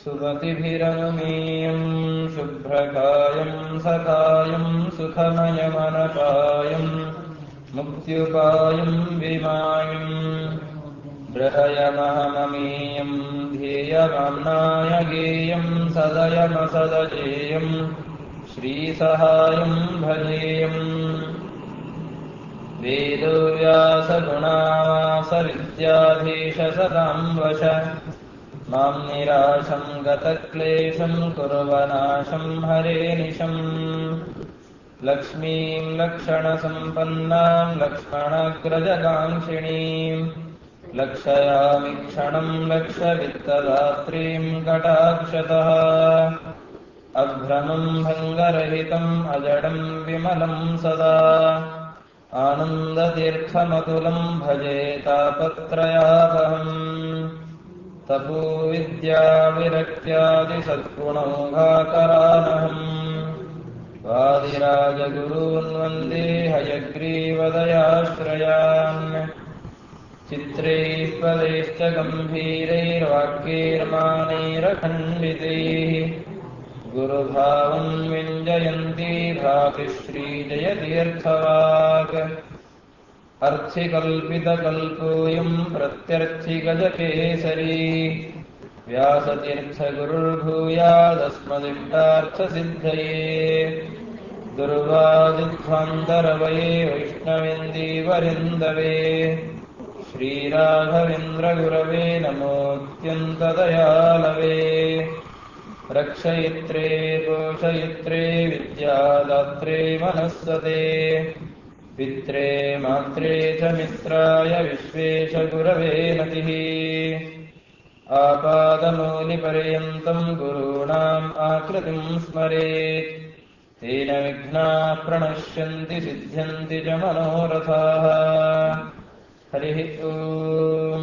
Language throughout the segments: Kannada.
ಸುಮತಿಭಿರನುಮೇಯಂ ಶುಭ್ರಕಾಯಂ ಸಕಾಯಂ ಸುಖಮಯಮನಪಾಯಂ ಮುಕ್ತ್ಯುಪಾಯಂ ವಿಮಾಯಂ ಬೃಹಯಮಹಮಮೇಯಂ ಧ್ಯೇಯಮಾಮ್ನಾಯ ಗೇಯಂ ಸದಯಮಸದಜೇಯಂ ಶ್ರೀಸಹಾಯಂ ಭಜೇಯಂ ವೇದವ್ಯಾಸಗುಣಾವಾಸವಿದ್ಯಾಧೀಶ ಸದಾಂ ವಶ ಮಾಂ ನಿರಾಶಂ ಗತಕ್ಲೇಶಂ ಕುರ್ವನಾಶಂ ಹರೇನಿಶಂ ಲಕ್ಷ್ಮೀಂ ಲಕ್ಷಣಸಂಪನ್ನಾಂ ಲಕ್ಷ್ಮಣಾಗ್ರಜಕಾಂಕ್ಷಿಣೀಂ ಲಕ್ಷಯಾಮಿ ಕ್ಷಣಂ ಲಕ್ಷವಿತ್ತದಾತ್ರೀಂ ಕಟಾಕ್ಷತಃ ಅಭ್ರಮಂ ಭಂಗರಹಿತಂ ಅಜಡಂ ವಿಮಲಂ ಸದಾ ಆನಂದತೀರ್ಥಮತುಲಂ ಭಜೆ ತಾಪತ್ರಯಾಪಹಂ ತಪೋ ವಿದ್ಯಾ ವಿರಕ್ತ್ಯಾದಿ ಸದ್ಗುಣೌಘಾಕರಾನಹಂ ವಾದಿರಾಜಗುರೂನ್ ವಂದೇ ಹಯಗ್ರೀವದಯಾಶ್ರಯಾನ್ ಚಿತ್ರೈಃ ಪದೈಶ್ಚ ಗಂಭೀರೈರ್ವಾಕ್ಯೈರ್ಮಾನೈರಖಂಡಿತೈಃ ಗುರುಭಾವಂ ವ್ಯಂಜಯಂತಿ ಭಾತಿ ಶ್ರೀಜಯತೀರ್ಥವಾಕ್ ಅರ್ಥಿಕಲ್ಪಿತಕಲ್ಪೋऽಯಂ ಪ್ರತ್ಯರ್ಥಿಗಜಕೇಸರಿ ವ್ಯಾಸತೀರ್ಥಗುರುರ್ಭೂಯಾದಸ್ಮದಿಷ್ಟಾರ್ಥಸಿದ್ಧಯೇ ದುರ್ವಾದಿಧ್ವಾन्तರವಯೇ ವೈಷ್ಣವೇಂದೀವರಿಂದವೇ ಶ್ರೀರಾಘವೇಂದ್ರಗುರವೇ ನಮೋऽತ್ಯಂತದಯಾಳವೇ ರಕ್ಷಯಿತ್ರೆ ಪೋಷಯಿತ್ರೆ ವಿದ್ಯಾದಾತ್ರೆ ಮನಸ್ಸತೆ ಪಿತ್ರೆ ಮಾತ್ರೆ ಚ ಮಿತ್ರಾಯ ವಿಶ್ವೇಶ ಗುರವೇ ನತಿಃ ಆಪಾದಮೌಲಿಪರ್ಯಂತಂ ಗುರುಣಾಂ ಆಕೃತಿಂ ಸ್ಮರೇತ್ ತೇನ ವಿಘ್ನಾಃ ಪ್ರಣಶ್ಯಂತಿ ಸಿದ್ಧ್ಯಂತಿ ಚ ಮನೋರಥಾಃ. ಹರಿಃ ಓಂ.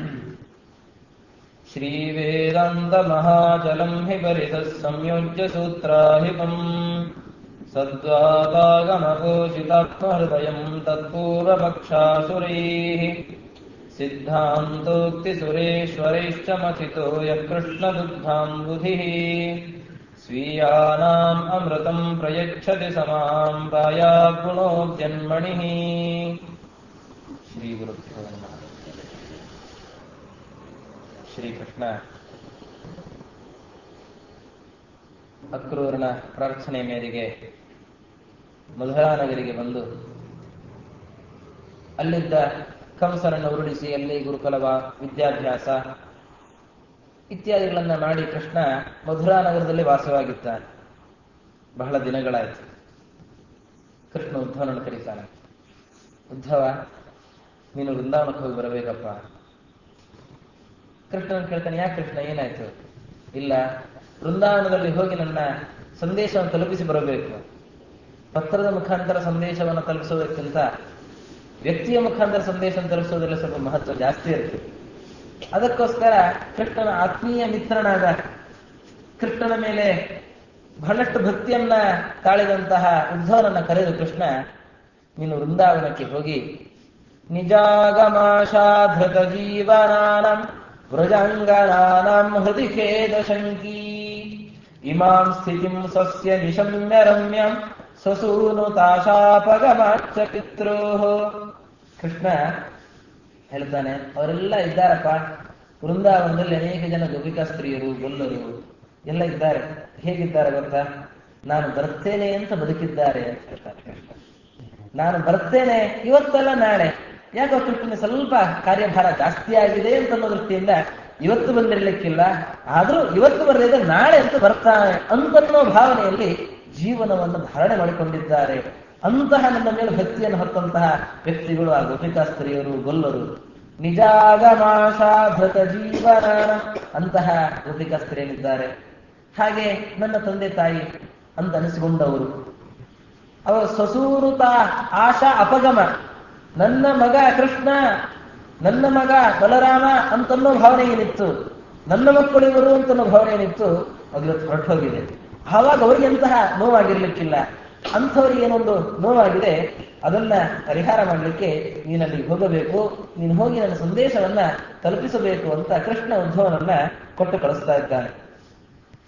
ಶ್ರೀವೇದಾಂತಮಹಾಚಲಂ ಹಿ ಪರಿತಃ ಸಂಯೋಜ್ಯ ಸೂತ್ರಾಹಿತಂ ಸದ್ವಾತಾಗಮಪೋಷಿತಾತ್ಮಹೃದಯಂ ತತ್ಪೂರ್ವಪಕ್ಷಾಸುರೈಃ ಸಿದ್ಧಾಂತೋಕ್ತಿಸುರೇಶ್ವರೈಶ್ಚ ಮಥಿತೋ ಯಃ ಕೃಷ್ಣದುಗ್ಧಾಂಬುಧಿಃ ಸ್ವೀಯಾನಾಂ ಅಮೃತಂ ಪ್ರಯಚ್ಛತಿ ಸಮಾಂ ಪಾಯಾತ್ ಗುಣೋಬ್ಜನ್ಮಣಿಃ. ಶ್ರೀ ಗುರುಭ್ಯೋ ನಮಃ. ಶ್ರೀಕೃಷ್ಣ ಅಕ್ರೂರನ ಪ್ರಾರ್ಥನೆ ಮೇರೆಗೆ ಮಧುರಾನಗರಿಗೆ ಬಂದು ಅಲ್ಲಿದ್ದ ಕಂಸನನ್ನು ಉರುಳಿಸಿ ಅಲ್ಲಿ ಗುರುಕುಲವ ವಿದ್ಯಾಭ್ಯಾಸ ಇತ್ಯಾದಿಗಳನ್ನ ಮಾಡಿ ಕೃಷ್ಣ ಮಧುರಾನಗರದಲ್ಲಿ ವಾಸವಾಗಿದ್ದಾನೆ. ಬಹಳ ದಿನಗಳಾಯಿತು. ಕೃಷ್ಣ ಉದ್ಧವನನ್ನು ಕರೀತಾನೆ. ಉದ್ಧವ, ನೀನು ವೃಂದಾವನಕ್ಕೆ ಹೋಗಿ ಬರಬೇಕಪ್ಪ. ಕೃಷ್ಣನ ಕೇಳ್ತಾನೆ, ಯಾಕೆ ಕೃಷ್ಣ, ಏನಾಯ್ತು? ಇಲ್ಲ, ವೃಂದಾವನದಲ್ಲಿ ಹೋಗಿ ನನ್ನ ಸಂದೇಶವನ್ನು ತಲುಪಿಸಿ ಬರಬೇಕು. ಪತ್ರದ ಮುಖಾಂತರ ಸಂದೇಶವನ್ನು ತಲುಪಿಸೋದಕ್ಕಿಂತ ವ್ಯಕ್ತಿಯ ಮುಖಾಂತರ ಸಂದೇಶವನ್ನು ತಲುಪಿಸೋದ್ರಲ್ಲಿ ಸ್ವಲ್ಪ ಮಹತ್ವ ಜಾಸ್ತಿ ಇರ್ತದೆ. ಅದಕ್ಕೋಸ್ಕರ ಕೃಷ್ಣನ ಆತ್ಮೀಯ ಮಿತ್ರನಾದ, ಕೃಷ್ಣನ ಮೇಲೆ ಬಹಳಷ್ಟು ಭಕ್ತಿಯನ್ನ ತಾಳಿದಂತಹ ಉದ್ಧವನನ್ನ ಕರೆದು ಕೃಷ್ಣ, ನೀನು ವೃಂದಾವನಕ್ಕೆ ಹೋಗಿ ನಿಜಾಗಮಾಶಾಧೃತ ಜೀವನಾನಂ ವ್ರಜಾಂಗನಾನಾಂ ಹೃದಿ ಖೇದಶಂಕೀ ಇಮಾಂ ಸ್ಥಿತಿಂ ಸ್ವಸ್ಯ ನಿಶಮ್ಯ ರಮ್ಯಂ ಸ್ವಸೂನು ತಾಶಾಪಗಮಾಚ್ಚ ಪಿತ್ರೋಃ. ಕೃಷ್ಣ ಹೇಳ್ತಾನೆ, ಅವರೆಲ್ಲ ಇದ್ದಾರಪ್ಪ ವೃಂದಾವನದಲ್ಲಿ, ಅನೇಕ ಜನ ಗೋಪಿಕಾ ಸ್ತ್ರೀಯರು, ಗೊಲ್ಲರು ಎಲ್ಲ ಇದ್ದಾರೆ. ಹೇಗಿದ್ದಾರೆ ಗೊತ್ತಾ? ನಾನು ಬರ್ತೇನೆ ಅಂತ ಬದುಕಿದ್ದಾರೆ ಅಂತ ಹೇಳ್ತಾರೆ ಕೃಷ್ಣ. ನಾನು ಬರ್ತೇನೆ ಇವತ್ತಲ್ಲ ನಾಳೆ. ಯಾಕೋ ಕೃಷ್ಣನ ಸ್ವಲ್ಪ ಕಾರ್ಯಭಾರ ಜಾಸ್ತಿ ಆಗಿದೆ ಅಂತ ಅನ್ನೋ ದೃಷ್ಟಿಯಿಂದ ಇವತ್ತು ಬಂದಿರಲಿಕ್ಕಿಲ್ಲ, ಆದ್ರೂ ಇವತ್ತು ಬರಲಿದೆ ನಾಳೆ ಅಂತ ಬರ್ತಾನೆ ಅಂತನ್ನೋ ಭಾವನೆಯಲ್ಲಿ ಜೀವನವನ್ನು ಧಾರಣೆ ಮಾಡಿಕೊಂಡಿದ್ದಾರೆ. ಅಂತಹ ನನ್ನ ಮೇಲೆ ಭಕ್ತಿಯನ್ನು ಹೊತ್ತಂತಹ ವ್ಯಕ್ತಿಗಳು ಆ ಗೋಪಿಕಾ ಸ್ತ್ರೀಯರು, ಗೊಲ್ಲರು. ನಿಜಾಗಮಾಶಾಧೃತ ಜೀವನ ಅಂತಹ ಗೋಪಿಕಾ ಸ್ತ್ರೀಯರಿದ್ದಾರೆ. ಹಾಗೆ ನನ್ನ ತಂದೆ ತಾಯಿ ಅಂತ ಅನಿಸಿಕೊಂಡವರು, ಅವರು ಸ್ವಸೂರುತ ಆಶಾ ಅಪಗಮ, ನನ್ನ ಮಗ ಕೃಷ್ಣ, ನನ್ನ ಮಗ ಬಲರಾಮ ಅಂತನ್ನೋ ಭಾವನೆ ಏನಿತ್ತು, ನನ್ನ ಮಕ್ಕಳು ಇವರು ಅಂತನ್ನೋ ಭಾವನೆ ಏನಿತ್ತು, ಅದು ಇವತ್ತು ಹೊರಟು ಹೋಗಿದೆ. ಆವಾಗ ಅವರಿಗೆ ಅಂತಹ ನೋವಾಗಿರ್ಲಿಕ್ಕಿಲ್ಲ. ಅಂಥವ್ರಿಗೆ ಏನೊಂದು ನೋವಾಗಿದೆ, ಅದನ್ನ ಪರಿಹಾರ ಮಾಡಲಿಕ್ಕೆ ನೀನಲ್ಲಿ ಹೋಗಬೇಕು, ನೀನು ಹೋಗಿ ನನ್ನ ಸಂದೇಶವನ್ನ ತಲುಪಿಸಬೇಕು ಅಂತ ಕೃಷ್ಣ ಉದ್ಧವನನ್ನ ಕೊಟ್ಟು ಕಳಿಸ್ತಾ ಇದ್ದಾನೆ.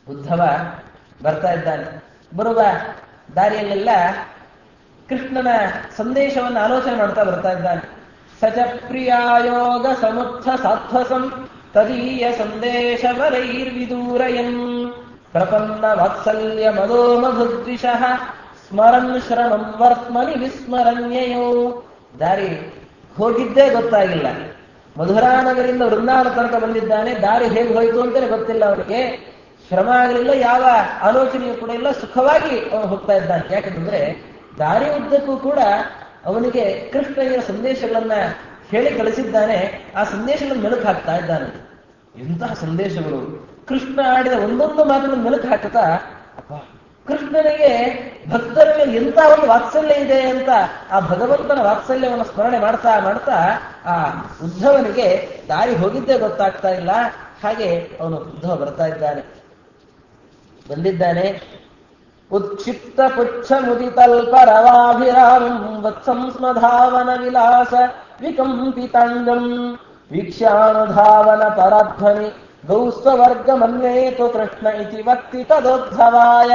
ಉದ್ಧವ ಬರ್ತಾ ಇದ್ದಾನೆ. ಬರುವ ದಾರಿಯಲ್ಲೆಲ್ಲ ಕೃಷ್ಣನ ಸಂದೇಶವನ್ನು ಆಲೋಚನೆ ಮಾಡ್ತಾ ಬರ್ತಾ ಇದ್ದಾನೆ. ಸಚ ಪ್ರಿಯಾಯೋಗ ಸಮುತ್ಥ ಸಾಧ್ವಸಂ ತದೀಯ ಸಂದೇಶ ವರೈರ್ವಿದೂರಯನ್ ಪ್ರಪನ್ನ ವಾತ್ಸಲ್ಯ ಮದೋ ಮಧುದ್ವಿಷಃ ಸ್ಮರನ್ ಶ್ರಣಂ ವರ್ತಮನಿ ವಿಸ್ಮರಣ್ಯಯೋ. ದಾರಿ ಹೋಗಿದ್ದೇ ಗೊತ್ತಾಗಿಲ್ಲ. ಮಧುರಾನಗರಿಂದ ವೃಂದಾವನ ತನಕ ಬಂದಿದ್ದಾನೆ. ದಾರಿ ಹೇಗೆ ಹೋಯಿತು ಅಂತಲೇ ಗೊತ್ತಿಲ್ಲ ಅವನಿಗೆ. ಶ್ರಮ ಆಗಲಿಲ್ಲ, ಯಾವ ಆಲೋಚನೆಯೂ ಕೂಡ ಇಲ್ಲ. ಸುಖವಾಗಿ ಅವನು ಹೋಗ್ತಾ ಇದ್ದಾನೆ. ಯಾಕಂದ್ರೆ ದಾರಿ ಉದ್ದಕ್ಕೂ ಕೂಡ ಅವನಿಗೆ ಕೃಷ್ಣಯ್ಯನ ಸಂದೇಶಗಳನ್ನ ಹೇಳಿ ಕಳಿಸಿದ್ದಾನೆ. ಆ ಸಂದೇಶಗಳನ್ನು ಮೆಲುಕು ಹಾಕ್ತಾ ಇದ್ದಾನೆ. ಎಂತಹ ಸಂದೇಶಗಳು! ಕೃಷ್ಣ ಆಡಿದ ಒಂದೊಂದು ಮಾತನ್ನು ಮೆಲುಕು ಹಾಕುತ್ತಾ, ಕೃಷ್ಣನಿಗೆ ಭಕ್ತರ ಮೇಲೆ ಎಂಥ ಒಂದು ವಾತ್ಸಲ್ಯ ಇದೆ ಅಂತ ಆ ಭಗವಂತನ ವಾತ್ಸಲ್ಯವನ್ನು ಸ್ಮರಣೆ ಮಾಡ್ತಾ ಮಾಡ್ತಾ ಆ ಉದ್ಧವನಿಗೆ ದಾರಿ ಹೋಗಿದ್ದೇ ಗೊತ್ತಾಗ್ತಾ ಇಲ್ಲ. ಹಾಗೆ ಅವನು ಉದ್ಧವ ಬರ್ತಾ ಇದ್ದಾನೆ. ಬಂದಿದ್ದಾನೆ. ಉತ್ಕ್ಷಿಪ್ತ ಪುಚ್ಛ ಮುದಿತಲ್ಪ ರವಾಭಿರಾಮಂ ವತ್ಸಂ ಸ್ಮಧಾವನ ವಿಲಾಸ ವಿಕಂಪಿತಾಂಗಂ ವೀಕ್ಷ್ಯಾನುಧಾವನ ಪರಧ್ವನಿ ಗೌಸ್ವರ್ಗ ಮನ್ನೇತು ಕೃಷ್ಣ ಇತಿ ವಕ್ತಿ ತದೋದ್ಧವಾಯ.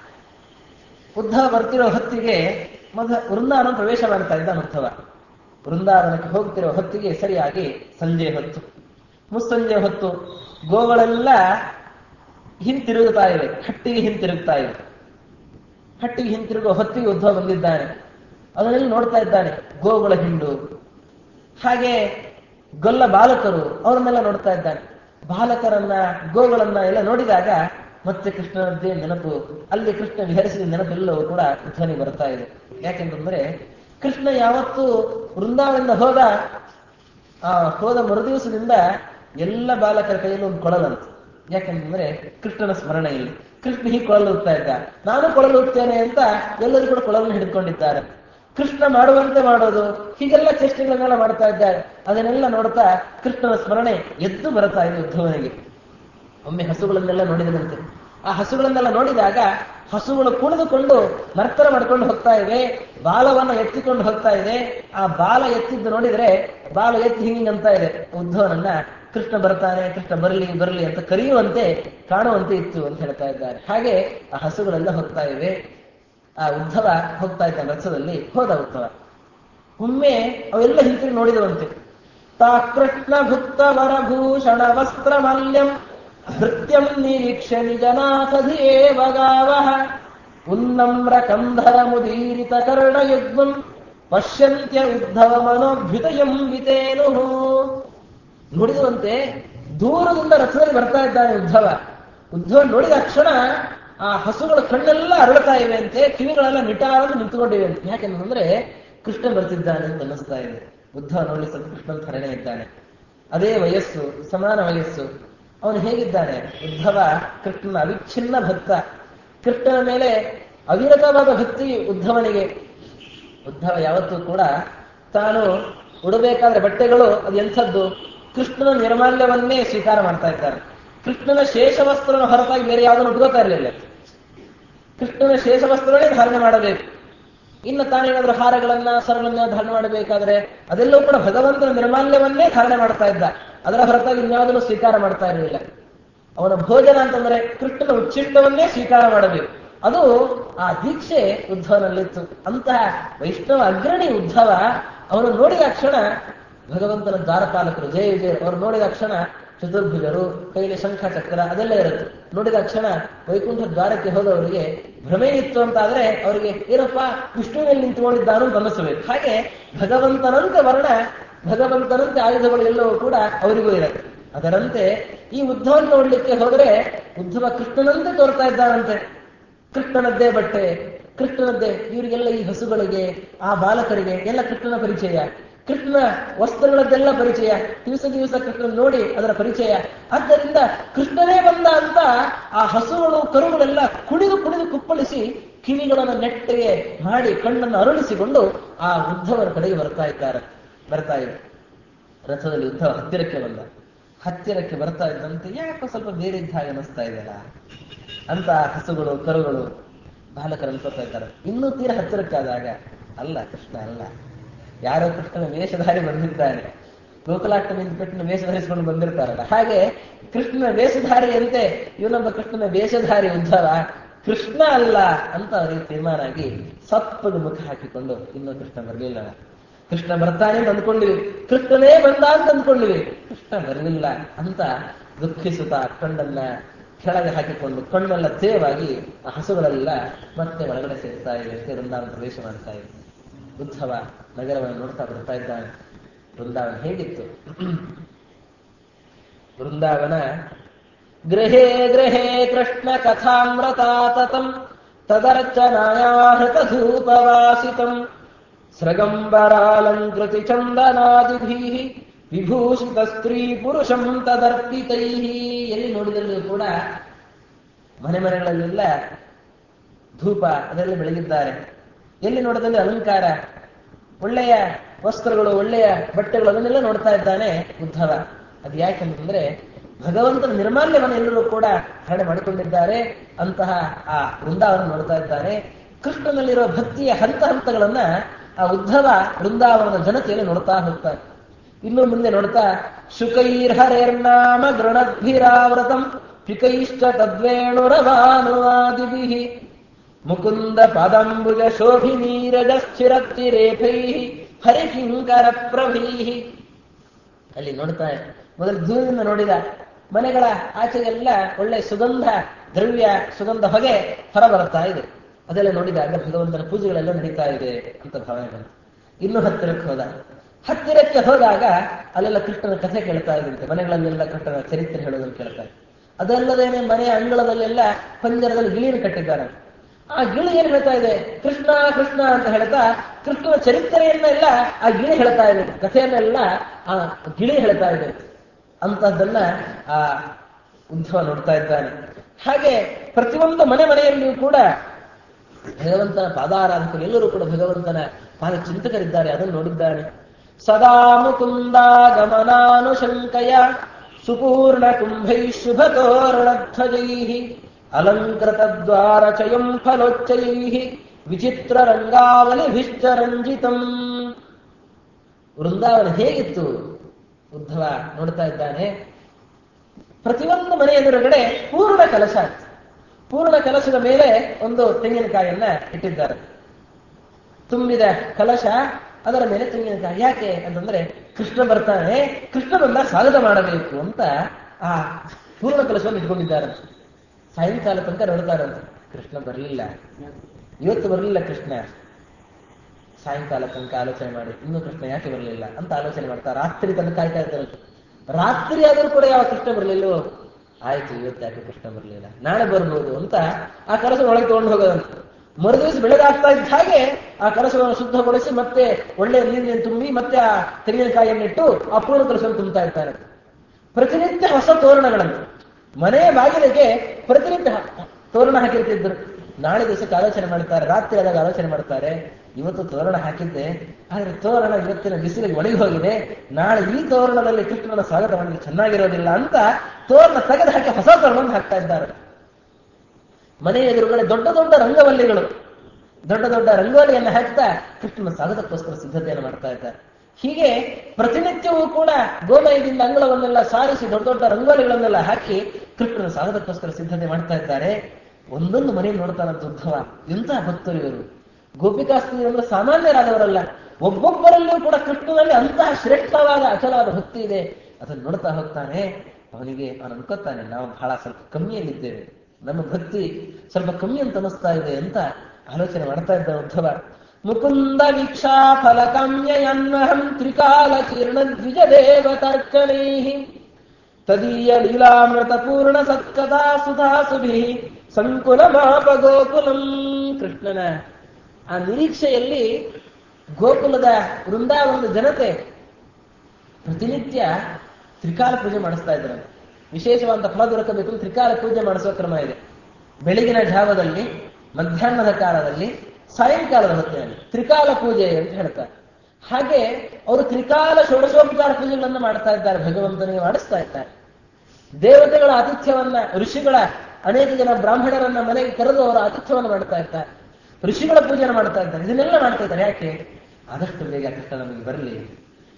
ಉದ್ಧವ ಬರ್ತಿರೋ ಹೊತ್ತಿಗೆ ವೃಂದಾವನ ಪ್ರವೇಶ ಮಾಡ್ತಾ ಇದ್ದಾನೆ ಉದ್ಧವ. ವೃಂದಾವನಕ್ಕೆ ಹೋಗ್ತಿರೋ ಹೊತ್ತಿಗೆ ಸರಿಯಾಗಿ ಸಂಜೆ ಹೊತ್ತು, ಮುಸ್ಸಂಜೆ ಹೊತ್ತು. ಗೋಗಳೆಲ್ಲ ಹಿಂತಿರುಗುತ್ತಾ ಇವೆ, ಹಟ್ಟಿಗೆ ಹಿಂತಿರುಗ್ತಾ ಇವೆ. ಹಟ್ಟಿಗೆ ಹಿಂತಿರುಗುವ ಹೊತ್ತಿಗೆ ಉದ್ಧವ ಬಂದಿದ್ದಾನೆ. ಅದನ್ನೆಲ್ಲ ನೋಡ್ತಾ ಇದ್ದಾನೆ. ಗೋಗಳ ಹಿಂಡು, ಹಾಗೆ ಗೊಲ್ಲ ಬಾಲಕರು, ಅವರನ್ನೆಲ್ಲ ನೋಡ್ತಾ ಇದ್ದಾನೆ. ಬಾಲಕರನ್ನ, ಗೋಗಳನ್ನ ಎಲ್ಲ ನೋಡಿದಾಗ ಮತ್ತೆ ಕೃಷ್ಣನದ್ದೇ ನೆನಪು, ಅಲ್ಲಿ ಕೃಷ್ಣ ವಿಹರಿಸಿದ ನೆನಪೆಲ್ಲವೂ ಕೂಡ ಉದ್ಧವನಿಗೆ ಬರ್ತಾ ಇದೆ. ಯಾಕೆಂತಂದ್ರೆ ಕೃಷ್ಣ ಯಾವತ್ತೂ ವೃಂದಾವನದಿಂದ ಹೋದ ಮರುದಿವಸದಿಂದ ಎಲ್ಲ ಬಾಲಕರ ಕೈಯಲ್ಲಿ ಒಂದು ಕೊಳಲಂತ. ಯಾಕೆಂತಂದ್ರೆ ಕೃಷ್ಣನ ಸ್ಮರಣೆ ಇಲ್ಲಿ. ಕೃಷ್ಣ ಹೀಗೆ ಕೊಳಲು ಹೋಗ್ತಾ ಇದ್ದ, ನಾನು ಕೊಳಲು ಹೋಗ್ತೇನೆ ಅಂತ ಎಲ್ಲರೂ ಕೂಡ ಕೊಳಲನ್ನು ಹಿಡ್ಕೊಂಡಿದ್ದಾರೆ. ಕೃಷ್ಣ ಮಾಡುವಂತೆ ಮಾಡೋದು, ಹೀಗೆಲ್ಲ ಚೇಷ್ಟೆಗಳನ್ನೆಲ್ಲ ಮಾಡ್ತಾ ಇದ್ದಾರೆ. ಅದನ್ನೆಲ್ಲ ನೋಡ್ತಾ ಕೃಷ್ಣನ ಸ್ಮರಣೆ ಎದ್ದು ಬರ್ತಾ ಇದೆ ಉದ್ಧವನಿಗೆ. ಒಮ್ಮೆ ಹಸುಗಳನ್ನೆಲ್ಲ ನೋಡಿದನಂತೆ. ಆ ಹಸುಗಳನ್ನೆಲ್ಲ ನೋಡಿದಾಗ ಹಸುಗಳು ಕುಣಿದುಕೊಂಡು ನರ್ತನ ಮಾಡ್ಕೊಂಡು ಹೋಗ್ತಾ ಇವೆ, ಬಾಲವನ್ನ ಎತ್ತಿಕೊಂಡು ಹೋಗ್ತಾ ಇದೆ. ಆ ಬಾಲ ಎತ್ತಿದ್ದು ನೋಡಿದ್ರೆ ಬಾಲ ಎತ್ತಿ ಹಿಂಗಂತ ಇದೆ ಉದ್ಧವನನ್ನ. ಕೃಷ್ಣ ಬರ್ತಾನೆ, ಕೃಷ್ಣ ಬರಲಿ ಬರಲಿ ಅಂತ ಕರೆಯುವಂತೆ ಕಾಣುವಂತೆ ಇತ್ತು ಅಂತ ಹೇಳ್ತಾ ಇದ್ದಾರೆ. ಹಾಗೆ ಆ ಹಸುಗಳೆಲ್ಲ ಹೋಗ್ತಾ ಇವೆ. ಆ ಉದ್ಧವ ಹೋಗ್ತಾ ಇದ್ದಾನೆ ರಥದಲ್ಲಿ. ಹೋದ ಉದ್ಧವ. ಒಮ್ಮೆ ಅವೆಲ್ಲ ಹಿಂತಿರುಗಿ ನೋಡಿದವಂತೆ. ತಾ ಕೃಷ್ಣ ಭುಕ್ತ ವರಭೂಷಣ ವಸ್ತ್ರ ಮಲ್ಯಂ ಭೃತ್ಯಂ ನಿರೀಕ್ಷ್ಯ ನಿಜನಾಥಧಿಯೇವ ಗಾವಃ ಉನ್ನಮ್ರ ಕಂಧರ ಮುದೀರಿತ ಕರ್ಣಯುಗ್ಮಂ ಪಶ್ಯಂತ್ಯ ಉದ್ಧವ ಮನೋಭ್ಯುತಯಂ ವಿತೇನು. ನೋಡಿದಂತೆ ದೂರದಿಂದ ರಥದಲ್ಲಿ ಬರ್ತಾ ಇದ್ದಾನೆ ಉದ್ಧವ. ಉದ್ಧವ ನೋಡಿದ ಕ್ಷಣ ಆ ಹಸುಗಳ ಕಣ್ಣೆಲ್ಲ ಅರಳುತ್ತಾ ಇವೆ ಅಂತೆ, ಕಿವಿಗಳೆಲ್ಲ ನಿಟಾರನ್ನು ನಿಂತುಕೊಂಡಿವೆ ಅಂತ. ಯಾಕೆಂದ್ರೆ ಕೃಷ್ಣ ಬರ್ತಿದ್ದಾನೆ ಅಂತ ಅನ್ನಿಸ್ತಾ ಇದೆ. ಉದ್ಧವ ನೋಡಿ ಸ್ವಲ್ಪ ಕೃಷ್ಣನ ಥರನೇ ಇದ್ದಾನೆ, ಅದೇ ವಯಸ್ಸು, ಸಮಾನ ವಯಸ್ಸು. ಅವನು ಹೇಗಿದ್ದಾನೆ? ಉದ್ಧವ ಕೃಷ್ಣನ ಅವಿಚ್ಛಿನ್ನ ಭಕ್ತ. ಕೃಷ್ಣನ ಮೇಲೆ ಅವಿರತವಾದ ಭಕ್ತಿ ಉದ್ಧವನಿಗೆ. ಉದ್ಧವ ಯಾವತ್ತೂ ಕೂಡ ತಾನು ಉಡಬೇಕಾದ್ರೆ ಬಟ್ಟೆಗಳು ಅದು ಎಂಥದ್ದು? ಕೃಷ್ಣನ ನಿರ್ಮಾಲ್ಯವನ್ನೇ ಸ್ವೀಕಾರ ಮಾಡ್ತಾ ಇದ್ದಾರೆ. ಕೃಷ್ಣನ ಶೇಷವಸ್ತ್ರನ ಹೊರತಾಗಿ ಬೇರೆ ಯಾವುದನ್ನು ಉಟ್ಕೋತಾ ಇರಲಿಲ್ಲ. ಕೃಷ್ಣನ ಶೇಷವಸ್ತ್ರವನ್ನೇ ಧಾರಣೆ ಮಾಡಬೇಕು. ಇನ್ನು ತಾನೇನಾದ್ರೂ ಹಾರಗಳನ್ನ ಸರಳನ್ನ ಧಾರಣೆ ಮಾಡಬೇಕಾದ್ರೆ ಅದೆಲ್ಲವೂ ಕೂಡ ಭಗವಂತನ ನಿರ್ಮಾಲ್ಯವನ್ನೇ ಧಾರಣೆ ಮಾಡ್ತಾ ಇದ್ದ. ಅದರ ಹೊರತಾಗಿ ಇನ್ಯಾವುದನ್ನು ಸ್ವೀಕಾರ ಮಾಡ್ತಾ ಇರಲಿಲ್ಲ. ಅವನ ಭೋಜನ ಅಂತಂದ್ರೆ ಕೃಷ್ಣನ ಉಚ್ಚಿಷ್ಟವನ್ನೇ ಸ್ವೀಕಾರ ಮಾಡಬೇಕು. ಅದು ಆ ದೀಕ್ಷೆ ಉದ್ಧವನಲ್ಲಿತ್ತು. ಅಂತಹ ವೈಷ್ಣವ ಅಗ್ರಣಿ ಉದ್ಧವ. ಅವನು ನೋಡಿದ ಕ್ಷಣ ಭಗವಂತನ ದ್ವಾರಪಾಲಕರು ಜಯ ವಿಜಯ ಅವರು ನೋಡಿದ ಕ್ಷಣ ಚತುರ್ಭುಜರು, ಕೈಲಿ ಶಂಖ ಚಕ್ರ ಅದೆಲ್ಲ ಇರುತ್ತೆ. ನೋಡಿದ ಕ್ಷಣ ವೈಕುಂಠ ದ್ವಾರಕ್ಕೆ ಹೋದವರಿಗೆ ಭ್ರಮೆ ಇತ್ತು ಅಂತಾದ್ರೆ ಅವರಿಗೆ ಏನಪ್ಪ ವಿಷ್ಣುವಿನಲ್ಲಿ ನಿಂತುಕೊಂಡಿದ್ದಾನು ಅಂತ ಅನ್ನಿಸಬೇಕು. ಹಾಗೆ ಭಗವಂತನಂತೆ ವರ್ಣ, ಭಗವಂತನಂತೆ ಆಯುಧಗಳು ಎಲ್ಲವೂ ಕೂಡ ಅವರಿಗೂ ಇರುತ್ತೆ. ಅದರಂತೆ ಈ ಉದ್ಧವನ್ ನೋಡ್ಲಿಕ್ಕೆ ಹೋದರೆ ಉದ್ಧವ ಕೃಷ್ಣನಂತೆ ತೋರ್ತಾ ಇದ್ದಾನಂತೆ. ಕೃಷ್ಣನದ್ದೇ ಬಟ್ಟೆ, ಕೃಷ್ಣನದ್ದೇ. ಇವರಿಗೆಲ್ಲ ಈ ಹಸುಗಳಿಗೆ, ಆ ಬಾಲಕರಿಗೆ ಎಲ್ಲ ಕೃಷ್ಣನ ಪರಿಚಯ, ಕೃಷ್ಣನ ವಸ್ತ್ರಗಳದ್ದೆಲ್ಲ ಪರಿಚಯ. ದಿವಸ ದಿವಸ ಕೃಷ್ಣನ ನೋಡಿ ಅದರ ಪರಿಚಯ. ಆದ್ದರಿಂದ ಕೃಷ್ಣನೇ ಬಂದ ಅಂತ ಆ ಹಸುಗಳು ಕರುಗಳೆಲ್ಲ ಕುಣಿದು ಕುಣಿದು ಕುಪ್ಪಳಿಸಿ ಕಿವಿಗಳನ್ನು ನೆಟ್ಟಗೆ ಮಾಡಿ ಕಣ್ಣನ್ನು ಅರಳಿಸಿಕೊಂಡು ಆ ಉದ್ಧವನ ಕಡೆಗೆ ಬರ್ತಾ ಇವೆ. ರಥದಲ್ಲಿ ಉದ್ಧವ ಹತ್ತಿರಕ್ಕೆ ಬಂದ. ಹತ್ತಿರಕ್ಕೆ ಬರ್ತಾ ಇದ್ದಂತೆ ಯಾಕೋ ಸ್ವಲ್ಪ ಬೇರೆ ಇದ್ದ ಹಾಗೆ ಅನಿಸ್ತಾ ಇದೆಯಲ್ಲ ಅಂತ ಹಸುಗಳು ಕರುಗಳು ಬಾಲಕರು ಅನ್ಕೋತಾ ಇದ್ದಾರೆ. ಇನ್ನೂ ತೀರ ಹತ್ತಿರಕ್ಕಾದಾಗ ಅಲ್ಲ, ಕೃಷ್ಣ ಅಲ್ಲ, ಯಾರೋ ಕೃಷ್ಣನ ವೇಷಧಾರಿ ಬಂದಿದ್ದಾನೆ. ಗೋಕುಲಾಷ್ಟಮಿಯಿಂದ ಕೃಷ್ಣನ ವೇಷ ಧರಿಸಿಕೊಂಡು ಬಂದಿರ್ತಾರಲ್ಲ, ಹಾಗೆ ಕೃಷ್ಣನ ವೇಷಧಾರಿಯಂತೆ ಇವನೊಬ್ಬ ಕೃಷ್ಣನ ವೇಷಧಾರಿ ಉದ್ಧವ ಕೃಷ್ಣ ಅಲ್ಲ ಅಂತ ಅವರಿಗೆ ತೀರ್ಮಾನ ಆಗಿ ಸಪ್ಪಗೆ ಮುಖ ಹಾಕಿಕೊಂಡು ಇನ್ನೂ ಕೃಷ್ಣ ಬರಲಿಲ್ಲ. ಕೃಷ್ಣ ಬರ್ತಾನೆ ಅಂತ ಅಂದ್ಕೊಂಡಿವಿ, ಕೃಷ್ಣನೇ ಬಂದ ಅಂತ ಅಂದ್ಕೊಂಡಿವಿ, ಕೃಷ್ಣ ಬರಲಿಲ್ಲ ಅಂತ ದುಃಖಿಸುತ್ತಾ ಕಣ್ಣನ್ನ ಕೆಳಗೆ ಹಾಕಿಕೊಂಡು ಕಣ್ಣೆಲ್ಲ ತೇವಾಗಿ ಆ ಹಸುಗಳೆಲ್ಲ ಮತ್ತೆ ಒಳಗಡೆ ಸೇರ್ತಾ ಇವೆ, ವೃಂದಾವನ ಪ್ರವೇಶ ಮಾಡ್ತಾ ಇವೆ. ಉದ್ಧವ ನಗರವನ್ನು ನೋಡ್ತಾ ಬರ್ತಾ ಇದ್ದಾನೆ. ವೃಂದಾವನ ಹೇಗಿತ್ತು? ವೃಂದಾವನ ಗೃಹೇ ಗೃಹೇ ಕೃಷ್ಣ ಕಥಾಮೃತಾತತಂ ತದರ್ಚನಾಯಾ ಹೃತಧೂಪವಾಸಿತಂ ಸೃಗಂಬರಾಲಂಕೃತಿ ಚಂದನಾದಿಭಿಃ ವಿಭೂಷಿತ ಸ್ತ್ರೀ ಪುರುಷಂ ತದರ್ಪಿತೈಃ. ಎಲ್ಲಿ ನೋಡಿದಲ್ಲೂ ಕೂಡ ಮನೆ ಮನೆಗಳಲ್ಲೆಲ್ಲ ಧೂಪ ಅದರಲ್ಲಿ ಬೆಳಗಿದ್ದಾರೆ. ಎಲ್ಲಿ ನೋಡಿದಲ್ಲಿ ಅಲಂಕಾರ, ಒಳ್ಳೆಯ ವಸ್ತ್ರಗಳು, ಒಳ್ಳೆಯ ಬಟ್ಟೆಗಳು, ಅದನ್ನೆಲ್ಲ ನೋಡ್ತಾ ಇದ್ದಾನೆ ಉದ್ಧವ. ಅದು ಯಾಕೆಂತಂದ್ರೆ ಭಗವಂತನ ನಿರ್ಮಾಲ್ಯವನ್ನು ಎಲ್ಲರೂ ಕೂಡ ಹರಡೆ ಮಾಡಿಕೊಂಡಿದ್ದಾರೆ. ಅಂತಹ ಆ ವೃಂದಾವನ ನೋಡ್ತಾ ಇದ್ದಾನೆ. ಕೃಷ್ಣನಲ್ಲಿರುವ ಭಕ್ತಿಯ ಹಂತ ಹಂತಗಳನ್ನ ಆ ಉದ್ಧವ ವೃಂದಾವನದ ಜನತೆಯಲ್ಲಿ ನೋಡ್ತಾ ಹೋಗ್ತಾರೆ. ಇನ್ನು ಮುಂದೆ ನೋಡ್ತಾ ಶುಕೈರ್ಹರೇರ್ನಾಮ ಗೃಣದ್ಭಿರಾವೃತಂ ಪಿಕೈಶ್ಚ ತದ್ವೇಣುರವಾನುವಾದಿಭಿಃ ಮುಕುಂದ ಪಾದಂಬುಜ ಶೋಭಿನೀರಜಶ್ಚಿರತ್ತಿರೇಫೈಃ ಹರಿಕಿಂಕರ ಪ್ರಭೈಃ. ಅಲ್ಲಿ ನೋಡ್ತಾ ಮೊದಲು ದೂರದಿಂದ ನೋಡಿದ ಮನೆಗಳ ಆಚೆಗೆಲ್ಲ ಒಳ್ಳೆ ಸುಗಂಧ ದ್ರವ್ಯ, ಸುಗಂಧ ಹೊಗೆ ಹೊರ ಬರ್ತಾ ಇದೆ. ಅದೆಲ್ಲ ನೋಡಿದಾಗ ಭಗವಂತನ ಪೂಜೆಗಳೆಲ್ಲ ನಡೀತಾ ಇದೆ ಅಂತ ಭಾವನೆ ಬಂತು. ಇನ್ನೂ ಹತ್ತಿರಕ್ಕೆ ಹೋದ. ಹತ್ತಿರಕ್ಕೆ ಹೋದಾಗ ಅಲ್ಲೆಲ್ಲ ಕೃಷ್ಣನ ಕಥೆ ಕೇಳ್ತಾ ಇದ್ದಂತೆ. ಮನೆಗಳಲ್ಲೆಲ್ಲ ಕೃಷ್ಣನ ಚರಿತ್ರೆ ಹೇಳೋದನ್ನು ಕೇಳ್ತಾ ಇದೆ. ಅದಲ್ಲದೇನೆ ಮನೆಯ ಅಂಗಳದಲ್ಲೆಲ್ಲ ಪಂಜರದಲ್ಲಿ ಗಿಳಿಯನ್ನು ಕಟ್ಟಿದ್ದಾರೆ. ಆ ಗಿಳಿ ಏನ್ ಹೇಳ್ತಾ ಇದೆ? ಕೃಷ್ಣ ಕೃಷ್ಣ ಅಂತ ಹೇಳ್ತಾ ಕೃಷ್ಣನ ಚರಿತ್ರೆಯನ್ನೆಲ್ಲ ಆ ಗಿಳಿ ಹೇಳ್ತಾ ಇದೆ, ಕಥೆಯನ್ನೆಲ್ಲ ಆ ಗಿಳಿ ಹೇಳ್ತಾ ಇದೆ. ಅಂತಹದ್ದನ್ನ ಆ ಉದ್ಧವ ನೋಡ್ತಾ ಇದ್ದಾನೆ. ಹಾಗೆ ಪ್ರತಿಯೊಂದು ಮನೆಯಲ್ಲಿಯೂ ಕೂಡ ಭಗವಂತನ ಪಾದಾರಾಧಕರು ಎಲ್ಲರೂ ಕೂಡ ಭಗವಂತನ ಪಾದ ಚಿಂತಕರಿದ್ದಾರೆ, ಅದನ್ನು ನೋಡಿದ್ದಾನೆ. ಸದಾ ಮುಕುಂದಾಗಮನಾನುಶಂಕಯ ಸುಪೂರ್ಣ ಕುಂಭೈ ಶುಭತೋರಣಧ್ವಜೈಃ ಅಲಂಕೃತ ದ್ವಾರ ಚಯಂ ಫಲೋಚ್ಚೈಃ ವಿಚಿತ್ರ ರಂಗಾವಲಿಭಿಶ್ಚ ರಂಜಿತಂ. ವೃಂದಾವನ ಹೇಗಿತ್ತು? ಉದ್ಧವ ನೋಡ್ತಾ ಇದ್ದಾನೆ. ಪ್ರತಿಯೊಂದು ಮನೆ ಎದುರುಗಡೆ ಪೂರ್ಣ ಕಲಶ, ಪೂರ್ಣ ಕಲಶದ ಮೇಲೆ ಒಂದು ತೆಂಗಿನಕಾಯಿಯನ್ನ ಇಟ್ಟಿದ್ದಾರೆ. ತುಂಬಿದ ಕಲಶ, ಅದರ ಮೇಲೆ ತೆಂಗಿನಕಾಯಿ. ಯಾಕೆ ಅಂತಂದ್ರೆ ಕೃಷ್ಣ ಬರ್ತಾನೆ, ಕೃಷ್ಣ ಬಂದ ಸ್ವಾಗತ ಮಾಡಬೇಕು ಅಂತ ಆ ಪೂರ್ಣ ಕಲಶವನ್ನು ಇಟ್ಕೊಂಡಿದ್ದಾರೆ. ಸಾಯಂಕಾಲ ತನಕ ನೋಡ್ತಾರಂತೆ, ಕೃಷ್ಣ ಬರಲಿಲ್ಲ, ಇವತ್ತು ಬರಲಿಲ್ಲ ಕೃಷ್ಣ. ಸಾಯಂಕಾಲ ತನಕ ಆಲೋಚನೆ ಮಾಡಿ ಇನ್ನೂ ಕೃಷ್ಣ ಯಾಕೆ ಬರಲಿಲ್ಲ ಅಂತ ಆಲೋಚನೆ ಮಾಡ್ತಾರೆ. ರಾತ್ರಿ ತನಕ ಕಾಯ್ತಾ ಇದ್ದಾರಂತೆ. ರಾತ್ರಿ ಆದರೂ ಕೂಡ ಯಾವ ಕೃಷ್ಣ ಬರಲಿಲ್ಲವೋ, ಆಯ್ತು ಇವತ್ತು ಯಾಕೆ ಕೃಷ್ಣ ಬರಲಿಲ್ಲ, ನಾಳೆ ಬರ್ಬೋದು ಅಂತ ಆ ಕಲಶ ಒಳಗೆ ತಗೊಂಡು ಹೋಗೋದಂತೆ. ಮರುದಿವಸ ಬೆಳಗಾಗ್ತಾ ಇದ್ದ ಹಾಗೆ ಆ ಕಲಶವನ್ನು ಶುದ್ಧಗೊಳಿಸಿ ಮತ್ತೆ ಒಳ್ಳೆಯ ನೀರಿನ ತುಂಬಿ ಮತ್ತೆ ಆ ತೆಂಗಿನಕಾಯಿಯನ್ನಿಟ್ಟು ಆ ಪೂರ್ಣ ಕಲಶವನ್ನು ತುಂಬುತ್ತಾ ಇರ್ತಾರೆ. ಪ್ರತಿನಿತ್ಯ ಹೊಸ ತೋರಣಗಳನ್ನು ಮನೆಯ ಬಾಗಿಲಿಗೆ ಪ್ರತಿನಿತ್ಯ ತೋರಣ ಹಾಕಿರ್ತಿದ್ರು. ನಾಳೆ ದಿವಸಕ್ಕೆ ಆಲೋಚನೆ ಮಾಡ್ತಾರೆ, ರಾತ್ರಿ ಆದಾಗ ಆಲೋಚನೆ ಮಾಡ್ತಾರೆ, ಇವತ್ತು ತೋರಣ ಹಾಕಿದ್ದೆ, ಆದ್ರೆ ತೋರಣ ಇವತ್ತಿನ ಬಿಸಿಲಿಗೆ ಒಣಗಿ ಹೋಗಿದೆ, ನಾಳೆ ಈ ತೋರಣದಲ್ಲಿ ಕೃಷ್ಣನ ಸ್ವಾಗತ ಮಾಡಲಿಕ್ಕೆ ಚೆನ್ನಾಗಿರೋದಿಲ್ಲ ಅಂತ ತೋರಣ ತೆಗೆದು ಹಾಕಿ ಹೊಸ ತೋರಣವನ್ನು ಹಾಕ್ತಾ ಇದ್ದಾರೆ. ಮನೆ ಎದುರುಗಡೆ ದೊಡ್ಡ ದೊಡ್ಡ ರಂಗವಲ್ಲಿಗಳು, ದೊಡ್ಡ ದೊಡ್ಡ ರಂಗೋಲಿಯನ್ನು ಹಾಕ್ತಾ ಕೃಷ್ಣನ ಸ್ವಾಗತಕ್ಕೋಸ್ಕರ ಸಿದ್ಧತೆಯನ್ನು ಮಾಡ್ತಾ ಇದ್ದಾರೆ. ಹೀಗೆ ಪ್ರತಿನಿತ್ಯವೂ ಕೂಡ ಗೋಮಯದಿಂದ ಅಂಗಳವನ್ನೆಲ್ಲ ಸಾರಿಸಿ ದೊಡ್ಡ ದೊಡ್ಡ ರಂಗೋಲಿಗಳನ್ನೆಲ್ಲ ಹಾಕಿ ಕೃಷ್ಣನ ಸ್ವಾಗತಕ್ಕೋಸ್ಕರ ಸಿದ್ಧತೆ ಮಾಡ್ತಾ ಇದ್ದಾರೆ. ಒಂದೊಂದು ಮನೆ ನೋಡ್ತಾರಂತ ಉದ್ಧವ. ಎಂತಹ ಭಕ್ತರು ಇವರು! ಗೋಪಿಕಾಸ್ತ್ರೀಯರು ಅಂದ್ರೆ ಸಾಮಾನ್ಯರಾದವರಲ್ಲ. ಒಬ್ಬೊಬ್ಬರಲ್ಲೂ ಕೂಡ ಕೃಷ್ಣನಲ್ಲಿ ಅಂತಹ ಶ್ರೇಷ್ಠವಾದ ಅಚಲವಾದ ಭಕ್ತಿ ಇದೆ. ಅದನ್ನು ನೋಡ್ತಾ ಹೋಗ್ತಾನೆ. ಅವನು ಅನ್ಕೋತಾನೆ, ನಾವು ಬಹಳ ಸ್ವಲ್ಪ ಕಮ್ಮಿಯಲ್ಲಿದ್ದೇವೆ, ನಮ್ಮ ಭಕ್ತಿ ಸ್ವಲ್ಪ ಕಮ್ಮಿ ಅಂತ ಅನಿಸ್ತಾ ಇದೆ ಅಂತ ಆಲೋಚನೆ ಮಾಡ್ತಾ ಇದ್ದ ಉದ್ಧವ. ಮುಕುಂದ ವೀಕ್ಷಾ ಫಲಕಾಮ್ಯಯನ್ನಹಂ ತ್ರಿಕಾಲ ಕೀರ್ಣ ದ್ವಿಜ ದೇವತಾರ್ಚನೈಃ ತದೀಯ ಲೀಲಾಮೃತ ಪೂರ್ಣ ಸತ್ಕಥಾ ಸುಧಾಸುಭಿಃ ಸಂಕುಲ ಮಾಪ ಗೋಕುಲಂ. ಕೃಷ್ಣನ ಆ ನಿರೀಕ್ಷೆಯಲ್ಲಿ ಗೋಕುಲದ ವೃಂದಾವನದ ಜನತೆ ಪ್ರತಿನಿತ್ಯ ತ್ರಿಕಾಲ ಪೂಜೆ ಮಾಡಿಸ್ತಾ ಇದ್ದಾರೆ. ವಿಶೇಷವಾದ ಫಲ ದೊರಕಬೇಕು ತ್ರಿಕಾಲ ಪೂಜೆ ಮಾಡಿಸುವ ಕ್ರಮ ಇದೆ. ಬೆಳಗಿನ ಜಾವದಲ್ಲಿ, ಮಧ್ಯಾಹ್ನದ ಕಾಲದಲ್ಲಿ, ಸಾಯಂಕಾಲದ ಹೊತ್ತಿನಲ್ಲಿ ತ್ರಿಕಾಲ ಪೂಜೆ ಅಂತ ಹೇಳ್ತಾರೆ. ಹಾಗೆ ಅವರು ತ್ರಿಕಾಲ ಷೋಡಶೋಪಚಾರ ಪೂಜೆಗಳನ್ನು ಮಾಡ್ತಾ ಇದ್ದಾರೆ, ಭಗವಂತನಿಗೆ ಮಾಡಿಸ್ತಾ ಇದ್ದಾರೆ. ದೇವತೆಗಳ ಆತಿಥ್ಯವನ್ನ, ಋಷಿಗಳ ಅನೇಕ ಜನ ಬ್ರಾಹ್ಮಣರನ್ನ ಮನೆಗೆ ಕರೆದು ಅವರ ಆತಿಥ್ಯವನ್ನು ಮಾಡ್ತಾ ಇದ್ದಾರೆ, ಋಷಿಗಳ ಪೂಜೆಯನ್ನು ಮಾಡ್ತಾ ಇದ್ದಾರೆ. ಇದನ್ನೆಲ್ಲ ಮಾಡ್ತಾ ಇದ್ದಾರೆ. ಯಾಕೆ? ಆದಷ್ಟು ಬೇಗ ಕೃಷ್ಣ ನಮಗೆ ಬರಲಿ,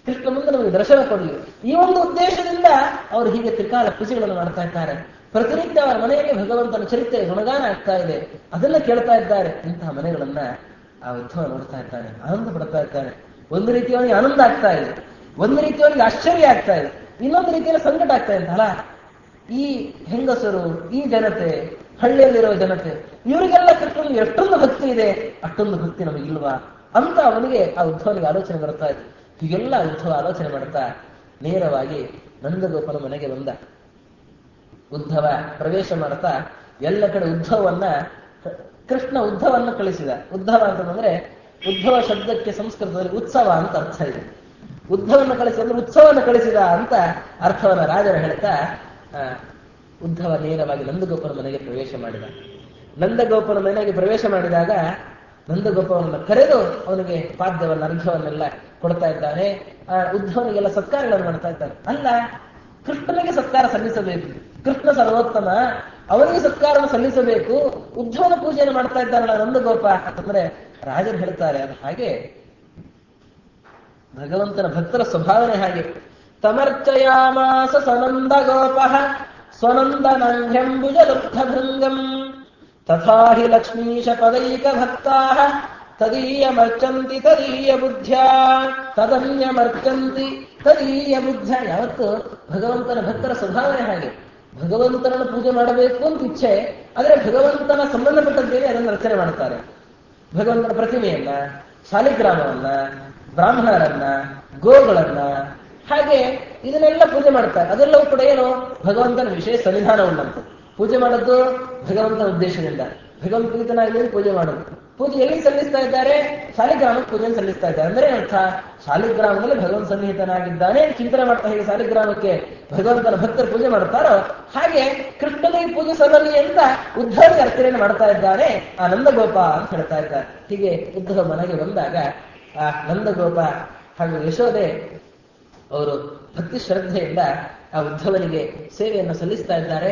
ಕೃಷ್ಣ ಮುಂದೆ ನಮಗೆ ದರ್ಶನ ಕೊಡಲಿ, ಈ ಒಂದು ಉದ್ದೇಶದಿಂದ ಅವರು ಹೀಗೆ ತ್ರಿಕಾಲ ಪೂಜೆಗಳನ್ನು ಮಾಡ್ತಾ ಇದ್ದಾರೆ. ಪ್ರತಿನಿತ್ಯ ಅವರ ಮನೆಯಲ್ಲಿ ಭಗವಂತನ ಚರಿತ್ರೆ ಗುಣಗಾನ ಆಗ್ತಾ ಇದೆ, ಅದನ್ನ ಕೇಳ್ತಾ ಇದ್ದಾರೆ. ಇಂತಹ ಮನೆಗಳನ್ನ ಆ ಉದ್ಧವ ನೋಡ್ತಾ ಇದ್ದಾನೆ, ಆನಂದ ಪಡ್ತಾ ಇದ್ದಾನೆ. ಒಂದು ರೀತಿಯವನಿಗೆ ಆನಂದ ಆಗ್ತಾ ಇದೆ, ಒಂದು ರೀತಿಯವನಿಗೆ ಆಶ್ಚರ್ಯ ಆಗ್ತಾ ಇದೆ, ಇನ್ನೊಂದು ರೀತಿಯಲ್ಲಿ ಸಂಕಟ ಆಗ್ತಾ ಇತ್ತಲ್ಲ. ಈ ಹೆಂಗಸರು, ಈ ಜನತೆ, ಹಳ್ಳಿಯಲ್ಲಿರುವ ಜನತೆ, ಇವರಿಗೆಲ್ಲ ಕೃಷ್ಣನಿಗೆ ಎಷ್ಟೊಂದು ಭಕ್ತಿ ಇದೆ, ಅಷ್ಟೊಂದು ಭಕ್ತಿ ನಮಗಿಲ್ವಾ ಅಂತ ಅವನಿಗೆ, ಆ ಉದ್ಧವನಿಗೆ ಆಲೋಚನೆ ಬರ್ತಾ ಇತ್ತು. ಹೀಗೆಲ್ಲ ಉದ್ಧವ ಆಲೋಚನೆ ಮಾಡ್ತಾ ನೇರವಾಗಿ ನಂದಗೋಪನ ಮನೆಗೆ ಬಂದ. ಉದ್ಧವ ಪ್ರವೇಶ ಮಾಡ್ತಾ ಎಲ್ಲ ಕಡೆ ಕೃಷ್ಣ ಉದ್ಧವನ್ನ ಕಳಿಸಿದ. ಉದ್ಧವ ಅಂತಂದ್ರೆ, ಉದ್ಧವ ಶಬ್ದಕ್ಕೆ ಸಂಸ್ಕೃತದಲ್ಲಿ ಉತ್ಸವ ಅಂತ ಅರ್ಥ ಇದೆ. ಉದ್ಧವನ್ನ ಕಳಿಸಿದ ಅಂದ್ರೆ ಉತ್ಸವವನ್ನು ಕಳಿಸಿದ ಅಂತ ಅರ್ಥವನ್ನ ರಾಜರು ಹೇಳ್ತಾ, ಉದ್ಧವ ನೇರವಾಗಿ ನಂದಗೋಪನ ಮನೆಗೆ ಪ್ರವೇಶ ಮಾಡಿದ. ನಂದಗೋಪನ ಮನೆಗೆ ಪ್ರವೇಶ ಮಾಡಿದಾಗ ನಂದಗೋಪನನ್ನು ಕರೆದು ಅವನಿಗೆ ಪಾದ್ಯವನ್ನ, ಅರ್ಘ್ಯವನ್ನೆಲ್ಲ ಕೊಡ್ತಾ ಇದ್ದಾನೆ. ಉದ್ಧವನಿಗೆಲ್ಲ ಸತ್ಕಾರಗಳನ್ನು ಮಾಡ್ತಾ ಇದ್ದಾನೆ. ಅಲ್ಲ, ಕೃಷ್ಣನಿಗೆ ಸತ್ಕಾರ ಸಲ್ಲಿಸಬೇಕು, ಕೃಷ್ಣ ಸರ್ವೋತ್ತಮ, ಅವನಿಗೆ ಸತ್ಕಾರವನ್ನು ಸಲ್ಲಿಸಬೇಕು, ಉದ್ಧವನ ಪೂಜೆಯನ್ನು ಮಾಡ್ತಾ ಇದ್ದಾನಲ್ಲ ನಂದಗೋಪ ಅಂತಂದ್ರೆ ರಾಜರು ಹೇಳ್ತಾರೆ, ಅದು ಹಾಗೆ ಭಗವಂತನ ಭಕ್ತರ ಸ್ವಭಾವನೆ ಹಾಗೆ. ತಮರ್ಚಯಾಮಾಸ ಸನಂದ ಗೋಪ ಸ್ವನಂದನಂಘ್ಯಂಬುಜ ಲುಬ್ಧಭೃಂಗಂ ತಥಾ ಹಿ ಲಕ್ಷ್ಮೀಶ ಪದೈಕ ಭಕ್ತಾ ತದೀಯಮರ್ಚಂತಿ ತದೀಯ ಬುದ್ಧ್ಯ ತದನ್ಯಮರ್ಚಂತಿ ತದೀಯ ಬುದ್ಧ. ಯಾವತ್ತು ಭಗವಂತನ ಭಕ್ತರ ಸ್ವಭಾವನೆ ಹಾಗೆ. ಭಗವಂತನನ್ನು ಪೂಜೆ ಮಾಡಬೇಕು ಅಂತ ಇಚ್ಛೆ, ಆದರೆ ಭಗವಂತನ ಸಂಬಂಧಪಟ್ಟದ್ದೇನೆ ಅದನ್ನು ರಚನೆ ಮಾಡ್ತಾರೆ. ಭಗವಂತನ ಪ್ರತಿಮೆಯನ್ನ, ಶಾಲಿಗ್ರಾಮವನ್ನ, ಬ್ರಾಹ್ಮಣರನ್ನ, ಗೋಗಳನ್ನ, ಹಾಗೆ ಇದನ್ನೆಲ್ಲ ಪೂಜೆ ಮಾಡ್ತಾರೆ. ಅದೆಲ್ಲವೂ ಕೂಡ ಏನು, ಭಗವಂತನ ವಿಶೇಷ ಸನ್ನಿಧಾನ ಉಳ್ಳಂತ ಪೂಜೆ ಮಾಡೋದು ಭಗವಂತನ ಉದ್ದೇಶದಿಂದ. ಭಗವಂತ ಪ್ರೀತನಾಗಿ ಪೂಜೆ ಮಾಡೋದು. ಪೂಜೆ ಎಲ್ಲಿ ಸಲ್ಲಿಸ್ತಾ ಇದ್ದಾರೆ? ಶಾಲಿಗ್ರಾಮಕ್ಕೆ ಪೂಜೆಯನ್ನು ಸಲ್ಲಿಸ್ತಾ ಇದ್ದಾರೆ. ಅಂದ್ರೆ ಅರ್ಥ, ಶಾಲಿಗ್ರಾಮದಲ್ಲಿ ಭಗವಂತ ಸನ್ನಿಹಿತನಾಗಿದ್ದಾನೆ ಚಿಂತನೆ ಮಾಡ್ತಾ. ಹೇಗೆ ಶಾಲಿಗ್ರಾಮಕ್ಕೆ ಭಗವಂತನ ಭಕ್ತರು ಪೂಜೆ ಮಾಡ್ತಾರೋ ಹಾಗೆ ಕೃಷ್ಣನಿಗೆ ಪೂಜೆ ಸಲ್ಲಲಿ ಅಂತ ಉದ್ಧವನಿಗೆ ಅರ್ಚನೆಯನ್ನು ಮಾಡ್ತಾ ಇದ್ದಾನೆ ಆ ನಂದಗೋಪ ಅಂತ ಹೇಳ್ತಾ ಇದ್ದಾರೆ. ಹೀಗೆ ಉದ್ಧವ ಮನೆಗೆ ಬಂದಾಗ ಆ ನಂದಗೋಪ ಹಾಗೂ ಯಶೋದೆ ಅವರು ಭಕ್ತಿ ಶ್ರದ್ಧೆಯಿಂದ ಆ ಉದ್ಧವನಿಗೆ ಸೇವೆಯನ್ನು ಸಲ್ಲಿಸ್ತಾ ಇದ್ದಾರೆ.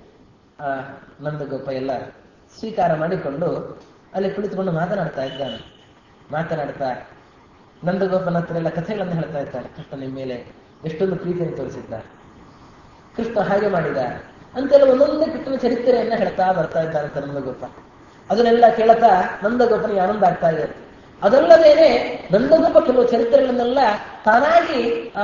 ಆ ನಂದಗೋಪ ಎಲ್ಲ ಸ್ವೀಕಾರ ಮಾಡಿಕೊಂಡು ಅಲ್ಲಿ ಕುಳಿತುಕೊಂಡು ಮಾತನಾಡ್ತಾ ಇದ್ದಾನೆ. ಮಾತನಾಡ್ತಾ ನಂದಗೋಪನ ಹತ್ರ ಎಲ್ಲ ಕಥೆಗಳನ್ನು ಹೇಳ್ತಾ ಇದ್ದಾರೆ. ಕೃಷ್ಣ ನಿಮ್ಮ ಮೇಲೆ ಎಷ್ಟೊಂದು ಪ್ರೀತಿಯನ್ನು ತೋರಿಸಿದ್ದಾರೆ, ಕೃಷ್ಣ ಹಾಗೆ ಮಾಡಿದ ಅಂತೆಲ್ಲ ಒಂದೊಂದೇ ಕೃಷ್ಣನ ಚರಿತ್ರೆಯನ್ನ ಹೇಳ್ತಾ ಬರ್ತಾ ಇದ್ದಾರೆ ಅಂತ ನಂದಗೋಪ. ಅದನ್ನೆಲ್ಲ ಕೇಳ್ತಾ ನಂದಗೋಪನಿಗೆ ಆನಂದ ಆಗ್ತಾ ಇದೆ. ಅದಲ್ಲದೇನೆ ನಂದಗೋಪ ಕೆಲವು ಚರಿತ್ರೆಗಳನ್ನೆಲ್ಲ ತಾನಾಗಿ ಆ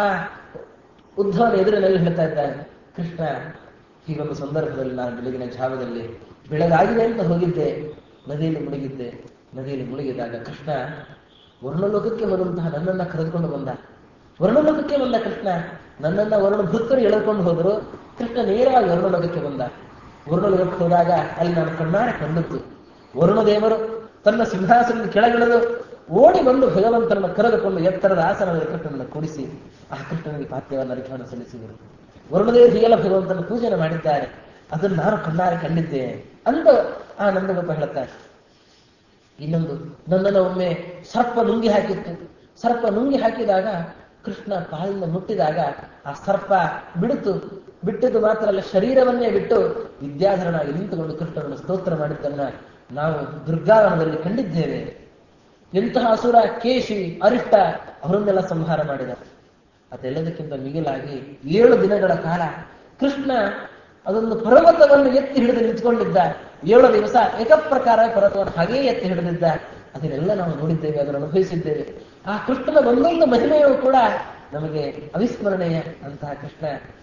ಉದ್ಧವನ ಎದುರಿನಲ್ಲಿ ಹೇಳ್ತಾ ಇದ್ದಾನೆ. ಕೃಷ್ಣ, ಹೀಗೊಂದು ಸಂದರ್ಭದಲ್ಲಿ ನಾನು ಬೆಳಗಿನ ಜಾವದಲ್ಲಿ ಬೆಳಗಾಗಿದೆ ಅಂತ ಹೋಗಿದ್ದೆ, ನದಿಯಲ್ಲಿ ಮುಳುಗಿದ್ದೆ. ನದಿಯಲ್ಲಿ ಮುಳುಗಿದಾಗ ಕೃಷ್ಣ ವರ್ಣಲೋಕಕ್ಕೆ ಹೋದಂತಹ ನನ್ನನ್ನ ಕರೆದುಕೊಂಡು ಬಂದ. ವರ್ಣಲೋಕಕ್ಕೆ ಬಂದ ಕೃಷ್ಣ, ನನ್ನನ್ನ ವರ್ಣಭೃತ್ತರು ಎಳೆದುಕೊಂಡು ಹೋದರು. ಕೃಷ್ಣ ನೇರವಾಗಿ ವರ್ಣಲೋಕಕ್ಕೆ ಬಂದ. ವರ್ಣಲೋಕಕ್ಕೆ ಹೋದಾಗ ಅಲ್ಲಿ ನಾನು ಕಣ್ಣಾರೆ ಕಂಡದ್ದು ವರುಣದೇವರು ತನ್ನ ಸಿಂಹಾಸನದ ಕೆಳಗಿಳಿದು ಓಡಿ ಬಂದು ಭಗವಂತನನ್ನು ಕರೆದುಕೊಂಡು ಎತ್ತರದ ಆಸನದಲ್ಲಿ ಕೃಷ್ಣನನ್ನು ಕೂಡಿಸಿ ಆ ಕೃಷ್ಣನಿಗೆ ಪಾದ್ಯವನ್ನು ಅರ್ಘ್ಯವನ್ನು ಸಲ್ಲಿಸಿದರು. ವರುಣದೇವರು ಹೀಗೆಲ್ಲ ಭಗವಂತನ ಪೂಜೆಯನ್ನು ಮಾಡಿದ್ದಾರೆ, ಅದನ್ನು ನಾನು ಕಣ್ಣಾರೆ ಕಂಡಿದ್ದೇನೆ ಅಂತ ಆ ನಂದಗೋಪ ಹೇಳ್ತಾರೆ. ಇನ್ನೊಂದು, ನನ್ನನ್ನು ಒಮ್ಮೆ ಸರ್ಪ ನುಂಗಿ ಹಾಕಿತ್ತು. ಸರ್ಪ ನುಂಗಿ ಹಾಕಿದಾಗ ಕೃಷ್ಣ ಕಾಲಿಂದ ಮುಟ್ಟಿದಾಗ ಆ ಸರ್ಪ ಬಿಟ್ಟದ್ದು ಮಾತ್ರ ಅಲ್ಲ, ಶರೀರವನ್ನೇ ಬಿಟ್ಟು ವಿದ್ಯಾಧರನಾಗಿ ನಿಂತುಕೊಂಡು ಕೃಷ್ಣನನ್ನು ಸ್ತೋತ್ರ ಮಾಡಿದ್ದನ್ನ ನಾವು ದುರ್ಗಾವನದಲ್ಲಿ ಕಂಡಿದ್ದೇವೆ. ಎಂತಹ ಅಸುರ, ಕೇಶಿ, ಅರಿಷ್ಟ ಅವರನ್ನೆಲ್ಲ ಸಂಹಾರ ಮಾಡಿದ. ಅದೆಲ್ಲದಕ್ಕಿಂತ ಮಿಗಿಲಾಗಿ 7 ದಿನಗಳ ಕಾಲ ಕೃಷ್ಣ ಅದೊಂದು ಪರ್ವತವನ್ನು ಎತ್ತಿ ಹಿಡಿದು ನಿಂತುಕೊಂಡಿದ್ದ. 7 ದಿವಸ ಏಕಪ್ರಕಾರ ಪರ್ವತವನ್ನು ಹಾಗೇ ಎತ್ತಿ ಹಿಡಿದಿದ್ದ. ಅದನ್ನೆಲ್ಲ ನಾವು ನೋಡಿದ್ದೇವೆ, ಅದನ್ನು ಅನುಭವಿಸಿದ್ದೇವೆ. ಆ ಕೃಷ್ಣನ ಒಂದೊಂದು ಮಹಿಮೆಯೂ ಕೂಡ ನಮಗೆ ಅವಿಸ್ಮರಣೀಯ. ಅಂತಹ ಕೃಷ್ಣ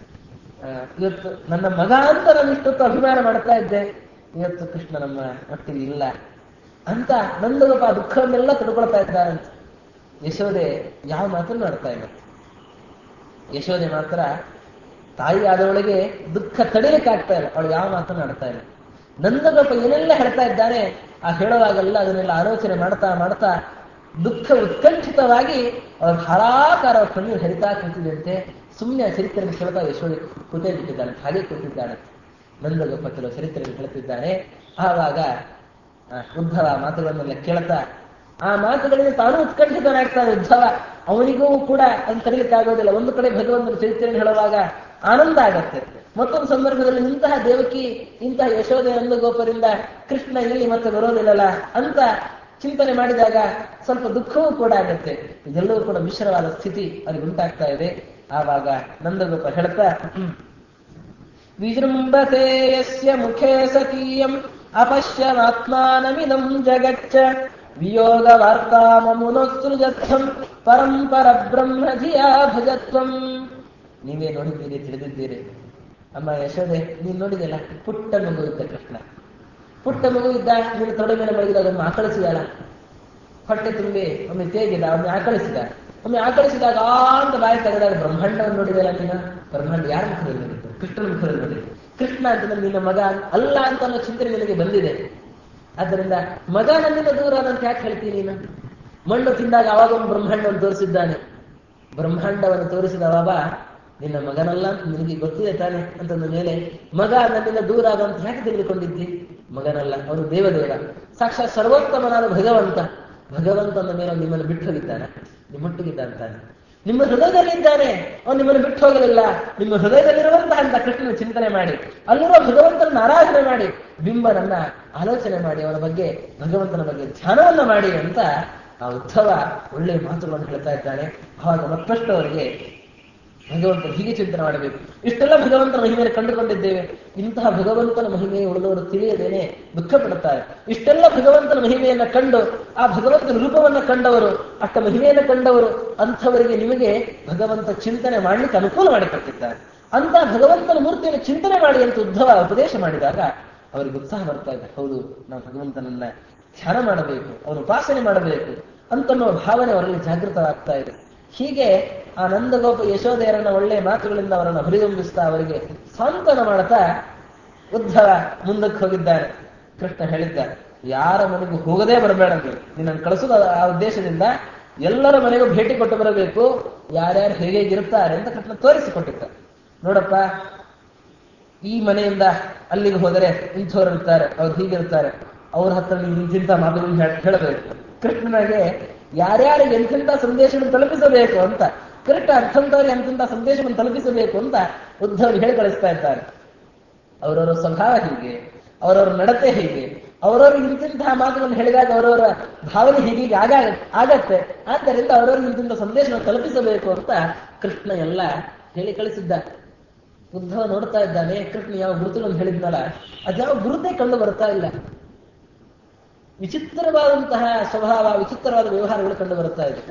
ಇವತ್ತು ನನ್ನ ಮಗ ಅಂತ ನಾನು ಇಷ್ಟೊತ್ತು ಅಭಿಮಾನ ಮಾಡ್ತಾ ಇದ್ದೆ, ಇವತ್ತು ಕೃಷ್ಣ ನಮ್ಮ ಒಟ್ಟಿಗೆ ಇಲ್ಲ ಅಂತ ನಂದಗೋಪ ದುಃಖವನ್ನೆಲ್ಲ ತಡ್ಕೊಳ್ತಾ ಇದ್ದಾರಂತೆ. ಯಶೋದೆ ಯಾವ ಮಾತನ್ನು ಆಡ್ತಾ ಇಲ್ಲ. ಯಶೋದೆ ಮಾತ್ರ ತಾಯಿ ಆದವಳಿಗೆ ದುಃಖ ತಡೆಯಲಿಕ್ಕಾಗ್ತಾ ಇಲ್ಲ, ಅವಳು ಯಾವ ಮಾತನ್ನು ಆಡ್ತಾ ಇಲ್ಲ. ನಂದಗೋಪ ಏನೆಲ್ಲ ಹೇಳ್ತಾ ಇದ್ದಾನೆ, ಆ ಹೇಳುವಾಗೆಲ್ಲ ಅದನ್ನೆಲ್ಲ ಆಲೋಚನೆ ಮಾಡ್ತಾ ಮಾಡ್ತಾ ದುಃಖ ಉತ್ಕಂಠಿತವಾಗಿ ಅವರ ಹಾರಾಕಾರ ಕಣ್ಣೀರು ಹರಿತಾ ಕೂತಿದಂತೆ ಸುಮ್ಮನೆ ಆ ಚರಿತ್ರೆಯನ್ನು ಕೇಳ್ತಾ ಯಶೋದೆ ಕೂತೇ ಬಿಟ್ಟಿದ್ದಾನೆ, ಹಾಗೆ ಕೂತಿದ್ದಾನೆ. ನಂದಗೋಪ ಕೆಲವು ಚರಿತ್ರೆಯನ್ನು ಹೇಳ್ತಿದ್ದಾನೆ. ಆವಾಗ ಉದ್ಧವ ಮಾತುಗಳನ್ನೆಲ್ಲ ಕೇಳ್ತಾ ಆ ಮಾತುಗಳಿಗೆ ತಾನು ಉತ್ಕಂಠಿತನಾಗ್ತಾನೆ ಉದ್ಧವ. ಅವನಿಗೂ ಕೂಡ ಅದನ್ನು ತಡೆಯಲಿಕ್ಕಾಗೋದಿಲ್ಲ. ಒಂದು ಕಡೆ ಭಗವಂತನ ಚರಿತ್ರೆಯನ್ನು ಹೇಳುವಾಗ ಆನಂದ ಆಗತ್ತೆ, ಮತ್ತೊಂದು ಸಂದರ್ಭದಲ್ಲಿ ಇಂತಹ ದೇವಕಿ, ಇಂತಹ ಯಶೋದೆ ನಂದಗೋಪರಿಂದ ಕೃಷ್ಣ ಇಲ್ಲಿ ಮತ್ತೆ ಬರೋದಿಲ್ಲಲ್ಲ ಅಂತ ಚಿಂತನೆ ಮಾಡಿದಾಗ ಸ್ವಲ್ಪ ದುಃಖವೂ ಕೂಡ ಆಗುತ್ತೆ. ಇದೆಲ್ಲವೂ ಕೂಡ ಮಿಶ್ರವಾದ ಸ್ಥಿತಿ ಅವ್ರಿಗೆ ಉಂಟಾಗ್ತಾ ಇದೆ. ಆವಾಗ ನಂದಗೋಪ ಹೇಳ್ತಾ, ವಿಜೃಂಭತೆ ಯಸ್ಯ ಮುಖೇ ಸತೀಯಂ ಅಪಶ್ಯಮಾತ್ಮಾನಮಿದಂ ಜಗಚ್ಚ ವಿಯೋಗ ವಾರ್ತಾಮುನೋತ್ಸೃಜತ್ವಂ ಪರಂಪರ ಬ್ರಹ್ಮಧಿಯಾ ಭಜತ್ವಂ. ನೀವೇ ನೋಡಿದ್ದೀರಿ, ತಿಳಿದಿದ್ದೀರಿ. ಅಮ್ಮ ಯಶೋದೆ, ನೀನ್ ನೋಡಿದೆಲ್ಲ, ಪುಟ್ಟ ಮಗು ಇದ್ದ ಕೃಷ್ಣ, ಪುಟ್ಟ ಮಗು ಇದ್ದ, ನೀನು ತೊಡೆ ಮೇಲೆ ಮಲಗಿದಾಗ ಒಮ್ಮೆ ಆಕಳಿಸಿದಲ್ಲ, ಹೊಟ್ಟೆ ತುಂಬಿ ಒಮ್ಮೆ ತೇಗಿದ, ಒಮ್ಮೆ ಆಕಳಿಸಿದ, ಒಮ್ಮೆ ಆಕಳಿಸಿದಾಗ ಅಂತ ಬಾಯಿ ತೆಗೆದಾಗ ಬ್ರಹ್ಮಾಂಡವನ್ನು ನೋಡಿದೆಲ್ಲ ನೀನು. ಬ್ರಹ್ಮಾಂಡ ಯಾರ ಮುಖದಲ್ಲಿ ನೋಡಿದ್ದು? ಕೃಷ್ಣನ ಮುಖದಲ್ಲಿ ನೋಡಿದ್ದು. ಕೃಷ್ಣ ಅಂತಂದ್ರೆ ನಿನ್ನ ಮಗ ಅಲ್ಲ ಅಂತ ಅನ್ನೋ ಚಿಂತನೆ ನಿನಗೆ ಬಂದಿದೆ. ಆದ್ದರಿಂದ ಮಗ ನನ್ನಿಂದ ದೂರ ಅಂತ ಯಾಕೆ ಹೇಳ್ತೀನಿ ನೀನು? ಮಣ್ಣು ತಿಂದಾಗ ಅವಾಗ ಒಂದು ಬ್ರಹ್ಮಾಂಡವನ್ನು ತೋರಿಸಿದ್ದಾನೆ. ಬ್ರಹ್ಮಾಂಡವನ್ನು ತೋರಿಸಿದ ಬಾಬಾ ನಿನ್ನ ಮಗನಲ್ಲ ಅಂತ ನಿನಗೆ ಗೊತ್ತಿದೆ ತಾನೆ ಅಂತಂದ ಮೇಲೆ ಮಗ ನನ್ನಿಂದ ದೂರ ಆದಂತ ಯಾಕೆ ತಿಳಿದುಕೊಂಡಿದ್ದಿ? ಮಗನಲ್ಲ, ಅವನು ದೇವದೇವ, ಸಾಕ್ಷಾತ್ ಸರ್ವೋತ್ತಮನಾದ ಭಗವಂತ. ಭಗವಂತನ ಮೇಲೆ ನಿಮ್ಮನ್ನು ಬಿಟ್ಟು ಹೋಗಿದ್ದಾನೆ, ನಿಮ್ಮೊಟ್ಟಿಗಿದ್ದ ಅಂತಾನೆ. ನಿಮ್ಮ ಹೃದಯದಲ್ಲಿದ್ದಾನೆ, ಅವನು ನಿಮ್ಮನ್ನು ಬಿಟ್ಟು ಹೋಗಲಿಲ್ಲ. ನಿಮ್ಮ ಹೃದಯದಲ್ಲಿರುವಂತಹ ಅಂತ ಕೃಷ್ಣನ ಚಿಂತನೆ ಮಾಡಿ, ಅಲ್ಲಿರುವ ಭಗವಂತನ ಆರಾಧನೆ ಮಾಡಿ, ಬಿಂಬನನ್ನ ಆಲೋಚನೆ ಮಾಡಿ, ಅವನ ಬಗ್ಗೆ, ಭಗವಂತನ ಬಗ್ಗೆ ಧ್ಯಾನವನ್ನ ಮಾಡಿ ಅಂತ ಆ ಉದ್ಧವ ಒಳ್ಳೆಯ ಮಾತುಗಳನ್ನು ಹೇಳ್ತಾ ಇದ್ದಾನೆ. ಆವಾಗ ಮತ್ತಷ್ಟು ಅವರಿಗೆ ಭಗವಂತನ ಹೀಗೆ ಚಿಂತನೆ ಮಾಡಬೇಕು. ಇಷ್ಟೆಲ್ಲ ಭಗವಂತನ ಮಹಿಮೆಯನ್ನು ಕಂಡುಕೊಂಡಿದ್ದೇವೆ, ಇಂತಹ ಭಗವಂತನ ಮಹಿಮೆ ಉಳಿದವರು ತಿಳಿಯದೇನೆ ದುಃಖ ಪಡುತ್ತಾರೆ. ಇಷ್ಟೆಲ್ಲ ಭಗವಂತನ ಮಹಿಮೆಯನ್ನ ಕಂಡು ಆ ಭಗವಂತನ ರೂಪವನ್ನ ಕಂಡವರು, ಅಷ್ಟ ಮಹಿಮೆಯನ್ನು ಕಂಡವರು, ಅಂಥವರಿಗೆ ನಿಮಗೆ ಭಗವಂತ ಚಿಂತನೆ ಮಾಡಲಿಕ್ಕೆ ಅನುಕೂಲ ಮಾಡಿಕೊಟ್ಟಿದ್ದಾರೆ. ಅಂತ ಭಗವಂತನ ಮೂರ್ತಿಯನ್ನು ಚಿಂತನೆ ಮಾಡಿ ಅಂತ ಉದ್ಧವ ಉಪದೇಶ ಮಾಡಿದಾಗ ಅವರಿಗೆ ಉತ್ಸಾಹ ಬರ್ತಾ ಇದೆ. ಹೌದು, ನಾವು ಭಗವಂತನನ್ನ ಧ್ಯಾನ ಮಾಡಬೇಕು, ಅವನು ಉಪಾಸನೆ ಮಾಡಬೇಕು ಅಂತನ್ನೋ ಭಾವನೆ ಅವರಲ್ಲಿ ಜಾಗೃತವಾಗ್ತಾ ಇದೆ. ಹೀಗೆ ಆ ನಂದಗೋಪ ಯಶೋಧೆಯರನ್ನ ಒಳ್ಳೆಯ ಮಾತುಗಳಿಂದ ಅವರನ್ನು ಹುರಿದುಂಬಿಸ್ತಾ ಅವರಿಗೆ ಸಾಂತ್ವನ ಮಾಡ್ತಾ ಉದ್ಧವ ಮುಂದಕ್ಕೆ ಹೋಗಿದ್ದಾರೆ. ಕೃಷ್ಣ ಹೇಳಿದ್ದ, ಯಾರ ಮನೆಗೂ ಹೋಗದೇ ಬರಬೇಡ, ನಿನ್ನನ್ನು ಕಳಿಸೋದು ಆ ಉದ್ದೇಶದಿಂದ ಎಲ್ಲರ ಮನೆಗೂ ಭೇಟಿ ಕೊಟ್ಟು ಬರಬೇಕು, ಯಾರ್ಯಾರು ಹೇಗಿರುತ್ತಾರೆ ಅಂತ ಕೃಷ್ಣ ತೋರಿಸಿಕೊಟ್ಟಿದ್ದ. ನೋಡಪ್ಪ, ಈ ಮನೆಯಿಂದ ಅಲ್ಲಿಗೆ ಹೋದರೆ ಇಂಥವ್ರು ಇರ್ತಾರೆ, ಅವ್ರು ಹೀಗಿರ್ತಾರೆ, ಅವ್ರ ಹತ್ರ ನೀವು ಇಂತಿಂತ ಮಾತುಗಳನ್ನು ಹೇಳಬೇಕು. ಕೃಷ್ಣನಿಗೆ ಯಾರ್ಯಾರಿಗೆ ಎಂತೆಂಥ ಸಂದೇಶವನ್ನು ತಲುಪಿಸಬೇಕು ಅಂತ, ಕರೆಕ್ಟ್ ಅರ್ಥಂತವ್ರಿಗೆ ಎಂತೆಂಥ ಸಂದೇಶವನ್ನು ತಲುಪಿಸಬೇಕು ಅಂತ ಉದ್ಧವರು ಹೇಳಿ ಕಳಿಸ್ತಾ ಇದ್ದಾರೆ. ಅವರವರ ಸ್ವಭಾವ ಹೀಗೆ, ಅವರವರ ನಡತೆ ಹೀಗೆ, ಅವರವ್ರಿಗೆ ಇಂತಿಂತಹ ಮಾತುಗಳನ್ನು ಹೇಳಿದಾಗ ಅವರವರ ಭಾವನೆ ಹೀಗೆ ಆಗತ್ತೆ. ಆದ್ದರಿಂದ ಅವರವ್ರಿಗೆ ಇಂತಿಂಥ ಸಂದೇಶವನ್ನು ತಲುಪಿಸಬೇಕು ಅಂತ ಕೃಷ್ಣ ಎಲ್ಲ ಹೇಳಿ ಕಳಿಸಿದ್ದ. ಉದ್ಧವ ನೋಡ್ತಾ ಇದ್ದಾನೆ, ಕೃಷ್ಣ ಯಾವ ಗುರುತುಗಳನ್ನು ಹೇಳಿದ್ನಲ್ಲ, ಅದ್ಯಾವ ಗುರುತೇ ಕಂಡು ಬರ್ತಾ ಇಲ್ಲ. ವಿಚಿತ್ರವಾದಂತಹ ಸ್ವಭಾವ, ವಿಚಿತ್ರವಾದ ವ್ಯವಹಾರಗಳು ಕಂಡು ಬರುತ್ತಾ ಇದೆ.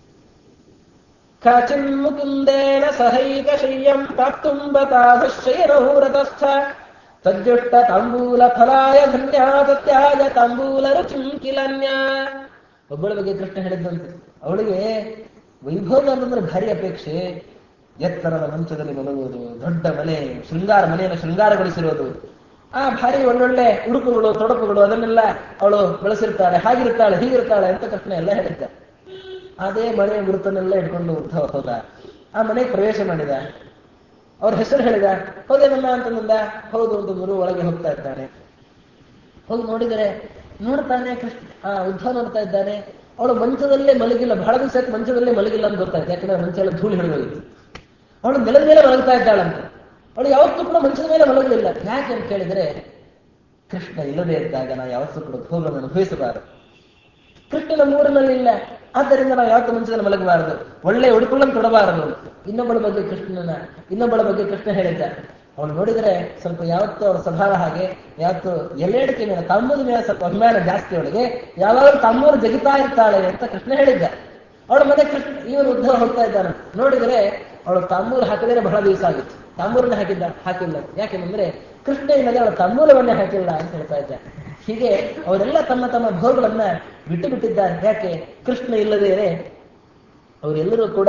ಕಾಚಿನ್ ಮುಕುಂದೇನ ಸಹೈಕ ಶಯ್ಯಂ ಪ್ರಾಪ್ತುಂಬತಾಧಶಯನೌರತಸ್ಥ ತಜ್ಜುಷ್ಟ ತಾಂಬೂಲ ಫಲಾಯ ಧನ್ಯ ತತ್ಯಾಗ ತಾಂಬೂಲ ರುಚಿಂ ಕಿಲನ್ಯ. ಒಬ್ಬಳ ಬಗ್ಗೆ ಕೃಷ್ಣ ಹೇಳಿದ್ದಂತೆ, ಅವಳಿಗೆ ವೈಭೋಗ ಅಂತಂದ್ರೆ ಭಾರಿ ಅಪೇಕ್ಷೆ. ಎತ್ತರದ ಮಂಚದಲ್ಲಿ ಮಲಗುವುದು, ದೊಡ್ಡ ಮನೆ, ಶೃಂಗಾರ ಮನೆಯನ್ನು ಶೃಂಗಾರಗೊಳಿಸಿರುವುದು, ಆ ಭಾರಿ ಒಳ್ಳೊಳ್ಳೆ ಉಡುಪುಗಳು, ತೊಡಪುಗಳು, ಅದನ್ನೆಲ್ಲ ಅವಳು ಬಳಸಿರ್ತಾಳೆ, ಹಾಗಿರ್ತಾಳೆ, ಹೀಗಿರ್ತಾಳೆ ಅಂತ ಕೃಷ್ಣ ಎಲ್ಲ ಹೇಳಿದ್ದ. ಅದೇ ಮನೆಯ ಗುರುತನ್ನೆಲ್ಲ ಇಟ್ಕೊಂಡು ಉದ್ಧವ ಹೋದ. ಆ ಮನೆಗೆ ಪ್ರವೇಶ ಮಾಡಿದ, ಅವ್ರ ಹೆಸರು ಹೇಳಿದ. ಹೌದೇನಮ್ಮ ಅಂತಂದ. ಹೌದು ಅಂತ ಗುರು ಒಳಗೆ ಹೋಗ್ತಾ ಇದ್ದಾನೆ. ಹೋಗಿ ನೋಡಿದರೆ ನೋಡ್ತಾನೆ ಕೃಷ್ಣ, ಉದ್ಧವ ನೋಡ್ತಾ ಇದ್ದಾನೆ. ಅವಳು ಮಂಚದಲ್ಲೇ ಮಲಗಿಲ್ಲ, ಬಹಳ ದಿವಸ ಮಂಚದಲ್ಲೇ ಮಲಗಿಲ್ಲ ಅಂತ ಗೊತ್ತಾಯ್ತು. ಯಾಕಂದ್ರೆ ಮಂಚ ಎಲ್ಲ ಧೂಳು ಹಿಡಿದೋಗಿತ್ತು. ಅವಳು ನೆಲದ ಮೇಲೆ ಮಲಗ್ತಾ ಇದ್ದಾಳಂತ. ಅವಳು ಯಾವತ್ತೂ ಕೂಡ ಮಂಚದ ಮೇಲೆ ಮಲಗಲಿಲ್ಲ. ಯಾಕೆ ಅಂತ ಕೇಳಿದ್ರೆ, ಕೃಷ್ಣ ಇಲ್ಲದೆ ಇದ್ದಾಗ ನಾವು ಯಾವತ್ತೂ ಕೂಡ ಭೋಗವನ್ನು ಅನುಭವಿಸಬಾರದು. ಕೃಷ್ಣ ನಮ್ಮ ಊರಿನಲ್ಲಿ ಇಲ್ಲ, ಆದ್ದರಿಂದ ನಾವು ಯಾವತ್ತೂ ಮಂಚದಲ್ಲಿ ಮಲಗಬಾರದು, ಒಳ್ಳೆ ಉಡುಪುಗಳನ್ನು ತೊಡಬಾರದು. ಇನ್ನೊಬ್ಬಳ ಬಗ್ಗೆ ಕೃಷ್ಣ ಹೇಳಿದ್ದ. ಅವಳು ನೋಡಿದರೆ ಸ್ವಲ್ಪ ಯಾವತ್ತೂ ಅವಳ ಸ್ವಭಾವ ಹಾಗೆ, ಯಾವತ್ತು ಎಲ್ಲೆಡಕ್ಕೆ ಮೇಲೆ ತಮ್ಮದ ಮೇಲೆ ಸ್ವಲ್ಪ ಅಭಿಮಾನ ಜಾಸ್ತಿ ಅವಳಿಗೆ, ಯಾವಾಗಲೂ ತಮ್ಮೂರು ಜಗಿತಾ ಇರ್ತಾಳೆ ಅಂತ ಕೃಷ್ಣ ಹೇಳಿದ್ದ. ಅವಳ ಮನೆ ಕೃಷ್ಣ ಇವನು ಉದ್ಧವ ಹೋಗ್ತಾ ಇದ್ದಾನೆ. ನೋಡಿದರೆ ಅವಳು ತಾಂಬೂಲ ಹಾಕಿದರೆ ಬಹಳ ದಿವಸ ಆಗಿತ್ತು. ತಾಂಬೂಲನ್ನ ಹಾಕಿಲ್ಲ. ಯಾಕೆಂದ್ರೆ ಕೃಷ್ಣ ಇಲ್ಲದೆ ಅವಳ ತಾಂಬೂಲವನ್ನೇ ಹಾಕಿಲ್ಲ ಅಂತ ಹೇಳ್ತಾ ಇದ್ದ. ಹೀಗೆ ಅವರೆಲ್ಲ ತಮ್ಮ ತಮ್ಮ ಭೋಗಗಳನ್ನ ಬಿಟ್ಟು ಬಿಟ್ಟಿದ್ದಾರೆ. ಯಾಕೆ? ಕೃಷ್ಣ ಇಲ್ಲದೇನೆ ಅವರೆಲ್ಲರೂ ಕೂಡ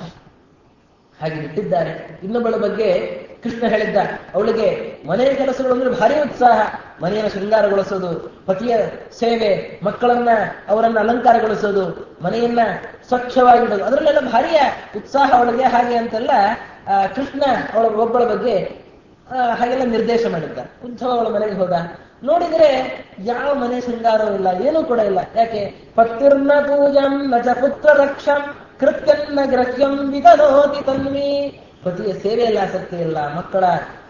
ಹಾಗೆ ಬಿಟ್ಟಿದ್ದಾರೆ. ಇನ್ನೊಬ್ಬಳ ಬಗ್ಗೆ ಕೃಷ್ಣ ಹೇಳಿದ್ದ, ಅವಳಿಗೆ ಮನೆಯ ಕೆಲಸಗಳು ಅಂದ್ರೆ ಭಾರಿ ಉತ್ಸಾಹ. ಮನೆಯನ್ನು ಶೃಂಗಾರಗೊಳಿಸೋದು, ಪತಿಯ ಸೇವೆ, ಮಕ್ಕಳನ್ನ ಅವರನ್ನ ಅಲಂಕಾರಗೊಳಿಸೋದು, ಮನೆಯನ್ನ ಸ್ವಚ್ಛವಾಗಿಡೋದು, ಅದರಲ್ಲೆಲ್ಲ ಭಾರಿಯ ಉತ್ಸಾಹ ಅವಳಿಗೆ. ಹಾಗೆ ಅಂತೆಲ್ಲ ಕೃಷ್ಣ ಒಬ್ಬಳ ಬಗ್ಗೆ ಹಾಗೆಲ್ಲ ನಿರ್ದೇಶ ಮಾಡಿದ್ದ. ಉದ್ಧವ ಅವಳ ಮನೆಗೆ ಹೋದ. ನೋಡಿದ್ರೆ ಯಾವ ಮನೆ ಶೃಂಗಾರವೂ ಇಲ್ಲ, ಏನೂ ಕೂಡ ಇಲ್ಲ. ಯಾಕೆ? ಪತ್ತಿರ್ನ ಪೂಜಂ ನಚ ಪುತ್ರ ರಕ್ಷಂ ಕೃತ್ಯನ್ನ ಗ್ರಹ್ಯಂ ವಿಧನೋತಿ ತನ್ವಿ. ಪತಿಯ ಸೇವೆಯಲ್ಲಿ ಆಸಕ್ತಿ ಇಲ್ಲ, ಮಕ್ಕಳ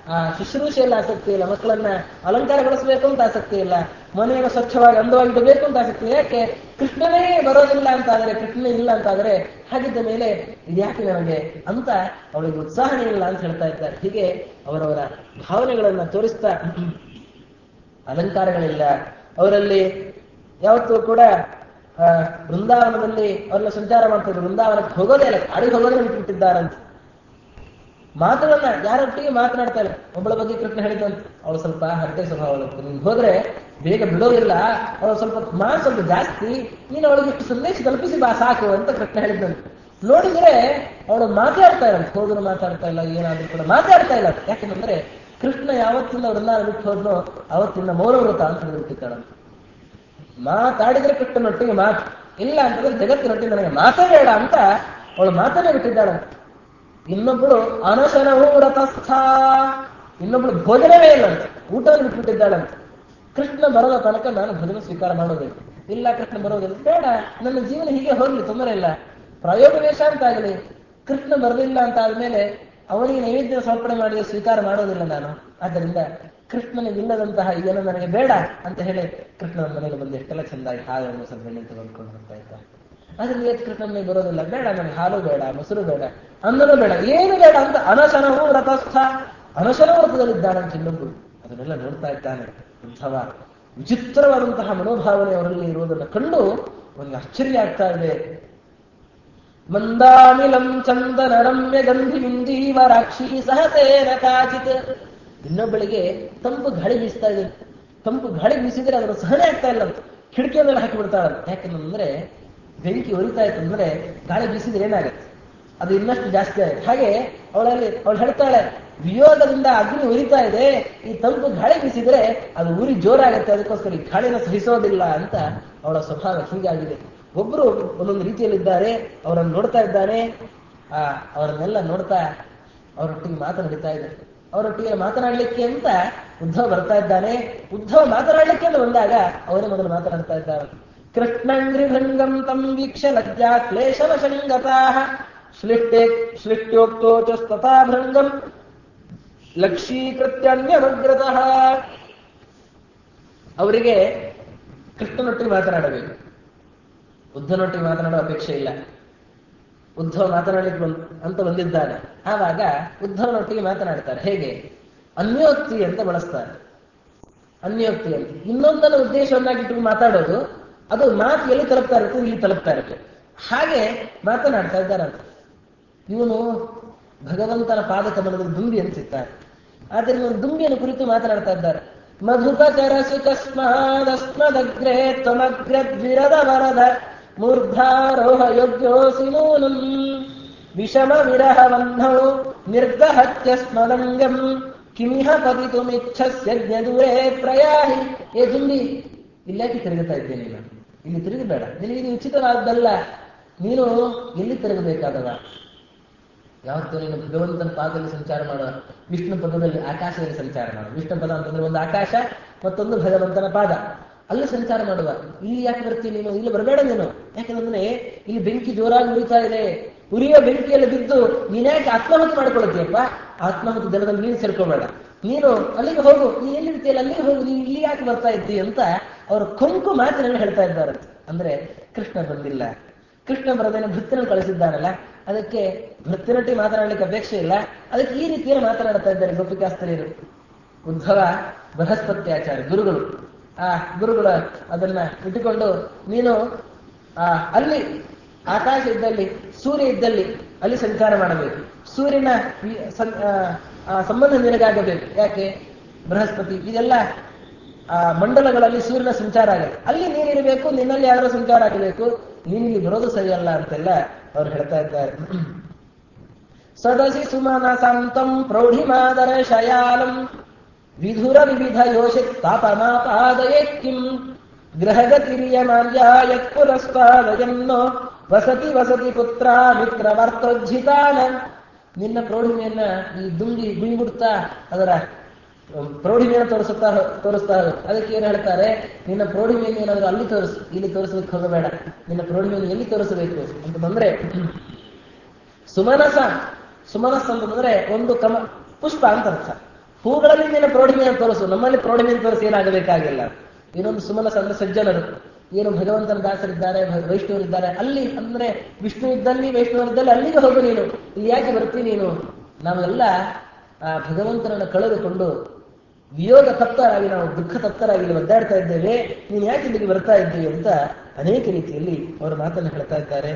ಆ ಶುಶ್ರೂಷೆಯಲ್ಲಿ ಆಸಕ್ತಿ ಇಲ್ಲ, ಮಕ್ಕಳನ್ನ ಅಲಂಕಾರಗೊಳಿಸಬೇಕು ಅಂತ ಆಸಕ್ತಿ ಇಲ್ಲ, ಮನೆಯನ್ನು ಸ್ವಚ್ಛವಾಗಿ ಅಂದವಾಗಿಡಬೇಕು ಅಂತ ಆಸಕ್ತಿ ಇಲ್ಲ. ಯಾಕೆ? ಕೃಷ್ಣನೇ ಬರೋದಿಲ್ಲ ಅಂತಾದರೆ, ಕೃಷ್ಣನೇ ಇಲ್ಲ ಅಂತಾದರೆ ಹಾಗಿದ್ದ ಮೇಲೆ ಇದ್ಯಾಕೆ ನನಗೆ ಅಂತ ಅವಳಿಗೆ ಉತ್ಸಾಹನೇ ಇಲ್ಲ ಅಂತ ಹೇಳ್ತಾ ಇದ್ದಾರೆ. ಹೀಗೆ ಅವರವರ ಭಾವನೆಗಳನ್ನ ತೋರಿಸ್ತಾ, ಅಲಂಕಾರಗಳಿಲ್ಲ ಅವರಲ್ಲಿ. ಯಾವತ್ತೂ ಕೂಡ ವೃಂದಾವನದಲ್ಲಿ ಅವರೆಲ್ಲ ಸಂಚಾರ ಮಾಡ್ತಿದ್ರು, ವೃಂದಾವನಕ್ಕೆ ಹೋಗೋದೇ ಇಲ್ಲ, ಕಾಡಿಗೆ ಹೋಗೋದೇ ಬಿಟ್ಬಿಟ್ಟಿದ್ದಾರಂತ. ಮಾತುಗಳನ್ನ ಯಾರೊಟ್ಟಿಗೆ ಮಾತನಾಡ್ತಾ ಇಲ್ಲ. ಒಬ್ಬಳ ಬಗ್ಗೆ ಕೃಷ್ಣ ಹೇಳಿದಂತ, ಅವಳು ಸ್ವಲ್ಪ ಹರಟೆ ಸ್ವಭಾವ, ನೀನು ಹೋದ್ರೆ ಬೇಗ ಬಿಡೋದಿಲ್ಲ, ಅವಳು ಸ್ವಲ್ಪ ಜಾಸ್ತಿ, ನೀನು ಅವಳಿಗೆ ಇಷ್ಟು ಸಂದೇಶ ತಲುಪಿಸಿ ಬಾ ಸಾಕು ಅಂತ ಕೃಷ್ಣ ಹೇಳಿದಂತೆ. ನೋಡಿದ್ರೆ ಅವಳು ಮಾತಾಡ್ತಾ ಇಲ್ಲ, ಹೋದ್ರು ಮಾತಾಡ್ತಾ ಇಲ್ಲ, ಏನಾದ್ರೂ ಕೂಡ ಮಾತಾಡ್ತಾ ಇಲ್ಲ. ಯಾಕೆಂದ್ರೆ ಕೃಷ್ಣ ಯಾವತ್ತಿಂದ ವೃಂದಾವನ ಬಿಟ್ಟು ಹೋದ್ನೋ ಅವತ್ತಿಂದ ಮೌನವ್ರತ ಅಂತ ಹೇಳಿಬಿಟ್ಟಿದ್ದಾಳಂತ. ಮಾತಾಡಿದ್ರೆ ಕೃಷ್ಣನೊಟ್ಟಿಗೆ ಮಾತು ಇಲ್ಲ ಅಂತಂದ್ರೆ ಜಗತ್ತಿನೊಟ್ಟಿಗೆ ನನಗೆ ಮಾತೇ ಬೇಡ ಅಂತ ಅವಳು ಮಾತನ್ನೇ ಬಿಟ್ಟಿದ್ದಾಳಂತ. ಇನ್ನೊಬ್ಬಳು ಅನಶನವೂ ವ್ರತಸ್ಥ, ಇನ್ನೊಬ್ಳು ಭೋಜನವೇ ಇಲ್ಲ ಅಂತ, ಊಟವನ್ನು ಬಿಟ್ಬಿಟ್ಟಿದ್ದಾಳಂತ. ಕೃಷ್ಣ ಬರೋದ ತನಕ ನಾನು ಭೋಜನ ಸ್ವೀಕಾರ ಮಾಡೋದಿಲ್ಲ. ಇಲ್ಲ, ಕೃಷ್ಣ ಬರೋದಿಲ್ಲ, ಬೇಡ, ನನ್ನ ಜೀವನ ಹೀಗೆ ಹೋಗ್ಲಿ, ತೊಂದರೆ ಇಲ್ಲ, ಪ್ರಯೋಗ ವೇಷ ಅಂತ ಆಗಲಿ. ಕೃಷ್ಣ ಬರಲಿಲ್ಲ ಅಂತ ಆದ್ಮೇಲೆ ಅವನಿಗೆ ನೈವೇದ್ಯ ಸಮರ್ಪಣೆ ಮಾಡಿದ್ರೆ ಸ್ವೀಕಾರ ಮಾಡೋದಿಲ್ಲ ನಾನು. ಆದ್ದರಿಂದ ಕೃಷ್ಣನಿಗಿಲ್ಲದಂತಹ ಇದನ್ನು ನನಗೆ ಬೇಡ ಅಂತ ಹೇಳಿ ಕೃಷ್ಣನ ಮನೆಗೆ ಬಂದು ಎಷ್ಟೆಲ್ಲ ಚೆಂದಾಗಿ ಹಾಲನ್ನು ಸ್ವಲ್ಪ ಬೆಣ್ಣೆ ತೆಗೆದುಕೊಂಡು ಬರ್ತಾ ಇದ್ದಾರೆ. ಆದ್ರೆ ಕೃಷ್ಣನಿಗೆ ಬರೋದಿಲ್ಲ, ಬೇಡ, ನನಗೆ ಹಾಲು ಬೇಡ, ಮೊಸರು ಬೇಡ, ಅನ್ನನೂ ಬೇಡ, ಏನು ಬೇಡ ಅಂತ ಅನಶನವೂ ವ್ರತಸ್ಥ, ಅನಶನ ವ್ರತದಲ್ಲಿದ್ದಾನಂತ ಇನ್ನೊಬ್ಬರು. ಅದನ್ನೆಲ್ಲ ನೋಡ್ತಾ ಇದ್ದಾನೆ ಉದ್ಧವ. ವಿಚಿತ್ರವಾದಂತಹ ಮನೋಭಾವನೆ ಅವರಲ್ಲಿ ಇರುವುದನ್ನು ಕಂಡು ಅವನಿಗೆ ಆಶ್ಚರ್ಯ ಆಗ್ತಾ ಇದೆ. ಮಂದಾಮಿಲಂ ಚಂದನ ರಮ್ಯ ಗಂಧಿಯುಂದೀವ ರಾಕ್ಷಿ ಸಹತೇನ ಕಾಚಿತ್. ಇನ್ನೊಬ್ಬಳಿಗೆ ತಂಪು ಗಾಳಿ ಬೀಸ್ತಾ ಇದೆ, ತಂಪು ಗಾಳಿ ಬೀಸಿದ್ರೆ ಅದರ ಸಹನೆ ಆಗ್ತಾ ಇಲ್ಲ ಅಂತ ಕಿಟಕಿಯನ್ನೆಲ್ಲ ಹಾಕಿ ಬಿಡ್ತಾಳೆ. ಯಾಕೆಂದ್ರೆ ಬೆಂಕಿ ಉರಿತಾ ಇತ್ತಂದ್ರೆ ಗಾಳಿ ಬೀಸಿದ್ರೆ ಏನಾಗತ್ತೆ, ಅದು ಇನ್ನಷ್ಟು ಜಾಸ್ತಿ ಆಗುತ್ತೆ. ಹಾಗೆ ಅವಳು ಹೇಳ್ತಾಳೆ, ವಿಯೋಗದಿಂದ ಅಗ್ನಿ ಉರಿತಾ ಇದೆ, ಈ ತಂಪು ಗಾಳಿ ಬೀಸಿದ್ರೆ ಅದು ಉರಿ ಜೋರಾಗತ್ತೆ, ಅದಕ್ಕೋಸ್ಕರ ಈ ಗಾಳಿನ ಸಹಿಸೋದಿಲ್ಲ ಅಂತ ಅವಳ ಸ್ವಭಾವ ಹೀಗಾಗಿದೆ. ಒಬ್ರು ಒಂದೊಂದು ರೀತಿಯಲ್ಲಿದ್ದಾರೆ, ಅವರನ್ನು ನೋಡ್ತಾ ಇದ್ದಾನೆ. ಅವರನ್ನೆಲ್ಲ ನೋಡ್ತಾ ಅವರೊಟ್ಟಿಗೆ ಮಾತನಾಡ್ತಾ ಇದೆ. ಅವರೊಟ್ಟಿಗೆ ಮಾತನಾಡ್ಲಿಕ್ಕೆ ಅಂತ ಉದ್ಧವ ಬರ್ತಾ ಇದ್ದಾನೆ. ಉದ್ಧವ ಮಾತನಾಡ್ಲಿಕ್ಕೆ ಅಂತ ಬಂದಾಗ ಅವರೇ ಮೊದಲು ಮಾತನಾಡ್ತಾ ಇದ್ದಾರೆ. ಕೃಷ್ಣಂಗ್ರಿಭೃಂಗಂ ತಂ ವೀಕ್ಷ ಲಜ್ಜಾ ಕ್ಲೇಶವಶಂಗತಾ ಶ್ಲಿಷ್ಟ್ಯೋಕ್ತೋಚಸ್ತಥಾ ಭೃಂಗಂ ಲಕ್ಷೀಕೃತ್ಯನ್ಯವಗ್ರತಃ. ಅವರಿಗೆ ಕೃಷ್ಣನೊಟ್ಟಿಗೆ ಮಾತನಾಡಬೇಕು, ಉದ್ಧವನೊಟ್ಟಿಗೆ ಮಾತನಾಡುವ ಅಪೇಕ್ಷೆ ಇಲ್ಲ. ಉದ್ಧವ ಮಾತನಾಡಲಿಕ್ಕೆ ಅಂತ ಬಂದಿದ್ದಾನೆ. ಆವಾಗ ಉದ್ಧವನೊಟ್ಟಿಗೆ ಮಾತನಾಡ್ತಾರೆ. ಹೇಗೆ? ಅನ್ಯೋಕ್ತಿ ಅಂತ ಬಳಸ್ತಾರೆ. ಅನ್ಯೋಕ್ತಿ ಅಂತ ಇನ್ನೊಂದನ್ನು ಉದ್ದೇಶವನ್ನಾಗಿಟ್ಟು ಮಾತಾಡೋದು, ಅದು ಮಾತು ಎಲ್ಲಿ ತಲುಪ್ತಾ ಇರುತ್ತೆ, ಇಲ್ಲಿ ತಲುಪ್ತಾ ಇರುತ್ತೆ. ಹಾಗೆ ಮಾತನಾಡ್ತಾ ಇದ್ದಾರಂತ. ಇವನು ಭಗವಂತನ ಪಾದಕಮಲದ ದುಂಬಿ ಅನ್ಸಿದ್ದಾರೆ. ಆದ್ದರಿಂದ ಒಂದು ದುಂಬಿಯನ್ನು ಕುರಿತು ಮಾತನಾಡ್ತಾ ಇದ್ದಾರೆ. ಮಧುಕಚರಸು ಕಸ್ಮಾದಸ್ಮದಗ್ರೇ ತ್ವಮಗ್ರದ್ವಿರದ ವರದ ಮೂರ್ಧಾರೋಹ ಯೋಗ್ಯೋಸಿ ನೂನಂ ವಿಷಮ ವಿರಹವನ್ನೌ ನಿರ್ಗಹತ್ಯ ಸ್ಮದಂಗಂ ಕಿಮಿಹ ಪತಿತುಮಿಚ್ಛಸ್ಯ ದೂರೇ ಪ್ರಯಾಹಿ. ಏ ದುಂಬಿ, ಇಲ್ಲಾಕೆ ತಿರುಗುತ್ತಾ ಇದ್ದೇನೆ, ನಾನು ಇಲ್ಲಿ ತಿರುಗಬೇಡ, ನಿನಗೆ ಇದು ಉಚಿತವಾದ್ದಲ್ಲ, ನೀನು ಎಲ್ಲಿ ತಿರುಗಬೇಕಾದವ? ಯಾವತ್ತೂ ನೀನು ಭಗವಂತನ ಪಾದದಲ್ಲಿ ಸಂಚಾರ ಮಾಡುವ, ವಿಷ್ಣು ಪದದಲ್ಲಿ ಆಕಾಶದಲ್ಲಿ ಸಂಚಾರ ಮಾಡುವ. ವಿಷ್ಣು ಪದ ಅಂತಂದ್ರೆ ಒಂದು ಆಕಾಶ, ಮತ್ತೊಂದು ಭಗವಂತನ ಪಾದ, ಅಲ್ಲಿ ಸಂಚಾರ ಮಾಡುವ. ಇಲ್ಲಿ ಯಾಕೆ ಬರ್ತೀನಿ ನೀನು? ಇಲ್ಲಿ ಬರಬೇಡ ನೀನು. ಯಾಕಂದ್ರೆ ಇಲ್ಲಿ ಬೆಂಕಿ ಜೋರಾಗಿ ಉರಿತಾ ಇದೆ, ಉರಿಯುವ ಬೆಂಕಿಯಲ್ಲಿ ಬಿದ್ದು ನೀನ್ಯಾಕೆ ಆತ್ಮಹತ್ಯೆ ಮಾಡ್ಕೊಳ್ತೀಯಪ್ಪ? ಆತ್ಮಹತ್ಯೆ ಜಲದಲ್ಲಿ ನೀನು ಸೇರ್ಕೋಬೇಡ, ನೀನು ಅಲ್ಲಿಗೆ ಹೋಗು, ನೀನು ಎಲ್ಲಿರ್ತೀಯಲ್ಲ ಅಲ್ಲಿಗೆ ಹೋಗು, ನೀನು ಇಲ್ಲಿ ಯಾಕೆ ಬರ್ತಾ ಇದ್ದೀ ಅಂತ ಅವರು ಕೊಂಕು ಮಾತಿನಲ್ಲಿ ಹೇಳ್ತಾ ಇದ್ದಾರೆ. ಅಂದ್ರೆ ಕೃಷ್ಣ ಬಂದಿಲ್ಲ, ಕೃಷ್ಣ ಬರದೇನೆ ಭೃತ್ಯನನ್ನು ಕಳಿಸಿದ್ದಾನಲ್ಲ, ಅದಕ್ಕೆ ಭೃತ್ಯನೊಟ್ಟಿಗೆ ಮಾತನಾಡಲಿಕ್ಕೆ ಅಪೇಕ್ಷೆ ಇಲ್ಲ. ಅದಕ್ಕೆ ಈ ರೀತಿಯಲ್ಲಿ ಮಾತನಾಡ್ತಾ ಇದ್ದಾರೆ ಗೋಪಿಕಾಸ್ತ್ರೀಯರು. ಉದ್ಧವ ಬೃಹಸ್ಪತ್ಯಾಚಾರ್ಯ ಗುರುಗಳು, ಆ ಗುರುಗಳು ಅದನ್ನ ಇಟ್ಟುಕೊಂಡು ನೀನು ಅಲ್ಲಿ ಆಕಾಶ ಇದ್ದಲ್ಲಿ, ಸೂರ್ಯ ಇದ್ದಲ್ಲಿ ಅಲ್ಲಿ ಸಂಚಾರ ಮಾಡಬೇಕು, ಸೂರ್ಯನ ಸಂಬಂಧ ನಿನಗಾಗಬೇಕು. ಯಾಕೆ? ಬೃಹಸ್ಪತಿ ಇದೆಲ್ಲ ಮಂಡಲಗಳಲ್ಲಿ ಸೂರ್ಯನ ಸಂಚಾರ ಆಗುತ್ತೆ, ಅಲ್ಲಿ ನೀನಿರಬೇಕು, ನಿನ್ನಲ್ಲಿ ಯಾರೋ ಸಂಚಾರ ಆಗಬೇಕು, ನೀನಿಗೆ ಬರೋದು ಸರಿಯಲ್ಲ ಅಂತೆಲ್ಲ ಅವ್ರು ಹೇಳ್ತಾ ಇದ್ದಾರೆ. ಸದಸಿ ಸುಮನ ಸಂತಂ ಪ್ರೌಢಿಮಾದರ ಶಯಾಲಂ ವಿಧುರ ವಿವಿಧ ಯೋಷಿತ್ ತಾಪಮಾಪಾದಯೇ ಕಿಂ ಗೃಹಗತಿರಿಯಮಾರ್ಯಾಯ ಪುರಸ್ತಾದಯನ್ನೋ ವಸತಿ ವಸತಿ ಪುತ್ರ ಮಿತ್ರವರ್ತೋಜ್ಜಿತಾನ. ನಿನ್ನ ಪ್ರೌಢಿಮೆಯನ್ನ ಈ ದುಂಗಿ ಗುಂಗುಡ್ತಾ ಅದರ ಪ್ರೌಢಿಮೆಯನ್ನು ತೋರಿಸ್ತಾ ಅದಕ್ಕೆ ಏನು ಹೇಳ್ತಾರೆ? ನಿನ್ನ ಪ್ರೌಢಿಮೆಯನ್ನು ಏನಾದರೂ ಅಲ್ಲಿ ತೋರಿಸು, ಇಲ್ಲಿ ತೋರಿಸಲಿಕ್ಕೆ ಹೋಗಬೇಡ. ನಿನ್ನ ಪ್ರೌಢಿಮೆಯನ್ನು ಎಲ್ಲಿ ತೋರಿಸಬೇಕು ಅಂತಂದ್ರೆ ಸುಮನಸ. ಸುಮನಸ್ ಅಂತಂದ್ರೆ ಒಂದು ಪುಷ್ಪ ಅಂತ ಅರ್ಥ. ಹೂಗಳಲ್ಲಿ ನೀನು ಪ್ರೌಢಿಮೆಯನ್ನು ತೋರಿಸು, ನಮ್ಮಲ್ಲಿ ಪ್ರೌಢಿಮೆಯನ್ನು ತೋರಿಸಿ ಏನಾಗಬೇಕಾಗಿಲ್ಲ. ಇನ್ನೊಂದು ಸುಮನ ಸಣ್ಣ ಸಜ್ಜನರು ಏನು ಭಗವಂತನ ದಾಸರಿದ್ದಾರೆ, ವೈಷ್ಣವರಿದ್ದಾರೆ, ಅಲ್ಲಿ ಅಂದ್ರೆ ವಿಷ್ಣು ಇದ್ದಲ್ಲಿ ವೈಷ್ಣವರಿದ್ದಲ್ಲಿ ಅಲ್ಲಿಗೆ ಹೋಗು ನೀನು, ಇಲ್ಲಿ ಯಾಕೆ ಬರ್ತೀನಿ ನೀನು? ನಾವೆಲ್ಲ ಆ ಭಗವಂತನನ್ನು ಕಳೆದುಕೊಂಡು ವಿಯೋಗ ತಪ್ತರಾಗಿ, ನಾವು ದುಃಖ ತಪ್ತರಾಗಿ ಇಲ್ಲಿ ಒದ್ದಾಡ್ತಾ ಇದ್ದೇವೆ, ನೀನು ಯಾಕೆ ಇಲ್ಲಿಗೆ ಬರ್ತಾ ಇದ್ದೀವಿ ಅಂತ ಅನೇಕ ರೀತಿಯಲ್ಲಿ ಅವರು ಮಾತನ್ನು ಹೇಳ್ತಾ ಇದ್ದಾರೆ.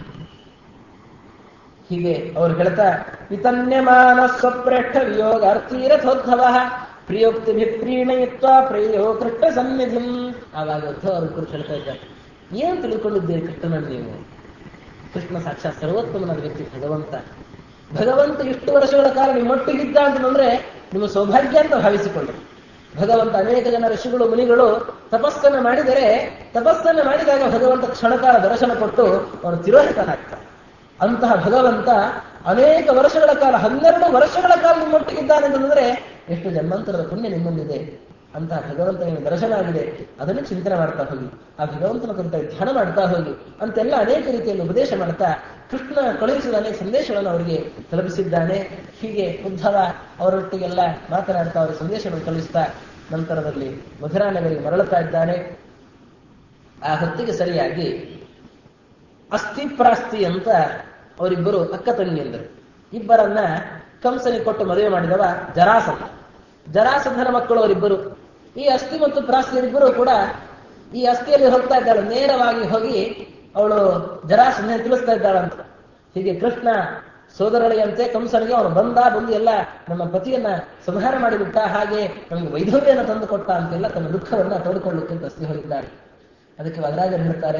ಹೀಗೆ ಅವರು ಹೇಳ್ತಾ, ವಿತನ್ಯಮಾನ ಸ್ವಪ್ರೇಷ್ಠ ವಿಯೋಗಾರ್ಥೀರಥೋದ್ಭವ ಪ್ರಿಯೋಕ್ತಿ ವಿಪ್ರೀಣಯಿತ್ವ ಪ್ರಿಯೋ ಕೃಷ್ಣ ಸನ್ನಿಧಿಂ. ಆವಾಗ ಉದ್ಧವ ಅವರು ಕುರಿತು ಹೇಳ್ತಾ ಇದ್ದಾರೆ, ಏನು ತಿಳ್ಕೊಂಡಿದ್ದೀರಿ ಕೃಷ್ಣನನ್ನು ನೀವು? ಕೃಷ್ಣ ಸಾಕ್ಷಾತ್ ಸರ್ವೋತ್ತಮನಾದ ವ್ಯಕ್ತಿ ಭಗವಂತ. ಭಗವಂತ ಇಷ್ಟು ವರ್ಷಗಳ ಕಾಲ ನಿಮ್ಮೊಟ್ಟಿಗಿದ್ದ ಅಂತಂದ್ರೆ ನಿಮ್ಮ ಸೌಭಾಗ್ಯ ಅಂತ ಭಾವಿಸಿಕೊಳ್ಳಿ. ಭಗವಂತ ಅನೇಕ ಜನ ಋಷಿಗಳು ಮುನಿಗಳು ತಪಸ್ಸನ್ನು ಮಾಡಿದಾಗ ಭಗವಂತ ಕ್ಷಣಕಾಲ ದರ್ಶನ ಕೊಟ್ಟು ಅವನು ತಿರೋಹಿತನಾಗ್ತಾನೆ. ಅಂತಹ ಭಗವಂತ ಅನೇಕ ವರ್ಷಗಳ ಕಾಲ 12 ವರ್ಷಗಳ ಕಾಲ ನಿಮ್ಮೊಟ್ಟಿಗಿದ್ದಾನೆ ಅಂತಂದ್ರೆ ಎಷ್ಟು ಜನ್ಮಾಂತರದ ಪುಣ್ಯ ನಿಮ್ಮೊಂದಿದೆ. ಅಂತಹ ಭಗವಂತನ ದರ್ಶನ ಆಗಿದೆ, ಅದನ್ನು ಚಿಂತನೆ ಮಾಡ್ತಾ ಹೋಗಿ, ಆ ಭಗವಂತನ ಕುರಿತ ಧ್ಯಾನ ಮಾಡ್ತಾ ಹೋಗಿ ಅಂತೆಲ್ಲ ಅನೇಕ ರೀತಿಯಲ್ಲಿ ಉಪದೇಶ ಮಾಡ್ತಾ ಕೃಷ್ಣ ಕಳುಹಿಸಿದ ಅನೇಕ ಸಂದೇಶಗಳನ್ನು ಅವರಿಗೆ ತಲುಪಿಸಿದ್ದಾನೆ. ಹೀಗೆ ಉದ್ಧವ ಅವರೊಟ್ಟಿಗೆಲ್ಲ ಮಾತನಾಡ್ತಾ ಅವರ ಸಂದೇಶವನ್ನು ಕಳುಹಿಸ್ತಾ ನಂತರದಲ್ಲಿ ಮಧುರಾ ನಗರಿಗೆ ಮರಳುತ್ತಾ ಇದ್ದಾನೆ. ಆ ಹೊತ್ತಿಗೆ ಸರಿಯಾಗಿ ಅಸ್ಥಿ ಪ್ರಾಸ್ತಿ ಅಂತ ಅವರಿಬ್ಬರು ಅಕ್ಕ ತಂಗಿಯಂದರು, ಇಬ್ಬರನ್ನ ಕಂಸನಿಗೆ ಕೊಟ್ಟು ಮದುವೆ ಮಾಡಿದವ ಜರಾಸಂಧನ ಮಕ್ಕಳು ಅವರಿಬ್ಬರು. ಈ ಅಸ್ಥಿ ಮತ್ತು ಪ್ರಾಸ್ತಿಯರಿಬ್ಬರು ಕೂಡ ಈ ಅಸ್ಥಿಯಲ್ಲಿ ಹೋಗ್ತಾ ಇದ್ದಾಳೆ, ನೇರವಾಗಿ ಹೋಗಿ ಅವಳು ಜರಾಸಂಧನ ತಿಳಿಸ್ತಾ ಇದ್ದಾಳಂತ. ಹೀಗೆ ಕೃಷ್ಣ ಸೋದರಳಿಯಂತೆ ಕಂಸನಿಗೆ ಅವನು ಬಂದು ಎಲ್ಲ ನಮ್ಮ ಪತಿಯನ್ನ ಸಂಹಾರ ಮಾಡಿಬಿಟ್ಟ, ಹಾಗೆ ನಮ್ಗೆ ವೈಧವ್ಯನ ತಂದು ಕೊಟ್ಟ ಅಂತೆಲ್ಲ ತನ್ನ ದುಃಖವನ್ನ ತೋಡಿಕೊಳ್ಳುತ್ತೆ ಅಸ್ಥಿ ಹೋಗಿದ್ದಾರೆ. ಅದಕ್ಕೆ ವರರಾಜರು ಹೇಳ್ತಾರೆ,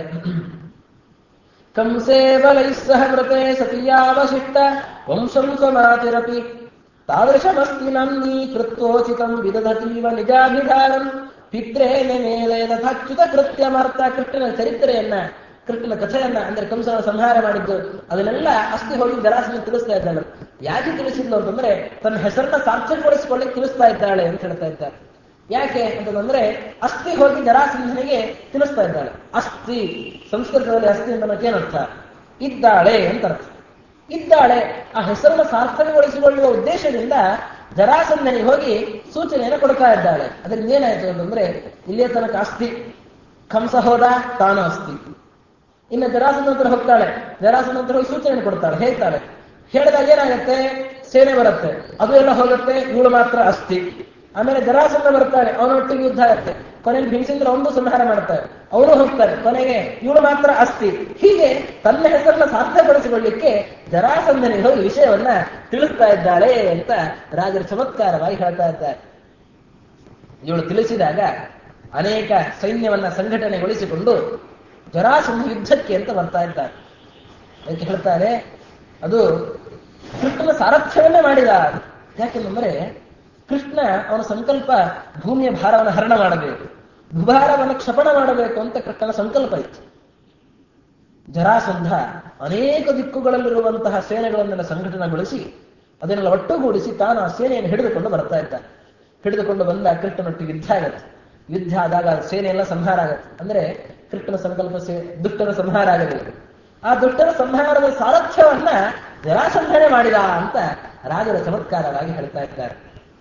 ಕಂಸೇ ಬಲೈ ಸಹ ಮೃತೆ ಸತಿಯಾವಶಿಷ್ಟ ವಂಶಂ ಸ್ವಮಾತಿರಪಿ ತಾದೃಶಮಸ್ತಿ ನನ್ನೀ ಕೃತ್ವೋಚಿತಂ ವಿದಧತೀವ ನಿಜಾಭಿಧಾನಂ ಪಿತ್ರೇನ ಮೇಲೆ ತಥಾಚ್ಯುತ ಕೃತ್ಯಮರ್ಥ. ಕೃಷ್ಣನ ಚರಿತ್ರೆಯನ್ನ, ಕೃಷ್ಣನ ಕಥೆಯನ್ನ, ಅಂದ್ರೆ ಕಂಸನ ಸಂಹಾರ ಮಾಡಿದ್ದು ಅದನ್ನೆಲ್ಲ ಅಸ್ಥಿ ಹೋಗಿ ಜರಾಸಂಧನ ತಿಳಿಸ್ತಾ ಇದ್ದಾಳೆ. ಯಾಕೆ ತಿಳಿಸಿದ್ಲು ಅಂತಂದ್ರೆ ತನ್ನ ಹೆಸರನ್ನ ಸಾರ್ಥಕಗೊಳಿಸಿಕೊಳ್ಳಿಕ್ಕೆ ತಿಳಿಸ್ತಾ ಇದ್ದಾಳೆ ಅಂತ ಹೇಳ್ತಾ ಇದ್ದಾರೆ. ಯಾಕೆ ಅಂತಂದ್ರೆ ಅಸ್ಥಿ ಹೋಗಿ ಜರಾಸಂಧನಿಗೆ ತಿಳಿಸ್ತಾ ಇದ್ದಾಳೆ. ಅಸ್ಥಿ ಸಂಸ್ಕೃತದಲ್ಲಿ ಅಸ್ಥಿ ಅಂತ ಏನರ್ಥ? ಇದ್ದಾಳೆ ಅಂತ ಅರ್ಥ. ಇದ್ದಾಳೆ, ಆ ಹೆಸರನ್ನು ಸಾರ್ಥಕಗೊಳಿಸಿಕೊಳ್ಳುವ ಉದ್ದೇಶದಿಂದ ಜರಾಸಂಧನಿಗೆ ಹೋಗಿ ಸೂಚನೆಯನ್ನು ಕೊಡ್ತಾ ಇದ್ದಾಳೆ. ಅದರಿಂದ ಏನಾಯ್ತು ಅಂತಂದ್ರೆ ಇಲ್ಲಿಯ ತನಕ ಅಸ್ಥಿ, ಕಂಸ ಹೋದ ತಾನು ಅಸ್ಥಿ. ಇನ್ನು ಜರಾಸಂಧ ನಂತರ ಹೋಗ್ತಾಳೆ, ಜರಾಸಂಧ ನಂತರ ಹೋಗಿ ಸೂಚನೆಯನ್ನು ಕೊಡ್ತಾಳೆ, ಹೇಳ್ತಾಳೆ. ಹೇಳಿದಾಗ ಏನಾಗತ್ತೆ? ಸೇನೆ ಬರುತ್ತೆ, ಅದು ಎಲ್ಲ ಹೋಗುತ್ತೆ, ಇವಳು ಮಾತ್ರ ಅಸ್ಥಿ. ಆಮೇಲೆ ಜರಾಸಂಧ ಬರ್ತಾರೆ, ಅವನೊಟ್ಟಿಗೆ ಯುದ್ಧ ಆಗುತ್ತೆ, ಕೊನೆಗೆ ಭೀಮಸೇಂದ್ರ ಒಂದು ಸಂಹಾರ ಮಾಡ್ತಾರೆ, ಅವರು ಹೋಗ್ತಾರೆ, ಕೊನೆಗೆ ಇವಳು ಮಾತ್ರ ಅಸ್ಥಿ. ಹೀಗೆ ತನ್ನ ಹೆಸರನ್ನ ಸಾರ್ಥಕಗೊಳಿಸಿಕೊಳ್ಳಿಕ್ಕೆ ಜರಾಸಂಧನಿಗೆ ಹೋಗಿ ವಿಷಯವನ್ನ ತಿಳಿಸ್ತಾ ಇದ್ದಾಳೆ ಅಂತ ರಾಜರು ಚಮತ್ಕಾರವಾಗಿ ಹೇಳ್ತಾ ಇದ್ದಾರೆ. ಇವಳು ತಿಳಿಸಿದಾಗ ಅನೇಕ ಸೈನ್ಯವನ್ನ ಸಂಘಟನೆಗೊಳಿಸಿಕೊಂಡು ಜರಾಸಂಧ ಯುದ್ಧಕ್ಕೆ ಅಂತ ಬರ್ತಾ ಇದ್ದಾರೆ. ಅದಕ್ಕೆ ಹೇಳ್ತಾರೆ, ಅದು ಕೃಷ್ಣನ ಸಾರಥ್ಯವನ್ನೇ ಮಾಡಿದ. ಯಾಕೆಂದ್ರೆ ಕೃಷ್ಣ ಅವನ ಸಂಕಲ್ಪ ಭೂಮಿಯ ಭಾರವನ್ನು ಹರಣ ಮಾಡಬೇಕು, ಭೂಭಾರವನ್ನು ಕ್ಷಪಣ ಮಾಡಬೇಕು ಅಂತ ಕೃಷ್ಣನ ಸಂಕಲ್ಪ ಇತ್ತು. ಜರಾಸಂಧ ಅನೇಕ ದಿಕ್ಕುಗಳಲ್ಲಿರುವಂತಹ ಸೇನೆಗಳನ್ನೆಲ್ಲ ಸಂಘಟನೆಗೊಳಿಸಿ ಅದನ್ನೆಲ್ಲ ಒಟ್ಟುಗೂಡಿಸಿ ತಾನು ಆ ಸೇನೆಯನ್ನು ಹಿಡಿದುಕೊಂಡು ಬರ್ತಾ ಇದ್ದಾನೆ. ಹಿಡಿದುಕೊಂಡು ಬಂದ ಕೃಷ್ಣನೊಟ್ಟಿಗೆ ಯುದ್ಧ ಆಗತ್ತೆ. ಯುದ್ಧ ಆದಾಗ ಸೇನೆಯೆಲ್ಲ ಸಂಹಾರ ಆಗತ್ತೆ. ಅಂದ್ರೆ ಕೃಷ್ಣನ ಸಂಕಲ್ಪ ದುಷ್ಟರ ಸಂಹಾರ ಆಗಬೇಕು. ಆ ದುಷ್ಟರ ಸಂಹಾರದ ಸಾರಥ್ಯವನ್ನ ಜರಾಸಂಧನೆ ಮಾಡಿದ ಅಂತ ರಾಜರ ಚಮತ್ಕಾರವಾಗಿ ಹೇಳ್ತಾ ಇದ್ದಾರೆ.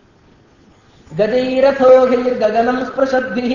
ಗಜೈರಥೋಘೈರ್ಗಗನಂ ಸ್ಪೃಶದ್ಭಿಃ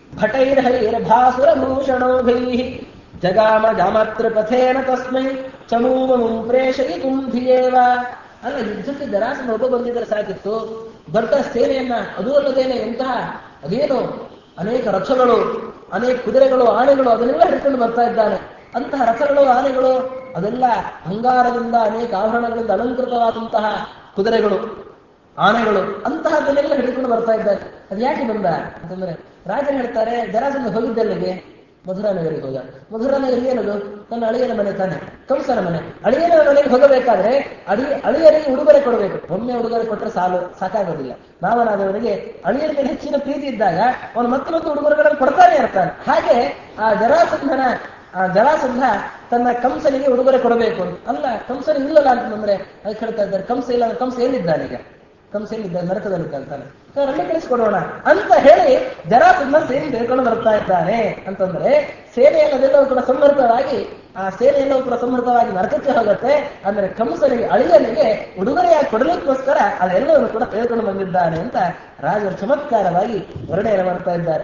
ಭಟೈರ್ಹೈರ್ಭಾಸುರಭೂಷಣೋಘೈಃ ಜಗಾಮ ಜಾಮಾತೃ ಪಥೇನ ತಸ್ಮೈ ಚಮೂಮುಂ ಪ್ರೇಷಯಿತುಂ ಧಿಯೇವ. ಅಲ್ಲ, ಯುದ್ಧಕ್ಕೆ ಜರಾಸಂಧ ಒಬ್ಬ ಬಂದಿದ್ರೆ ಸಾಕಿತ್ತು, ದೊಡ್ಡ ಸೇನೆಯನ್ನ, ಅದೂ ಅಲ್ಲದೇನೆ ಎಂತಹ ಅದೇನು ಅನೇಕ ರಥಗಳು, ಅನೇಕ ಕುದುರೆಗಳು, ಆನೆಗಳು ಅದನ್ನೆಲ್ಲ ಹಿಡ್ಕೊಂಡು ಬರ್ತಾ ಇದ್ದಾನೆ. ಅಂತಹ ರಥಗಳು, ಆನೆಗಳು ಅದೆಲ್ಲ ಬಂಗಾರದಿಂದ ಅನೇಕ ಆಭರಣಗಳಿಂದ ಅಲಂಕೃತವಾದಂತಹ ಕುದುರೆಗಳು, ಆನೆಗಳು, ಅಂತಹದನ್ನೆಲ್ಲ ಹಿಡಿದುಕೊಂಡು ಬರ್ತಾ ಇದ್ದಾರೆ. ಅದು ಯಾಕೆ ಬಂದ ಅಂತಂದ್ರೆ ರಾಜರು ಹೇಳ್ತಾರೆ, ಜರಾಸಂಧ ಹೋಗಿದ್ದಲ್ಲಿಗೆ ಮಧುರಾ ನಗರಿಗೆ ಹೋದ. ಮಧುರಾ ನಗರಿಗೆ ಏನದು? ನನ್ನ ಅಳಿಯನ ಮನೆ ತಾನೆ, ಕಂಸನ ಮನೆ. ಅಳಿಯನ ಮನೆಗೆ ಹೋಗಬೇಕಾದ್ರೆ ಅಳಿಯರಿಗೆ ಉಡುಗೊರೆ ಕೊಡಬೇಕು. ಒಮ್ಮೆ ಉಡುಗೊರೆ ಕೊಟ್ಟರೆ ಸಾಕಾಗೋದಿಲ್ಲ. ಮಾವನಾದವನಿಗೆ ಅಳಿಯರ ಮೇಲೆ ಹೆಚ್ಚಿನ ಪ್ರೀತಿ ಇದ್ದಾಗ ಅವನು ಮತ್ತೆ ಉಡುಗೊರೆಗಳನ್ನು ಕೊಡ್ತಾನೆ ಇರ್ತಾನೆ. ಹಾಗೆ ಆ ಜರಾಸಂಧ ತನ್ನ ಕಂಸನಿಗೆ ಉಡುಗೊರೆ ಕೊಡಬೇಕು ಅಂತ. ಅಲ್ಲ, ಕಂಸನಿಗೆ ಇಲ್ಲಲ್ಲ ಅಂತಂದ್ರೆ ಅದಕ್ಕೆ ಹೇಳ್ತಾ ಇದ್ದಾರೆ, ಕಂಸ ಇಲ್ಲ, ಕಂಸ ಎಲ್ಲಿದ್ದಾನೆ? ಈಗ ಕಂಸ ಎಲ್ಲಿದ್ದಾನೆ? ನರಕದಲ್ಲಿದ್ದಾನೆ. ರಳ್ಳಿ ಕಳಿಸ್ಕೊಡೋಣ ಅಂತ ಹೇಳಿ ಜರಾಸಂಧ ಸೇನೆ ತೆಗೆದುಕೊಂಡು ಬರ್ತಾ ಇದ್ದಾನೆ. ಅಂತಂದ್ರೆ ಸೇನೆಯಲ್ಲದೆಲ್ಲವೂ ಕೂಡ ಸಂವರ್ಧವಾಗಿ ಆ ಸೇನೆಯೆಲ್ಲವೂ ಕೂಡ ಸಮೃದ್ಧವಾಗಿ ನರಕಕ್ಕೆ ಹೋಗುತ್ತೆ. ಅಂದರೆ ಕಂಸನಿಗೆ ಅಳಿಯನಿಗೆ ಉಡುಗೊರೆಯಾಗಿ ಕೊಡಲಿಕ್ಕೋಸ್ಕರ ಅದೆಲ್ಲವನ್ನು ಕೂಡ ತೆಗೆದುಕೊಂಡು ಬಂದಿದ್ದಾನೆ ಅಂತ ರಾಜರು ಚಮತ್ಕಾರವಾಗಿ ವರ್ಣನೆ ಮಾಡ್ತಾ ಇದ್ದಾರೆ.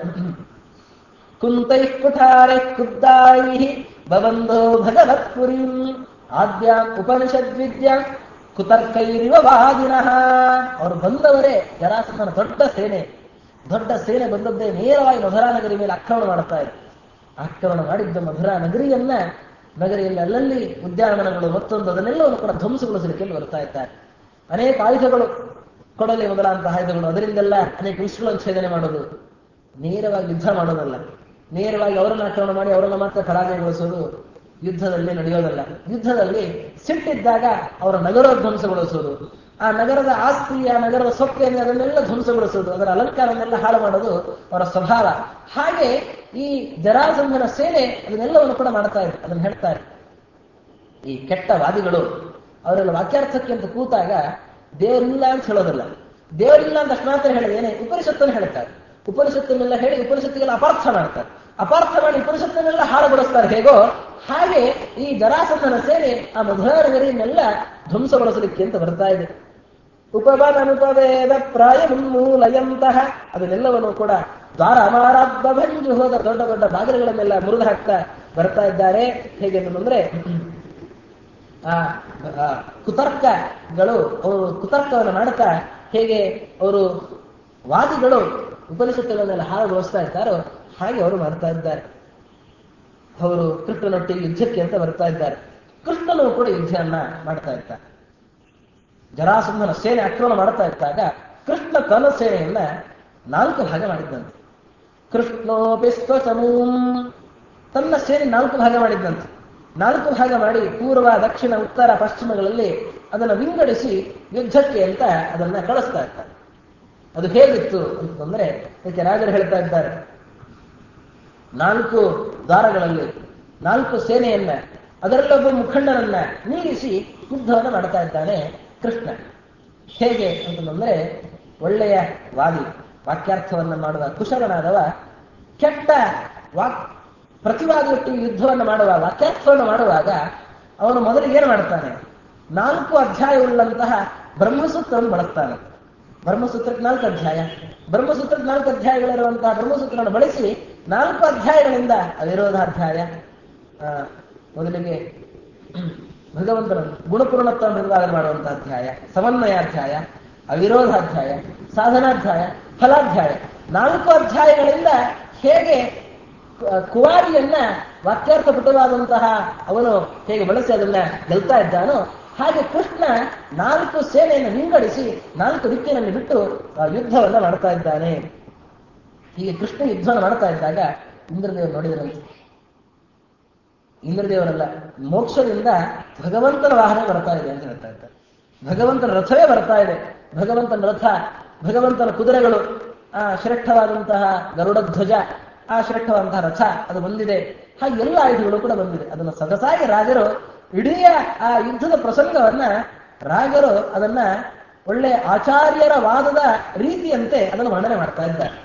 ಕುಂತೈ ಕುಠಾರೈ ಕುದ್ದಾಯಿ ಬಬಂಧೋ ಭಗವತ್ಪುರಿ ಆದ್ಯಾಂ ಉಪನಿಷದ್ವಿದ್ಯಾ ಕುತರ್ಕೈರಿವ ವಾದಿನಃ. ಅವರು ಬಂದವರೇ ಜರಾಸಂಧನ ದೊಡ್ಡ ಸೇನೆ ಬಂದದ್ದೇ ನೇರವಾಗಿ ಮಧುರಾ ನಗರಿ ಮೇಲೆ ಆಕ್ರಮಣ ಮಾಡ್ತಾ ಇದೆ. ಆಕ್ರಮಣ ಮಾಡಿದ್ದ ಮಧುರಾ ನಗರಿಯಲ್ಲಿ ಅಲ್ಲಲ್ಲಿ ಉದ್ಯಾನವನಗಳು ಮತ್ತೊಂದು ಅದನ್ನೆಲ್ಲವನ್ನು ಕೂಡ ಧ್ವಂಸಗೊಳಿಸಲಿಕ್ಕೆ ಬರ್ತಾ ಇದ್ದಾರೆ. ಅನೇಕ ಆಯುಧಗಳು, ಕೊಡಲಿ ಮೊದಲಾದಂತಹ ಆಯುಧಗಳು, ಅದರಿಂದೆಲ್ಲ ಅನೇಕ ವಿಷಯಗಳನ್ನು ಛೇದನೆ ಮಾಡೋದು. ನೇರವಾಗಿ ಯುದ್ಧ ಮಾಡೋದಲ್ಲ, ನೇರವಾಗಿ ಅವರನ್ನು ಆಕ್ರಮಣ ಮಾಡಿ ಅವರನ್ನು ಮಾತ್ರ ಪರಾಜಯಗೊಳಿಸೋದು ಯುದ್ಧದಲ್ಲಿ ನಡೆಯೋದಲ್ಲ. ಯುದ್ಧದಲ್ಲಿ ಸಿಟ್ಟಿದ್ದಾಗ ಅವರ ನಗರ ಧ್ವಂಸಗೊಳಿಸೋದು, ಆ ನಗರದ ಆಸ್ತಿ, ಆ ನಗರದ ಸೊಕ್ಕೇನೆ ಅದನ್ನೆಲ್ಲ ಧ್ವಂಸಗೊಳಿಸೋದು, ಅದರ ಅಲಂಕಾರವನ್ನೆಲ್ಲ ಹಾಳು ಮಾಡೋದು ಅವರ ಸ್ವಭಾವ. ಹಾಗೆ ಈ ಜರಾಸಂಧನ ಸೇನೆ ಅದನ್ನೆಲ್ಲವನ್ನು ಕೂಡ ಮಾಡ್ತಾ ಇದೆ. ಅದನ್ನು ಹೇಳ್ತಾರೆ ಈ ಕೆಟ್ಟ ವಾದಿಗಳು. ಅವರೆಲ್ಲ ವಾಕ್ಯಾರ್ಥಕ್ಕೆ ಅಂತ ಕೂತಾಗ ದೇವರಿಲ್ಲ ಅಂತ ಹೇಳೋದಲ್ಲ, ದೇವರಿಲ್ಲ ಅಂತ ಮಾತ್ರ ಹೇಳೋದೇನೆ ಉಪನಿಷತ್ತನ್ನು ಹೇಳ್ತಾರೆ. ಉಪನಿಷತ್ತನ್ನೆಲ್ಲ ಹೇಳಿ ಉಪನಿಷತ್ತಿಗೆಲ್ಲ ಅಪಾರ್ಥ ಮಾಡ್ತಾರೆ. ಅಪಾರ್ಥ ಮಾಡಿ ಉಪನಿಷತ್ತನ್ನೆಲ್ಲ ಹಾಳುಗೊಳಿಸ್ತಾರೆ. ಹೇಗೋ ಹಾಗೆ ಈ ಜರಾಸಂಧನ ಸೇನೆ ಆ ಮಧುರಾ ನಗರಿಯನ್ನೆಲ್ಲ ಧ್ವಂಸಗೊಳಿಸಲಿಕ್ಕೆ ಅಂತ ಬರ್ತಾ ಇದೆ. ಉಪವೇದ ಪ್ರಾಯ ಮುನ್ಮೂಲಯಂತಹ ಅದನ್ನೆಲ್ಲವನ್ನು ಕೂಡ ದ್ವಾರ ಅಮಾರಾಬ್ಬ ಭಂಜು ಹೋದ ದೊಡ್ಡ ಬಾಗಿಲುಗಳನ್ನೆಲ್ಲ ಮುರಿದು ಹಾಕ್ತಾ ಬರ್ತಾ ಇದ್ದಾರೆ. ಹೇಗೆ ಅಂತಂದ್ರೆ ಆ ಕುತರ್ಕಗಳು, ಅವರು ಕುತರ್ಕವನ್ನು ಮಾಡ್ತಾ ಹೇಗೆ ಅವರು ವಾದಿಗಳು ಉಪನಿಷತ್ತುಗಳನ್ನೆಲ್ಲ ಹಾಳುಗೊಳಿಸ್ತಾ ಇದ್ದಾರೋ ಹಾಗೆ ಅವರು ಮಾಡ್ತಾ ಇದ್ದಾರೆ. ಅವರು ಕೃಷ್ಣನೊಟ್ಟಿಗೆ ಯುದ್ಧಕ್ಕೆ ಅಂತ ಬರ್ತಾ ಇದ್ದಾರೆ. ಕೃಷ್ಣನು ಕೂಡ ಯುದ್ಧವನ್ನ ಮಾಡ್ತಾ ಇರ್ತಾರೆ. ಜರಾಸಂಧನ ಸೇನೆ ಆಕ್ರಮಣ ಮಾಡ್ತಾ ಇದ್ದಾಗ ಕೃಷ್ಣ ತನ್ನ ಸೇನೆಯನ್ನ 4 ಭಾಗ ಮಾಡಿದ್ದಂತೆ. ಕೃಷ್ಣೋಪಿ ಸ್ವಸಮೂಂ ತನ್ನ ಸೇನೆ 4 ಭಾಗ ಮಾಡಿದ್ದಂತೆ. 4 ಭಾಗ ಮಾಡಿ ಪೂರ್ವ, ದಕ್ಷಿಣ, ಉತ್ತರ, ಪಶ್ಚಿಮಗಳಲ್ಲಿ ಅದನ್ನು ವಿಂಗಡಿಸಿ ಯುದ್ಧಕ್ಕೆ ಅಂತ ಅದನ್ನ ಕಳಿಸ್ತಾ ಇರ್ತಾರೆ. ಅದು ಹೇಗಿತ್ತು ಅಂತಂದ್ರೆ, ಇದಕ್ಕೆ ರಾಜರು ಹೇಳ್ತಾ ಇದ್ದಾರೆ, 4 ದ್ವಾರಗಳಲ್ಲಿ 4 ಸೇನೆಯನ್ನ ಅದರಲ್ಲೊಬ್ಬ ಮುಖಂಡರನ್ನ ನಿಲ್ಲಿಸಿ ಯುದ್ಧವನ್ನು ಮಾಡ್ತಾ ಇದ್ದಾನೆ ಕೃಷ್ಣ. ಹೇಗೆ ಅಂತಂದ್ರೆ, ಒಳ್ಳೆಯ ವಾದಿ, ವಾಕ್ಯಾರ್ಥವನ್ನು ಮಾಡುವ ಕುಶಲನಾದವ, ಕೆಟ್ಟ ಪ್ರತಿವಾದಿಯೊಟ್ಟಿಗೆ ಯುದ್ಧವನ್ನು ಮಾಡುವ, ವಾಕ್ಯಾರ್ಥವನ್ನು ಮಾಡುವಾಗ ಅವನು ಮೊದಲಿಗೆ ಏನು ಮಾಡ್ತಾನೆ, 4 ಅಧ್ಯಾಯವುಳ್ಳಂತಹ ಬ್ರಹ್ಮಸೂತ್ರವನ್ನು ಬಳಸ್ತಾನೆ. ಬ್ರಹ್ಮಸೂತ್ರಕ್ಕೆ 4 ಅಧ್ಯಾಯ, ಬ್ರಹ್ಮಸೂತ್ರಕ್ಕೆ 4 ಅಧ್ಯಾಯಗಳಿರುವಂತಹ ಬ್ರಹ್ಮಸೂತ್ರವನ್ನು ಬಳಸಿ 4 ಅಧ್ಯಾಯಗಳಿಂದ ಅವಿರೋಧಾಧ್ಯಾಯ, ಮೊದಲಿಗೆ ಭಗವಂತನ ಗುಣಪೂರ್ಣತ್ವವನ್ನು ಪ್ರತಿಪಾದನೆ ಮಾಡುವಂತಹ ಅಧ್ಯಾಯ, ಸಮನ್ವಯಾಧ್ಯಾಯ, ಅವಿರೋಧಾಧ್ಯಾಯ, ಸಾಧನಾಧ್ಯಾಯ, ಫಲಾಧ್ಯಾಯ, 4 ಅಧ್ಯಾಯಗಳಿಂದ ಹೇಗೆ ಕುವಾರಿಯನ್ನ ವಾಕ್ಯಾರ್ಥಪುಟವಾದಂತಹ ಅವನು ಹೇಗೆ ಬಳಸಿ ಅದನ್ನ ಗೆಲ್ತಾ ಇದ್ದಾನೋ ಹಾಗೆ ಕೃಷ್ಣ 4 ಸೇನೆಯನ್ನು ವಿಂಗಡಿಸಿ 4 ದಿಕ್ಕಿನಲ್ಲಿ ಬಿಟ್ಟು ಯುದ್ಧವನ್ನ ಮಾಡ್ತಾ ಇದ್ದಾನೆ. ಹೀಗೆ ಕೃಷ್ಣ ಯುದ್ಧವನ್ನು ಮಾಡ್ತಾ ಇದ್ದಾಗ ಇಂದ್ರದೇವರು ನೋಡಿದರಂತೆ. ಇಂದ್ರದೇವರಲ್ಲ, ಮೋಕ್ಷದಿಂದ ಭಗವಂತನ ವಾಹನ ಬರ್ತಾ ಇದೆ ಅಂತ ಹೇಳ್ತಾ ಇದ್ದಾರೆ. ಭಗವಂತನ ರಥವೇ ಬರ್ತಾ ಇದೆ. ಭಗವಂತನ ರಥ, ಭಗವಂತನ ಕುದುರೆಗಳು, ಆ ಶ್ರೇಷ್ಠವಾದಂತಹ ಗರುಡ ಧ್ವಜ, ಆ ಶ್ರೇಷ್ಠವಾದಂತಹ ರಥ ಅದು ಬಂದಿದೆ. ಹಾಗೆ ಎಲ್ಲ ಆಯುಧಗಳು ಕೂಡ ಬಂದಿದೆ. ಅದನ್ನು ಸೊಗಸಾಗಿ ರಾಜರು ಇಡೀ ಆ ಯುದ್ಧದ ಪ್ರಸಂಗವನ್ನ ರಾಜರು ಅದನ್ನ ಒಳ್ಳೆ ಆಚಾರ್ಯರ ವಾದದ ರೀತಿಯಂತೆ ಅದನ್ನು ವರ್ಣನೆ ಮಾಡ್ತಾ ಇದ್ದಾರೆ.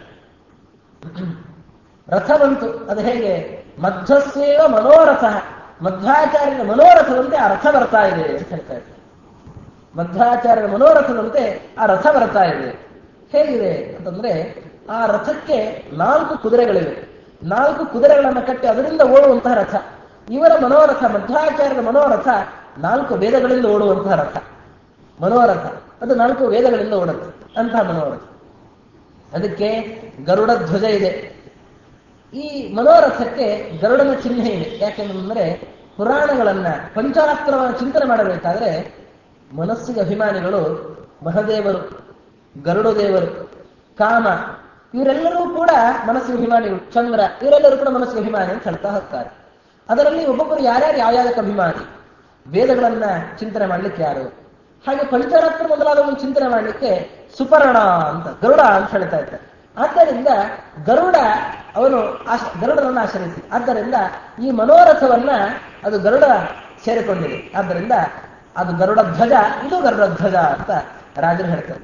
ರಥ ಬಂತು, ಅದು ಹೇಗೆ ಮಧ್ವಸ್ಯೇವ ಮನೋರಥ, ಮಧ್ವಾಚಾರ್ಯರ ಮನೋರಥದಂತೆ ಆ ರಥ ಬರ್ತಾ ಇದೆ ಅಂತ ಹೇಳ್ತಾ ಇದ್ದಾರೆ. ಮಧ್ವಾಚಾರ್ಯರ ಮನೋರಥದಂತೆ ಆ ರಥ ಬರ್ತಾ ಇದೆ. ಹೇಗಿದೆ ಅಂತಂದ್ರೆ, ಆ ರಥಕ್ಕೆ 4 ಕುದುರೆಗಳಿವೆ. 4 ಕುದುರೆಗಳನ್ನು ಕಟ್ಟಿ ಅದರಿಂದ ಓಡುವಂತಹ ರಥ. ಇವರ ಮನೋರಥ, ಮಧ್ವಾಚಾರ್ಯರ ಮನೋರಥ 4 ವೇದಗಳಿಂದ ಓಡುವಂತಹ ರಥ ಮನೋರಥ. ಅದು 4 ವೇದಗಳಿಂದ ಓಡುತ್ತೆ ಅಂತಹ ಮನೋರಥ. ಅದಕ್ಕೆ ಗರುಡ ಧ್ವಜ ಇದೆ. ಈ ಮನೋರಥಕ್ಕೆ ಗರುಡನ ಚಿಹ್ನೆ ಇದೆ. ಯಾಕೆಂದ್ರೆ ಪುರಾಣಗಳನ್ನ, ಪಂಚಾಸ್ತ್ರವನ್ನು ಚಿಂತನೆ ಮಾಡಬೇಕಾದ್ರೆ ಮನಸ್ಸಿಗೆ ಅಭಿಮಾನಿಗಳು ಮಹದೇವರು, ಗರುಡದೇವರು, ಕಾಮ, ಇವರೆಲ್ಲರೂ ಕೂಡ ಮನಸ್ಸಿಗೆ ಅಭಿಮಾನಿಗಳು. ಚಂದ್ರ, ಇವರೆಲ್ಲರೂ ಕೂಡ ಮನಸ್ಸಿಗೆ ಅಭಿಮಾನಿ ಅಂತ ಹೇಳ್ತಾ ಹೋಗ್ತಾರೆ. ಅದರಲ್ಲಿ ಒಬ್ಬೊಬ್ಬರು ಯಾರ್ಯಾರು ಯಾವ್ಯಾವುದಕ್ಕೆ ಅಭಿಮಾನಿ, ವೇದಗಳನ್ನ ಚಿಂತನೆ ಮಾಡ್ಲಿಕ್ಕೆ ಯಾರು, ಹಾಗೆ ಪಂಚರತ್ನ ಮೊದಲಾದವನ್ನು ಚಿಂತನೆ ಮಾಡಲಿಕ್ಕೆ ಸುಪರ್ಣ ಅಂತ, ಗರುಡ ಅಂತ ಹೇಳ್ತಾ ಇದ್ದಾರೆ. ಆದ್ದರಿಂದ ಗರುಡ ಅವನು ಗರುಡನನ್ನು ಆಶ್ರಯಿಸಿ, ಆದ್ದರಿಂದ ಈ ಮನೋರಥವನ್ನ ಅದು ಗರುಡ ಸೇರಿಕೊಂಡಿದೆ. ಆದ್ದರಿಂದ ಅದು ಗರುಡ ಧ್ವಜ, ಇದು ಗರುಡ ಧ್ವಜ ಅಂತ ರಾಜರು ಹೇಳ್ತಾರೆ.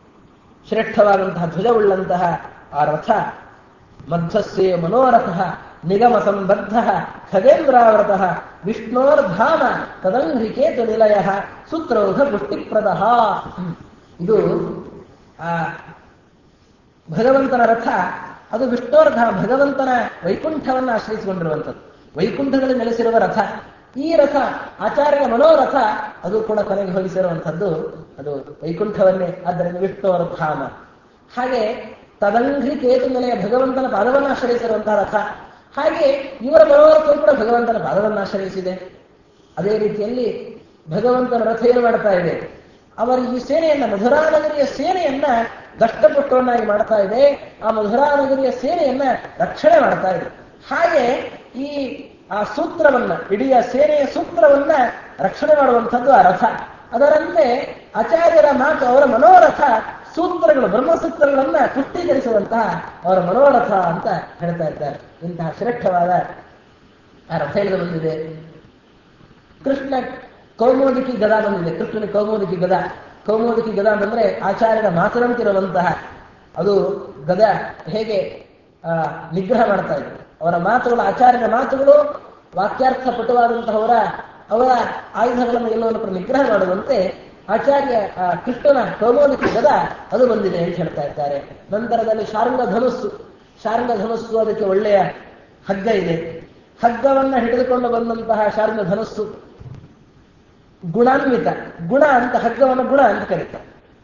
ಶ್ರೇಷ್ಠವಾದಂತಹ ಧ್ವಜವುಳ್ಳಂತಹ ಆ ರಥ, ಮಧ್ವಸ್ಸೇ ಮನೋರಥ, ನಿಗಮ ಸಂಬದ್ಧ ಖಗೇಂದ್ರಾವೃತ ವಿಷ್ಣೋರ್ಧಾಮ ತದಂಘ್ರಿಕೇತು ನಿಲಯ ಸೂತ್ರೌಘ ಪುಷ್ಟಿಪ್ರದ. ಇದು ಆ ಭಗವಂತನ ರಥ, ಅದು ವಿಷ್ಣೋರ್ಧಾಮ, ಭಗವಂತನ ವೈಕುಂಠವನ್ನು ಆಶ್ರಯಿಸಿಕೊಂಡಿರುವಂಥದ್ದು, ವೈಕುಂಠದಲ್ಲಿ ನೆಲೆಸಿರುವ ರಥ. ಈ ರಥ ಆಚಾರ್ಯ ಮನೋರಥ, ಅದು ಕೂಡ ಕೊನೆಗೆ ಹೋಲಿಸಿರುವಂಥದ್ದು ಅದು ವೈಕುಂಠವನ್ನೇ. ಆದ್ದರಿಂದ ವಿಷ್ಣೋರ್ಧಾಮ. ಹಾಗೆ ತದಂಘ್ರಿ ಕೇತು ನೆಲೆಯ ಭಗವಂತನ ಪಾದವನ್ನು ಆಶ್ರಯಿಸಿರುವಂತಹ ರಥ. ಹಾಗೆ ಇವರ ಮನೋರಥವು ಕೂಡ ಭಗವಂತನ ಪಾದವನ್ನು ಆಶ್ರಯಿಸಿದೆ. ಅದೇ ರೀತಿಯಲ್ಲಿ ಭಗವಂತನ ರಥ ಏನು ಮಾಡ್ತಾ ಇದೆ, ಅವರ ಈ ಸೇನೆಯನ್ನ, ಮಧುರಾನಗರಿಯ ಸೇನೆಯನ್ನ ದಷ್ಟಪುಷ್ಟವನ್ನಾಗಿ ಮಾಡ್ತಾ ಇದೆ. ಆ ಮಧುರಾನಗರಿಯ ಸೇನೆಯನ್ನ ರಕ್ಷಣೆ ಮಾಡ್ತಾ ಇದೆ. ಹಾಗೆ ಆ ಸೂತ್ರವನ್ನ, ಇಡೀ ಸೇನೆಯ ಸೂತ್ರವನ್ನ ರಕ್ಷಣೆ ಮಾಡುವಂಥದ್ದು ಆ ರಥ. ಅದರಂತೆ ಆಚಾರ್ಯರ ಮಾತು, ಅವರ ಮನೋರಥ ಸೂತ್ರಗಳು, ಬ್ರಹ್ಮಸೂತ್ರಗಳನ್ನ ಪುಷ್ಟೀಕರಿಸುವಂತಹ ಅವರ ಮನೋರಥ ಅಂತ ಹೇಳ್ತಾ ಇದ್ದಾರೆ. ಇಂತಹ ಶ್ರೇಷ್ಠವಾದ ಆ ರಥ ಇಳಿದು ಬಂದಿದೆ. ಕೃಷ್ಣ ಕೌಮೋದಿಕಿ ಗದಾ ಬಂದಿದೆ. ಕೃಷ್ಣನ ಕೌಮೋದಿಕಿ ಗದಾ. ಕೌಮೋದಿಕಿ ಗದಾ ಬಂದ್ರೆ ಆಚಾರ್ಯರ ಮಾತರಂತಿರುವಂತಹ ಅದು ಗದ ಹೇಗೆ ನಿಗ್ರಹ ಮಾಡ್ತಾ ಇದೆ. ಅವರ ಮಾತುಗಳು, ಆಚಾರ್ಯರ ಮಾತುಗಳು ವಾಕ್ಯಾರ್ಥ ಪಟುವಾದಂತಹವರ ಅವರ ಆಯುಧಗಳನ್ನು ಎಲ್ಲವನ್ನು ನಿಗ್ರಹ ಮಾಡುವಂತೆ ಆಚಾರ್ಯ ಕೃಷ್ಣನ ಕೌಮೋದಿಕಿ ಗದ ಅದು ಬಂದಿದೆ ಅಂತ ಹೇಳ್ತಾ ಇದ್ದಾರೆ. ನಂತರದಲ್ಲಿ ಶಾರ್ಂಗ ಧನುಸ್ಸು. ಶಾರ್ಂಗ ಧನುಸ್ಸು, ಅದಕ್ಕೆ ಒಳ್ಳೆಯ ಹಗ್ಗ ಇದೆ. ಹಗ್ಗವನ್ನ ಹಿಡಿದುಕೊಂಡು ಬಂದಂತಹ ಶಾರ್ಂಗ ಧನುಸ್ಸು ಗುಣಾನ್ವಿತ. ಗುಣ ಅಂತ ಹಗ್ಗವನ್ನು ಗುಣ ಅಂತ ಕರೀತಾರೆ.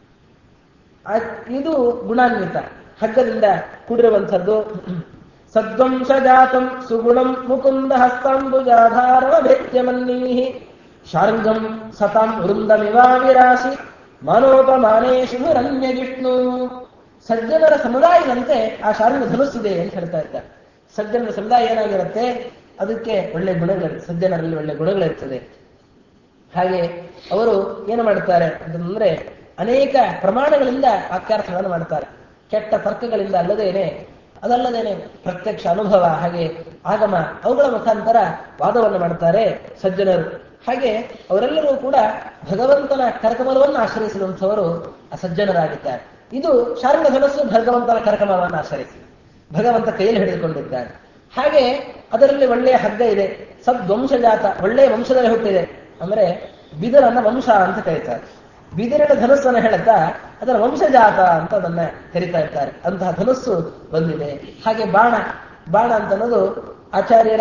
ಇದು ಗುಣಾನ್ವಿತ, ಹಗ್ಗದಿಂದ ಕೂಡಿರುವಂಥದ್ದು. ಸದ್ವಂಶ ಜಾತಂ ಸುಗುಣಂ ಮುಕುಂದ ಹಸ್ತಾಂಬುಜಾಧಾರವ ಭೇತ್ಯಮನ್ನೀಹಿ ಶಾರ್ಂಗಂ ಸತಾಂ ವೃಂದಮಿವಾವಿರಾಶಿ ಮಾನೋಪಮಾನೇಶು ರಮ್ಯ ವಿಷ್ಣು. ಸಜ್ಜನರ ಸಮುದಾಯದಂತೆ ಆ ಶಾರ್ಂಗ ಧನುಸ್ಸಿದೆ ಅಂತ ಹೇಳ್ತಾ ಇದ್ದಾರೆ. ಸಜ್ಜನರ ಸಮುದಾಯ ಏನಾಗಿರುತ್ತೆ, ಅದಕ್ಕೆ ಒಳ್ಳೆ ಗುಣಗಳಿರುತ್ತೆ, ಸಜ್ಜನರಲ್ಲಿ ಒಳ್ಳೆ ಗುಣಗಳಿರ್ತದೆ. ಹಾಗೆ ಅವರು ಏನು ಮಾಡುತ್ತಾರೆ ಅಂತಂದ್ರೆ ಅನೇಕ ಪ್ರಮಾಣಗಳಿಂದ ವಾಕ್ಯಾರ್ಥಗಳನ್ನು ಮಾಡ್ತಾರೆ. ಕೆಟ್ಟ ತರ್ಕಗಳಿಂದ ಅದಲ್ಲದೇನೆ ಪ್ರತ್ಯಕ್ಷ ಅನುಭವ, ಹಾಗೆ ಆಗಮ, ಅವುಗಳ ಮುಖಾಂತರ ವಾದವನ್ನು ಮಾಡ್ತಾರೆ ಸಜ್ಜನರು. ಹಾಗೆ ಅವರೆಲ್ಲರೂ ಕೂಡ ಭಗವಂತನ ಕರಕಮಲವನ್ನು ಆಶ್ರಯಿಸಿದಂಥವರು ಸಜ್ಜನರಾಗಿದ್ದಾರೆ. ಇದು ಶಾರ್ಂಗ ಧನಸ್ಸು ಭಗವಂತನ ಕರಕಮಲವನ್ನು ಆಶ್ರಯಿಸಿ ಭಗವಂತ ಕೈಯಲ್ಲಿ ಹಿಡಿದುಕೊಂಡಿದ್ದಾರೆ. ಹಾಗೆ ಅದರಲ್ಲಿ ಒಳ್ಳೆಯ ಹಗ್ಗ ಇದೆ. ಸದ್ವಂಶಜಾತ, ಒಳ್ಳೆಯ ವಂಶದಲ್ಲಿ ಹುಟ್ಟಿದೆ. ಅಂದ್ರೆ ಬಿದಿರನ್ನ ವಂಶ ಅಂತ ಕರೀತಾರೆ. ಬಿದಿರಿನ ಧನಸ್ಸನ್ನು ಹೇಳುತ್ತಾ ಅದರ ವಂಶಜಾತ ಅಂತ ಅದನ್ನ ಕರೀತಾ ಇರ್ತಾರೆ. ಅಂತಹ ಧನಸ್ಸು ಬಂದಿದೆ. ಹಾಗೆ ಬಾಣ ಅಂತ ಅನ್ನೋದು ಆಚಾರ್ಯರ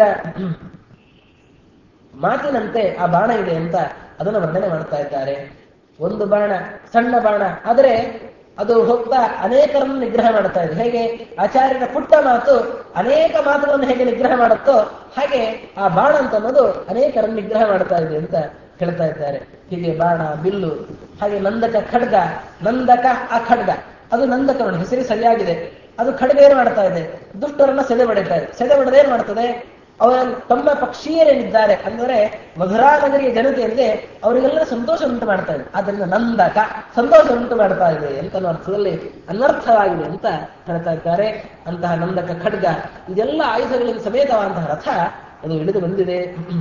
ಮಾತಿನಂತೆ ಆ ಬಾಣ ಇದೆ ಅಂತ ಅದನ್ನು ವರ್ಣನೆ ಮಾಡ್ತಾ ಇದ್ದಾರೆ. ಒಂದು ಬಾಣ, ಸಣ್ಣ ಬಾಣ, ಆದರೆ ಅದು ಹೋಗ್ತಾ ಅನೇಕರನ್ನು ನಿಗ್ರಹ ಮಾಡ್ತಾ ಇದೆ. ಹೇಗೆ ಆಚಾರ್ಯರ ಪುಟ್ಟ ಮಾತು ಅನೇಕ ಮಾತುಗಳನ್ನು ಹೇಗೆ ನಿಗ್ರಹ ಮಾಡುತ್ತೋ ಹಾಗೆ ಆ ಬಾಣ ಅಂತ ಅನ್ನೋದು ಅನೇಕರನ್ನು ನಿಗ್ರಹ ಮಾಡ್ತಾ ಇದೆ ಅಂತ ಹೇಳ್ತಾ ಇದ್ದಾರೆ. ಹೀಗೆ ಬಾಣ, ಬಿಲ್ಲು, ಹಾಗೆ ನಂದಕ ಖಡ್ಗ. ನಂದಕ ಆ ಖಡ್ಗ, ಅದು ನಂದಕವನ್ನು ಹೆಸರು ಸರಿಯಾಗಿದೆ. ಅದು ಖಡ್ಗ ಏನು ಮಾಡ್ತಾ ಇದೆ, ದುಷ್ಟರನ್ನ ಸೆದೆ ಬಡಿತಾ ಇದೆ. ಸೆದೆ ಬಡದೆ ಏನ್ ಮಾಡ್ತದೆ, ಅವರ ತಮ್ಮ ಪಕ್ಷೀಯರೇನಿದ್ದಾರೆ ಅಂದರೆ ಮಧುರಾನಗರಿಯ ಜನತೆಯಲ್ಲಿ ಅವರಿಗೆಲ್ಲ ಸಂತೋಷ ಉಂಟು ಮಾಡ್ತಾ ಇದೆ. ಆದ್ದರಿಂದ ನಂದಕ ಸಂತೋಷ ಉಂಟು ಮಾಡ್ತಾ ಇದೆ ಅಂತ ಅರ್ಥದಲ್ಲಿ ಅನರ್ಥವಾಗಿದೆ ಅಂತ ಹೇಳ್ತಾ ಇದ್ದಾರೆ. ಅಂತಹ ನಂದಕ ಖಡ್ಗ, ಇದೆಲ್ಲ ಆಯುಧಗಳಿಂದ ಸಮೇತವಾದಂತಹ ರಥ ಅದು ಇಳಿದು ಬಂದಿದೆ.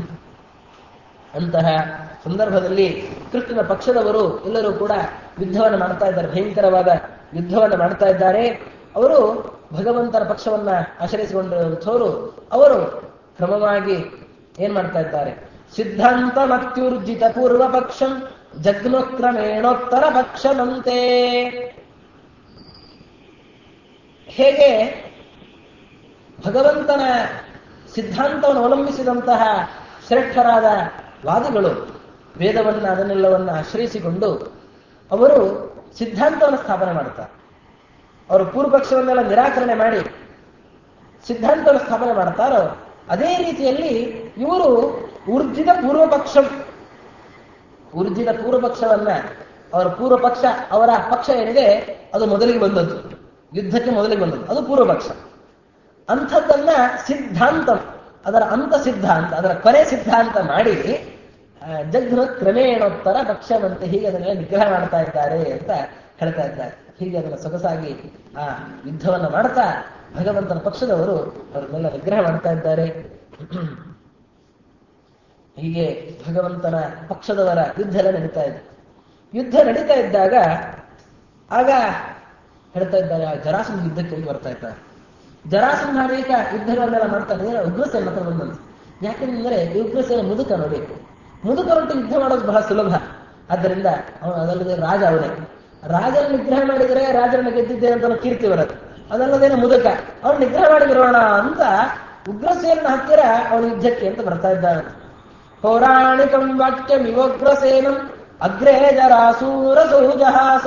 ಅಂತಹ ಸಂದರ್ಭದಲ್ಲಿ ಕೃಷ್ಣನ ಪಕ್ಷದವರು ಎಲ್ಲರೂ ಕೂಡ ಯುದ್ಧವನ್ನು ಮಾಡ್ತಾ ಇದ್ದಾರೆ. ಭಯಂಕರವಾದ ಯುದ್ಧವನ್ನು ಮಾಡ್ತಾ ಇದ್ದಾರೆ. ಅವರು ಭಗವಂತನ ಪಕ್ಷವನ್ನ ಆಶ್ರಯಿಸಿಕೊಂಡಿರುವಂಥವರು ಅವರು ಕ್ರಮವಾಗಿ ಏನ್ ಮಾಡ್ತಾ ಇದ್ದಾರೆ, ಸಿದ್ಧಾಂತ ಮತ್ಯುರ್ಜಿತ ಪೂರ್ವ ಪಕ್ಷಂ ಜಗ್ಮ ಕ್ರಮೇಣೋತ್ತರ ಪಕ್ಷನಂತೆ. ಹೇಗೆ ಭಗವಂತನ ಸಿದ್ಧಾಂತವನ್ನು ಅವಲಂಬಿಸಿದಂತಹ ಶ್ರೇಷ್ಠರಾದ ವಾದಿಗಳು ವೇದವನ್ನ ಅದನ್ನೆಲ್ಲವನ್ನ ಆಶ್ರಯಿಸಿಕೊಂಡು ಅವರು ಸಿದ್ಧಾಂತವನ್ನು ಸ್ಥಾಪನೆ ಮಾಡುತ್ತಾರೆ. ಅವರು ಪೂರ್ವಪಕ್ಷವನ್ನೆಲ್ಲ ನಿರಾಕರಣೆ ಮಾಡಿ ಸಿದ್ಧಾಂತವನ್ನು ಸ್ಥಾಪನೆ ಮಾಡ್ತಾರೋ ಅದೇ ರೀತಿಯಲ್ಲಿ ಇವರು ಊರ್ಜಿತ ಪೂರ್ವಪಕ್ಷವನ್ನ ಅವರ ಪೂರ್ವಪಕ್ಷ, ಅವರ ಪಕ್ಷ ಏನಿದೆ ಅದು ಮೊದಲಿಗೆ ಬಂದದ್ದು, ಯುದ್ಧಕ್ಕೆ ಮೊದಲಿಗೆ ಬಂದದ್ದು, ಅದು ಪೂರ್ವಪಕ್ಷ. ಅಂಥದ್ದನ್ನ ಸಿದ್ಧಾಂತ, ಅದರ ಅಂತ ಸಿದ್ಧಾಂತ, ಅದರ ಕೊನೆ ಸಿದ್ಧಾಂತ ಮಾಡಿ ಜಗ್ನ ಕ್ರಮೇಣೋತ್ತರ ಪಕ್ಷವಂತೆ ಹೀಗೆ ಅದನ್ನೆಲ್ಲ ನಿಗ್ರಹ ಮಾಡ್ತಾ ಇದ್ದಾರೆ ಅಂತ ಹೇಳ್ತಾ ಇದ್ದಾರೆ. ಹೀಗೆ ಅದನ್ನು ಸೊಗಸಾಗಿ ಆ ಯುದ್ಧವನ್ನು ಮಾಡ್ತಾ ಭಗವಂತನ ಪಕ್ಷದವರು ಅವರನ್ನೆಲ್ಲ ನಿಗ್ರಹ ಮಾಡ್ತಾ ಇದ್ದಾರೆ. ಹೀಗೆ ಭಗವಂತನ ಪಕ್ಷದವರ ಯುದ್ಧ ಎಲ್ಲ ನಡೀತಾ ಇದೆ. ಯುದ್ಧ ನಡೀತಾ ಇದ್ದಾಗ ಆಗ ಹೇಳ್ತಾ ಇದ್ದಾರೆ, ಆ ಜರಾಸಂಧ ಯುದ್ಧಕ್ಕೆ ಬರ್ತಾ ಇದ್ದಾರೆ. ಜರಾಸಂಧ ಅನೇಕ ಯುದ್ಧಗಳನ್ನೆಲ್ಲ ಮಾಡ್ತಾನೆ. ಉಗ್ರಸೇನ ಹತ್ರ ಬಂದಂತೆ. ಯಾಕೆಂದ್ರೆ ಈ ಉಗ್ರಸೇನ ಮುದುಕ ನೋಡಿ, ಮುದುಕರೊಟ್ಟು ಯುದ್ಧ ಮಾಡೋದು ಬಹಳ ಸುಲಭ. ಆದ್ದರಿಂದ ಅದಲ್ಲದೆ ರಾಜ ಅವನೇ, ರಾಜನ ನಿಗ್ರಹ ಮಾಡಿದರೆ ರಾಜರನ್ನ ಗೆದ್ದಿದ್ದೆ ಅಂತ ಕೀರ್ತಿ ಬರುತ್ತೆ. ಅದಲ್ಲದೇನೆ ಮುದುಕ, ಅವ್ರು ನಿಗ್ರಹ ಮಾಡಿ ಬರೋಣ ಅಂತ ಉಗ್ರಸೇನ ಹತ್ತಿರ ಅವನು ಯುದ್ಧಕ್ಕೆ ಅಂತ ಬರ್ತಾ ಇದ್ದಾನೆ. ಪೌರಾಣಿಕಂ ವಾಕ್ಯ ವಿವೋಗ್ರಸೇನಂ ಅಗ್ರೇ ಜರಾಸೂರ ಸೌಜಹಾಸ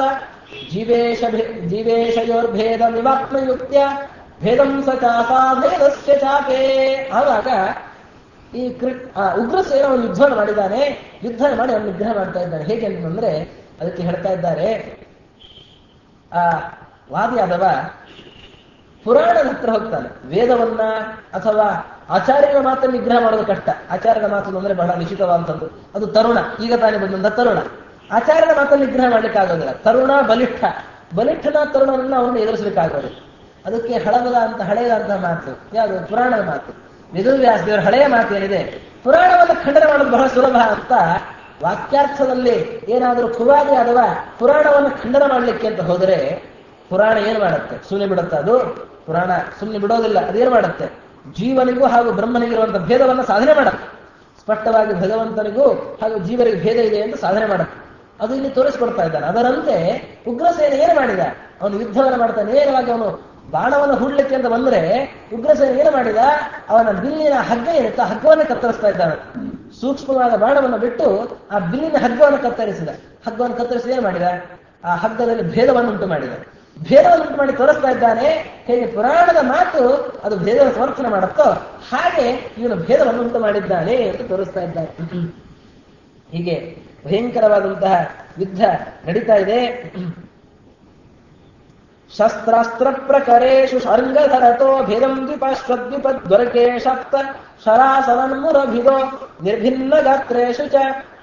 ಜೀವೇಶಯೋರ್ಭೇದ ವಿವಾತ್ಮಯುಕ್ತ್ಯ ಭೇದಂ ಸ ಚಾಸಾಭೇದಸ್ಯ ಚಾಪೇ. ಆವಾಗ ಈ ಉಗ್ರಸೇನ ಅವನು ಯುದ್ಧ ಮಾಡಿದ್ದಾನೆ. ಯುದ್ಧ ಮಾಡಿ ಅವನು ನಿಗ್ರಹ ಮಾಡ್ತಾ ಇದ್ದಾನೆ. ಹೇಗೆ ಅಂತಂದ್ರೆ ಅದಕ್ಕೆ ಹೇಳ್ತಾ ಇದ್ದಾರೆ, ಆ ವಾದಿಯಾದವ ಪುರಾಣದ ಹತ್ರ ಹೋಗ್ತಾನೆ. ವೇದವನ್ನ ಅಥವಾ ಆಚಾರ್ಯರ ಮಾತನ್ನು ನಿಗ್ರಹ ಮಾಡೋದು ಕಷ್ಟ. ಆಚಾರ್ಯರ ಮಾತು ಅಂದ್ರೆ ಬಹಳ ನಿಶ್ಚಿತವಾದಂಥದ್ದು. ಅದು ತರುಣ, ಈಗ ತಾನೇ ಬಂದಂತ ತರುಣ. ಆಚಾರ್ಯರ ಮಾತನ್ನು ನಿಗ್ರಹ ಮಾಡ್ಲಿಕ್ಕೆ ಆಗೋದಿಲ್ಲ. ತರುಣ ಬಲಿಷ್ಠ, ಬಲಿಷ್ಠನ ತರುಣನನ್ನ ಅವನ್ನ ಎದುರಿಸಲಿಕ್ಕಾಗೋದಿಲ್ಲ. ಅದಕ್ಕೆ ಹಳೆಯದಂತಹ ಮಾತು ಯಾವುದು? ಪುರಾಣದ ಮಾತು. ವೇದವ್ಯಾಸ ದೇವರ ಹಳೆಯ ಮಾತು ಏನಿದೆ, ಪುರಾಣವನ್ನು ಖಂಡನೆ ಮಾಡೋದು ಬಹಳ ಸುಲಭ ಅಂತ ವಾಕ್ಯಾರ್ಥದಲ್ಲಿ ಏನಾದರೂ ಕುವಾದಿ ಅಥವಾ ಪುರಾಣವನ್ನು ಖಂಡನೆ ಮಾಡಲಿಕ್ಕೆ ಅಂತ ಹೋದರೆ ಪುರಾಣ ಏನ್ ಮಾಡುತ್ತೆ? ಸುಮ್ಮನೆ ಬಿಡುತ್ತೆ. ಅದು ಪುರಾಣ ಸುಮ್ಮನೆ ಬಿಡೋದಿಲ್ಲ. ಅದೇನು ಮಾಡುತ್ತೆ? ಜೀವನಿಗೂ ಹಾಗೂ ಬ್ರಹ್ಮನಿಗಿರುವಂತಹ ಭೇದವನ್ನು ಸಾಧನೆ ಮಾಡುತ್ತೆ. ಸ್ಪಷ್ಟವಾಗಿ ಭಗವಂತನಿಗೂ ಹಾಗೂ ಜೀವನಿಗೆ ಭೇದ ಇದೆ ಅಂತ ಸಾಧನೆ ಮಾಡುತ್ತೆ. ಅದು ಇಲ್ಲಿ ತೋರಿಸ್ಕೊಡ್ತಾ ಇದ್ದಾನೆ. ಅದರಂತೆ ಉಗ್ರಸೇನ ಏನು ಮಾಡಿದ? ಅವನು ಯುದ್ಧವನ್ನು ಮಾಡ್ತಾನೆ. ನೇರವಾಗಿ ಅವನು ಬಾಣವನ್ನು ಹೂಡ್ಲಿಕ್ಕೆ ಅಂತ ಬಂದ್ರೆ ಉಗ್ರಸೇನ ಏನು ಮಾಡಿದ? ಅವನ ಬಿಲ್ಲಿನ ಹಗ್ಗ ಏನಿತ್ತು ಆ ಹಗ್ಗವನ್ನೇ ಕತ್ತರಿಸ್ತಾ ಇದ್ದಾನೆ. ಸೂಕ್ಷ್ಮವಾದ ಬಾಣವನ್ನು ಬಿಟ್ಟು ಆ ಬಿಲ್ಲಿನ ಹಗ್ಗವನ್ನು ಕತ್ತರಿಸಿದ. ಹಗ್ಗವನ್ನು ಕತ್ತರಿಸಿ ಏನು ಮಾಡಿದ? ಆ ಹಗ್ಗದಲ್ಲಿ ಭೇದವನ್ನು ಉಂಟು ಮಾಡಿದ. ಭೇದವನ್ನು ಉಂಟು ಮಾಡಿ ತೋರಿಸ್ತಾ ಇದ್ದಾನೆ. ಹೇಗೆ ಪುರಾಣದ ಮಾತು ಅದು ಭೇದವನ್ನು ಸಮರ್ಥನೆ ಮಾಡುತ್ತೋ ಹಾಗೆ ಇವನು ಭೇದವನ್ನು ಉಂಟು ಮಾಡಿದ್ದಾನೆ ಅಂತ ತೋರಿಸ್ತಾ ಇದ್ದಾನೆ. ಹೀಗೆ ಭಯಂಕರವಾದಂತಹ ಯುದ್ಧ ನಡೀತಾ ಇದೆ. ಶಸ್ತ್ರಾಸ್ತ್ರ ಪ್ರಕರೇಶು ಶಾರ್ಂಗಧರತೋ ಭೇದಂ ದ್ವಿಪಾಶ್ವದ್ವಿಪದ್ವರ್ಗೇ ಸಪ್ತ ಶರಾಸವನ್ಮುರಭಿದೋ ನಿರ್ಭಿನ್ನ ಗಾತ್ರೇಷು ಚ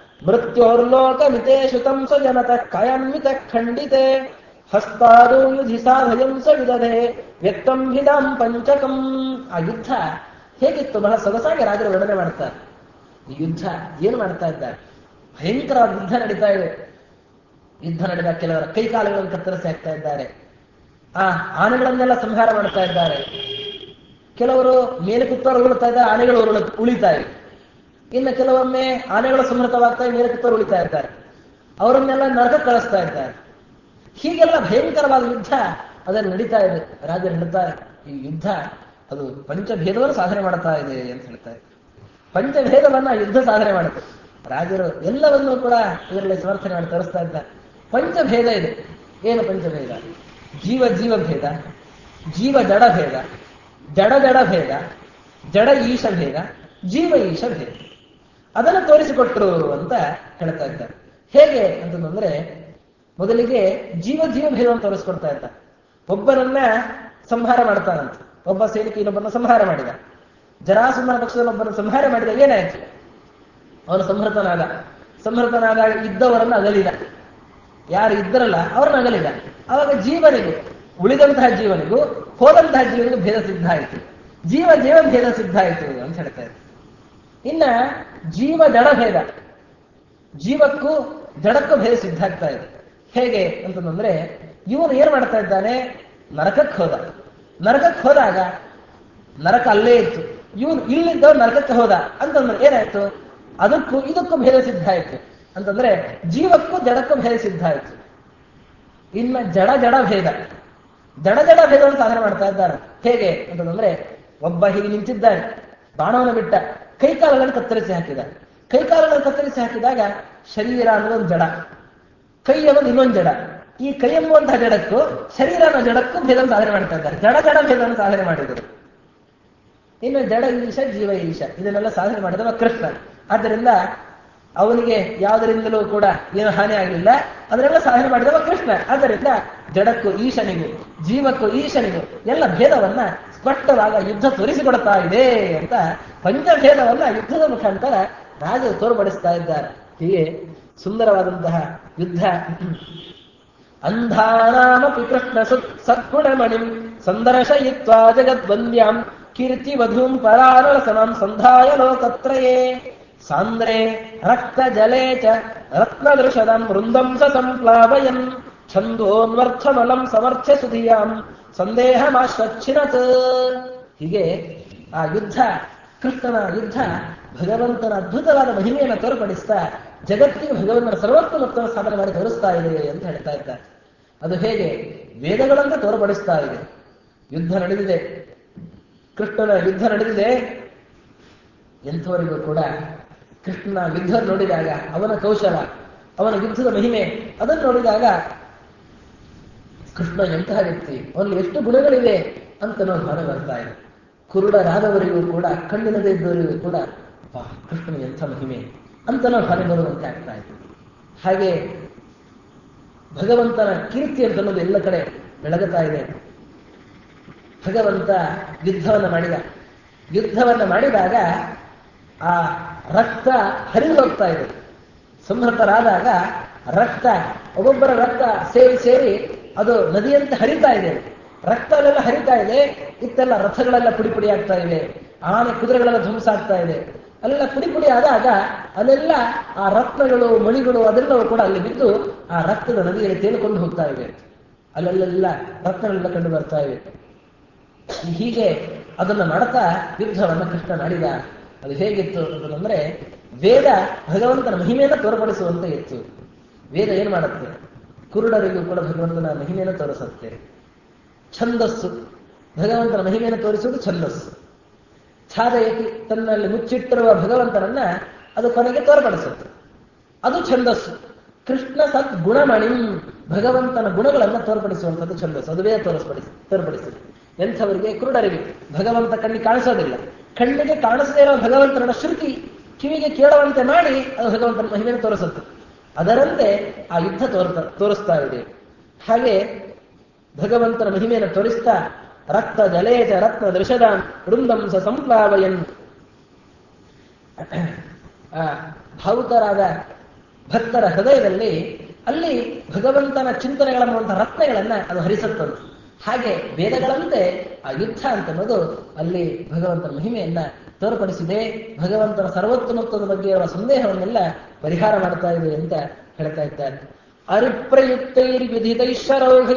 ಮೃತ್ಯೋರ್ಲೋಕಮಿತೇಷು ತಂ ಸ್ವಜನತ ಕಾಯಾನ್ವಿತ ಖಂಡಿತೆ ಹಸ್ತಾದೋ ಯುಧಿ ಸಾಧಯಂ ಸ ವಿದಧೆ ವ್ಯಕ್ತಂ ಭಿದಾಂ ಪಂಚಕಂ. ಆ ಯುದ್ಧ ಹೇಗಿತ್ತು? ಬಹಳ ಸೊಗಸಾಗಿ ರಾಜರು ವರ್ಣನೆ ಮಾಡ್ತಾರೆ. ಈ ಯುದ್ಧ ಏನು ಮಾಡ್ತಾ ಇದ್ದಾರೆ? ಭಯಂಕರವಾದ ಯುದ್ಧ ನಡೀತಾ ಇದೆ. ಯುದ್ಧ ನಡೆದ ಕೆಲವರ ಕೈಕಾಲುಗಳನ್ನು ಕತ್ತರಿಸಿ ಹಾಕ್ತಾ ಇದ್ದಾರೆ. ಆ ಆನೆಗಳನ್ನೆಲ್ಲ ಸಂಹಾರ ಮಾಡ್ತಾ ಇದ್ದಾರೆ. ಕೆಲವರು ಮೇಲೆ ಕುತ್ತವರು ಉರುಳುತ್ತಾ ಇದ್ದಾರೆ, ಆನೆಗಳು ಉಳಿತಾ ಇವೆ. ಇನ್ನು ಕೆಲವೊಮ್ಮೆ ಆನೆಗಳು ಸಂಹೃತವಾಗ್ತಾ ಇವೆ, ಮೇಲೆ ಕುತ್ತವರು ಉಳಿತಾ ಇರ್ತಾರೆ. ಅವರನ್ನೆಲ್ಲ ನರಕ ಕಳಿಸ್ತಾ ಇದ್ದಾರೆ. ಹೀಗೆಲ್ಲ ಭಯಂಕರವಾದ ಯುದ್ಧ ಅದನ್ನು ನಡೀತಾ ಇದೆ. ರಾಜರು ಹೇಳ್ತಾರೆ, ಈ ಯುದ್ಧ ಅದು ಪಂಚಭೇದವನ್ನು ಸಾಧನೆ ಮಾಡ್ತಾ ಇದೆ ಅಂತ ಹೇಳ್ತಾರೆ. ಪಂಚಭೇದವನ್ನ ಯುದ್ಧ ಸಾಧನೆ ಮಾಡುತ್ತೆ. ರಾಜರು ಎಲ್ಲವನ್ನೂ ಕೂಡ ಇದರಲ್ಲಿ ಸಮರ್ಥನೆ ಮಾಡಿ ತೋರಿಸ್ತಾ ಇದ್ದಾರೆ. ಪಂಚಭೇದ ಇದೆ. ಏನು ಪಂಚಭೇದ? ಜೀವ ಜೀವ ಭೇದ, ಜೀವ ಜಡ ಭೇದ, ಜಡ ಜಡ ಭೇದ, ಜಡ ಈಶ ಭೇದ, ಜೀವ ಈಶ ಭೇದ. ಅದನ್ನು ತೋರಿಸಿಕೊಟ್ರು ಅಂತ ಹೇಳ್ತಾ ಇದ್ದಾರೆ. ಹೇಗೆ ಅಂತಂದ್ರೆ ಮೊದಲಿಗೆ ಜೀವ ಜೀವ ಭೇದವನ್ನು ತೋರಿಸ್ಕೊಡ್ತಾ ಇದ್ದಾರೆ. ಒಬ್ಬನನ್ನ ಸಂಹಾರ ಮಾಡ್ತಾನಂತೆ. ಒಬ್ಬ ಸೈನಿಕ ಇನ್ನೊಬ್ಬನ ಸಂಹಾರ ಮಾಡಿದ. ಜರಾಸಂಧನ ಪಕ್ಷದಲ್ಲಿ ಒಬ್ಬನ ಸಂಹಾರ ಮಾಡಿದ. ಏನಾಯ್ತು? ಅವನು ಸಂಹೃತನಾದಾಗ ಇದ್ದವರನ್ನು ಅಗಲಿದ. ಯಾರು ಇದ್ದರಲ್ಲ ಅವ್ರನ್ನ ಅಗಲಿದ. ಆವಾಗ ಜೀವನಿಗೂ ಉಳಿದಂತಹ ಜೀವನಿಗೂ ಹೋದಂತಹ ಜೀವನಿಗೂ ಭೇದ ಸಿದ್ಧ ಆಯಿತು. ಜೀವ ಜೀವ ಭೇದ ಸಿದ್ಧ ಆಯಿತು ಅಂತ ಹೇಳ್ತಾ ಇದ್ದಾರೆ. ಇನ್ನ ಜೀವ ಜಡ ಭೇದ, ಜೀವಕ್ಕೂ ಜಡಕ್ಕೂ ಭೇದ ಸಿದ್ಧ ಆಗ್ತಾ ಇದೆ. ಹೇಗೆ ಅಂತಂದ್ರೆ ಇವನು ಏನ್ ಮಾಡ್ತಾ ಇದ್ದಾನೆ? ನರಕಕ್ಕೆ ಹೋದ. ನರಕಕ್ಕೆ ಹೋದಾಗ ನರಕ ಅಲ್ಲೇ ಇತ್ತು. ಇವನು ಇಲ್ಲಿದ್ದ ನರಕಕ್ಕೆ ಹೋದ ಅಂತಂದ್ರೆ ಏನಾಯ್ತು? ಅದಕ್ಕೂ ಇದಕ್ಕೂ ಭೇದ ಸಿದ್ಧ ಆಯ್ತು. ಅಂತಂದ್ರೆ ಜೀವಕ್ಕೂ ಜಡಕ್ಕೂ ಭೇದ ಸಿದ್ಧ ಆಯ್ತು. ಇನ್ನ ಜಡ ಜಡ ಭೇದ, ಜಡ ಜಡ ಭೇದವನ್ನು ಸಾಧನೆ ಮಾಡ್ತಾ ಇದ್ದಾರೆ. ಹೇಗೆ ಅಂತಂದ್ರೆ ಒಬ್ಬ ಹೀಗೆ ನಿಂತಿದ್ದಾನೆ, ಬಾಣವನ್ನು ಬಿಟ್ಟ, ಕೈಕಾಲುಗಳನ್ನು ಕತ್ತರಿಸಿ ಹಾಕಿದ. ಕೈಕಾಲುಗಳನ್ನು ಕತ್ತರಿಸಿ ಹಾಕಿದಾಗ ಶರೀರ ಅನ್ನೋದೊಂದು ಜಡ, ಕೈ ಅನ್ನೋದು ಇನ್ನೊಂದು ಜಡ. ಈ ಕೈ ಎಂಬುವಂತಹ ಜಡಕ್ಕೂ ಶರೀರ ಅನ್ನೋ ಜಡಕ್ಕೂ ಭೇದವನ್ನು ಸಾಧನೆ ಮಾಡ್ತಾ ಇದ್ದಾರೆ. ಜಡ ಜಡ ಭೇದವನ್ನು ಸಾಧನೆ ಮಾಡಿದರು. ಇನ್ನು ಜಡ ಈಶ ಜೀವ ಈಶ ಇದನ್ನೆಲ್ಲ ಸಾಧನೆ ಮಾಡಿದವ ಕೃಷ್ಣ. ಆದ್ದರಿಂದ ಅವನಿಗೆ ಯಾವುದರಿಂದಲೂ ಕೂಡ ಏನು ಹಾನಿ ಆಗಲಿಲ್ಲ. ಅದನ್ನೆಲ್ಲ ಸಾಧನೆ ಮಾಡಿದವ ಕೃಷ್ಣ. ಆದ್ದರಿಂದ ಜಡಕ್ಕೂ ಈಶನಿಗೂ ಜೀವಕ್ಕೂ ಈಶನಿಗೂ ಎಲ್ಲ ಭೇದವನ್ನ ಸ್ಪಷ್ಟವಾಗ ಯುದ್ಧ ತೋರಿಸಿಕೊಡ್ತಾ ಇದೆ ಅಂತ ಪಂಚಭೇದವನ್ನ ಯುದ್ಧದ ಮುಖಾಂತರ ರಾಜರು ತೋರ್ಪಡಿಸ್ತಾ ಇದ್ದಾರೆ. ಹೀಗೆ ಸುಂದರವಾದಂತಹ ಯುದ್ಧ. ಅಂಧಾನಾಮಪಿ ಕೃಷ್ಣ ಸದ್ಗುಣಮಣಿಂ ಸಂದರ್ಶಯಿತ್ವಾ ಜಗದ್ವಂದ್ಯಾಂ ಕೀರ್ತಿ ವಧೂಂ ಪರಾನರಸನಾಂ ಸಂಧಾಯ ಲೋಕತ್ರಯೇ ಸಾಂದ್ರೇ ರಕ್ತ ಜಲೇ ಚ ರತ್ನದೃಶದಂ ವೃಂದಂ ಸ ಸಂಪ್ಲಾವಯನ್ ಛಂದೋನ್ವರ್ಥಮಲಂ ಸಮರ್ಥ್ಯ ಸುಧಿಯಾಂ ಸಂದೇಹಮಾಶ್ವಚ್ಛಿನತ್. ಹೀಗೆ ಆ ಯುದ್ಧ, ಕೃಷ್ಣನ ಯುದ್ಧ ಭಗವಂತನ ಅದ್ಭುತವಾದ ಮಹಿಮೆಯನ್ನು ತೋರ್ಪಡಿಸ್ತಾ ಜಗತ್ತಿಗೆ ಭಗವಂತನ ಸರ್ವೋತ್ತಮತ್ವವನ್ನು ಸಾಧನೆ ಮಾಡಿ ತೋರಿಸ್ತಾ ಇದೆ ಅಂತ ಹೇಳ್ತಾ ಇದ್ದಾರೆ. ಅದು ಹೇಗೆ? ವೇದಗಳಂತೆ ತೋರ್ಪಡಿಸ್ತಾ ಇದೆ. ಯುದ್ಧ ನಡೆದಿದೆ, ಕೃಷ್ಣನ ಯುದ್ಧ ನಡೆದಿದೆ. ಎಂಥವರಿಗೂ ಕೂಡ ಕೃಷ್ಣನ ಯುದ್ಧ ನೋಡಿದಾಗ, ಅವನ ಕೌಶಲ, ಅವನ ಯುದ್ಧದ ಮಹಿಮೆ ಅದನ್ನು ನೋಡಿದಾಗ ಕೃಷ್ಣ ಎಂತಹ ವ್ಯಕ್ತಿ, ಅವನಲ್ಲಿ ಎಷ್ಟು ಗುಣಗಳಿವೆ ಅಂತ ನಾವು ಭಾವನೆ ಬರ್ತಾ ಇದೆ. ಕುರುಡರಾದವರಿಗೂ ಕೂಡ, ಕಣ್ಣಿನದೇ ಇದ್ದವರಿಗೂ ಕೂಡ ಕೃಷ್ಣನ ಎಂಥ ಮಹಿಮೆ ಅಂತ ನಾವು ಭಾವನೆ ಬರುವಂತೆ ಆಗ್ತಾ ಇದೆ. ಹಾಗೆ ಭಗವಂತನ ಕೀರ್ತಿ ಅಂತ ಅನ್ನೋದು ಎಲ್ಲ ಕಡೆ ಬೆಳಗುತ್ತಾ ಇದೆ. ಭಗವಂತ ಯುದ್ಧವನ್ನ ಮಾಡಿದಾಗ ಆ ರಕ್ತ ಹರಿದು ಹೋಗ್ತಾ ಇದೆ. ಸಂಹೃತರಾದಾಗ ರಕ್ತ, ಒಬ್ಬೊಬ್ಬರ ರಕ್ತ ಸೇರಿ ಸೇರಿ ಅದು ನದಿಯಂತೆ ಹರಿತಾ ಇದೆ. ರಕ್ತ ಅಲ್ಲೆಲ್ಲ ಹರಿತಾ ಇದೆ. ಇತ್ತೆಲ್ಲ ರಥಗಳೆಲ್ಲ ಪುಡಿ ಪುಡಿ ಆಗ್ತಾ ಇದೆ, ಆನೆ ಕುದುರೆಗಳೆಲ್ಲ ಧ್ವಂಸ ಆಗ್ತಾ ಇದೆ. ಅಲ್ಲೆಲ್ಲ ಪುಡಿ ಪುಡಿ ಆದಾಗ ಅಲ್ಲೆಲ್ಲ ಆ ರತ್ನಗಳು, ಮಣಿಗಳು ಅದೆಲ್ಲವೂ ಕೂಡ ಅಲ್ಲಿ ಬಿದ್ದು ಆ ರಕ್ತದ ನದಿಯಲ್ಲಿ ತೇಲಿಕೊಂಡು ಹೋಗ್ತಾ ಇವೆ. ಅಲ್ಲೆಲ್ಲ ರತ್ನಗಳೆಲ್ಲ ಕಂಡು ಬರ್ತಾ ಇವೆ. ಹೀಗೆ ಅದನ್ನ ಮಾಡ್ತಾ ಯುದ್ಧವನ್ನ ಕೃಷ್ಣ ಮಾಡಿದ. ಅದು ಹೇಗಿತ್ತು ಅಂತಂದ್ರೆ, ವೇದ ಭಗವಂತನ ಮಹಿಮೆಯನ್ನು ತೋರ್ಪಡಿಸುವಂತೆ ಇತ್ತು. ವೇದ ಏನ್ ಮಾಡುತ್ತೆ? ಕುರುಡರಿಗೂ ಕೂಡ ಭಗವಂತನ ಮಹಿಮೆಯನ್ನು ತೋರಿಸುತ್ತೆ. ಛಂದಸ್ಸು, ಭಗವಂತನ ಮಹಿಮೆಯನ್ನು ತೋರಿಸುವುದು ಛಂದಸ್ಸು. ಛಾದಯತಿ, ತನ್ನಲ್ಲಿ ಮುಚ್ಚಿಟ್ಟಿರುವ ಭಗವಂತನನ್ನ ಅದು ಕೊನೆಗೆ ತೋರ್ಪಡಿಸುತ್ತೆ, ಅದು ಛಂದಸ್ಸು. ಕೃಷ್ಣ ಸತ್ ಗುಣಮಣಿ, ಭಗವಂತನ ಗುಣಗಳನ್ನು ತೋರ್ಪಡಿಸುವಂಥದ್ದು ಛಂದಸ್ಸು. ಅದು ವೇದ ತೋರ್ಪಡಿಸುತ್ತೆ. ಎಂಥವರಿಗೆ? ಕುರುಡರಿಗೆ. ಭಗವಂತ ಕಣ್ಣಿಗೆ ಕಾಣಿಸೋದಿಲ್ಲ, ಕಣ್ಣಿಗೆ ಕಾಣಿಸದೇ ಇರೋ ಭಗವಂತನ ಶ್ರುತಿ ಕಿವಿಗೆ ಕೇಳುವಂತೆ ಮಾಡಿ ಅದು ಭಗವಂತನ ಮಹಿಮೆಯನ್ನು ತೋರಿಸುತ್ತೆ. ಅದರಂತೆ ಆ ಯುದ್ಧ ತೋರಿಸ್ತಾ ಇದೆ. ಹಾಗೆ ಭಗವಂತನ ಮಹಿಮೆಯನ್ನು ತೋರಿಸ್ತಾ ರಕ್ತ ಜಲೇಜ ರತ್ನ ದೃಶದಾಂ ವೃಂದಂಸ ಸಂಪ್ಲಾವಯನ್, ಭಾವುಕರಾದ ಭಕ್ತರ ಹೃದಯದಲ್ಲಿ ಅಲ್ಲಿ ಭಗವಂತನ ಚಿಂತನೆಗಳನ್ನುವಂತಹ ರತ್ನಗಳನ್ನ ಅದು ಹರಿಸುತ್ತದೆ. ಹಾಗೆ ವೇದಗಳಂತೆ ಆ ಯುದ್ಧ ಅಂತನ್ನೋದು ಅಲ್ಲಿ ಭಗವಂತನ ಮಹಿಮೆಯನ್ನ ತೋರ್ಪಡಿಸಿದೆ. ಭಗವಂತನ ಸರ್ವೋತ್ತಮತ್ವದ ಬಗ್ಗೆ ಅವರ ಸಂದೇಹವನ್ನೆಲ್ಲ ಪರಿಹಾರ ಮಾಡ್ತಾ ಇದೆ ಅಂತ ಹೇಳ್ತಾ ಇದ್ದಾರೆ. ಅರಿಪ್ರಯುಕ್ತೈರ್ವಿಧಿತೈಶ್ವರೌಘೈ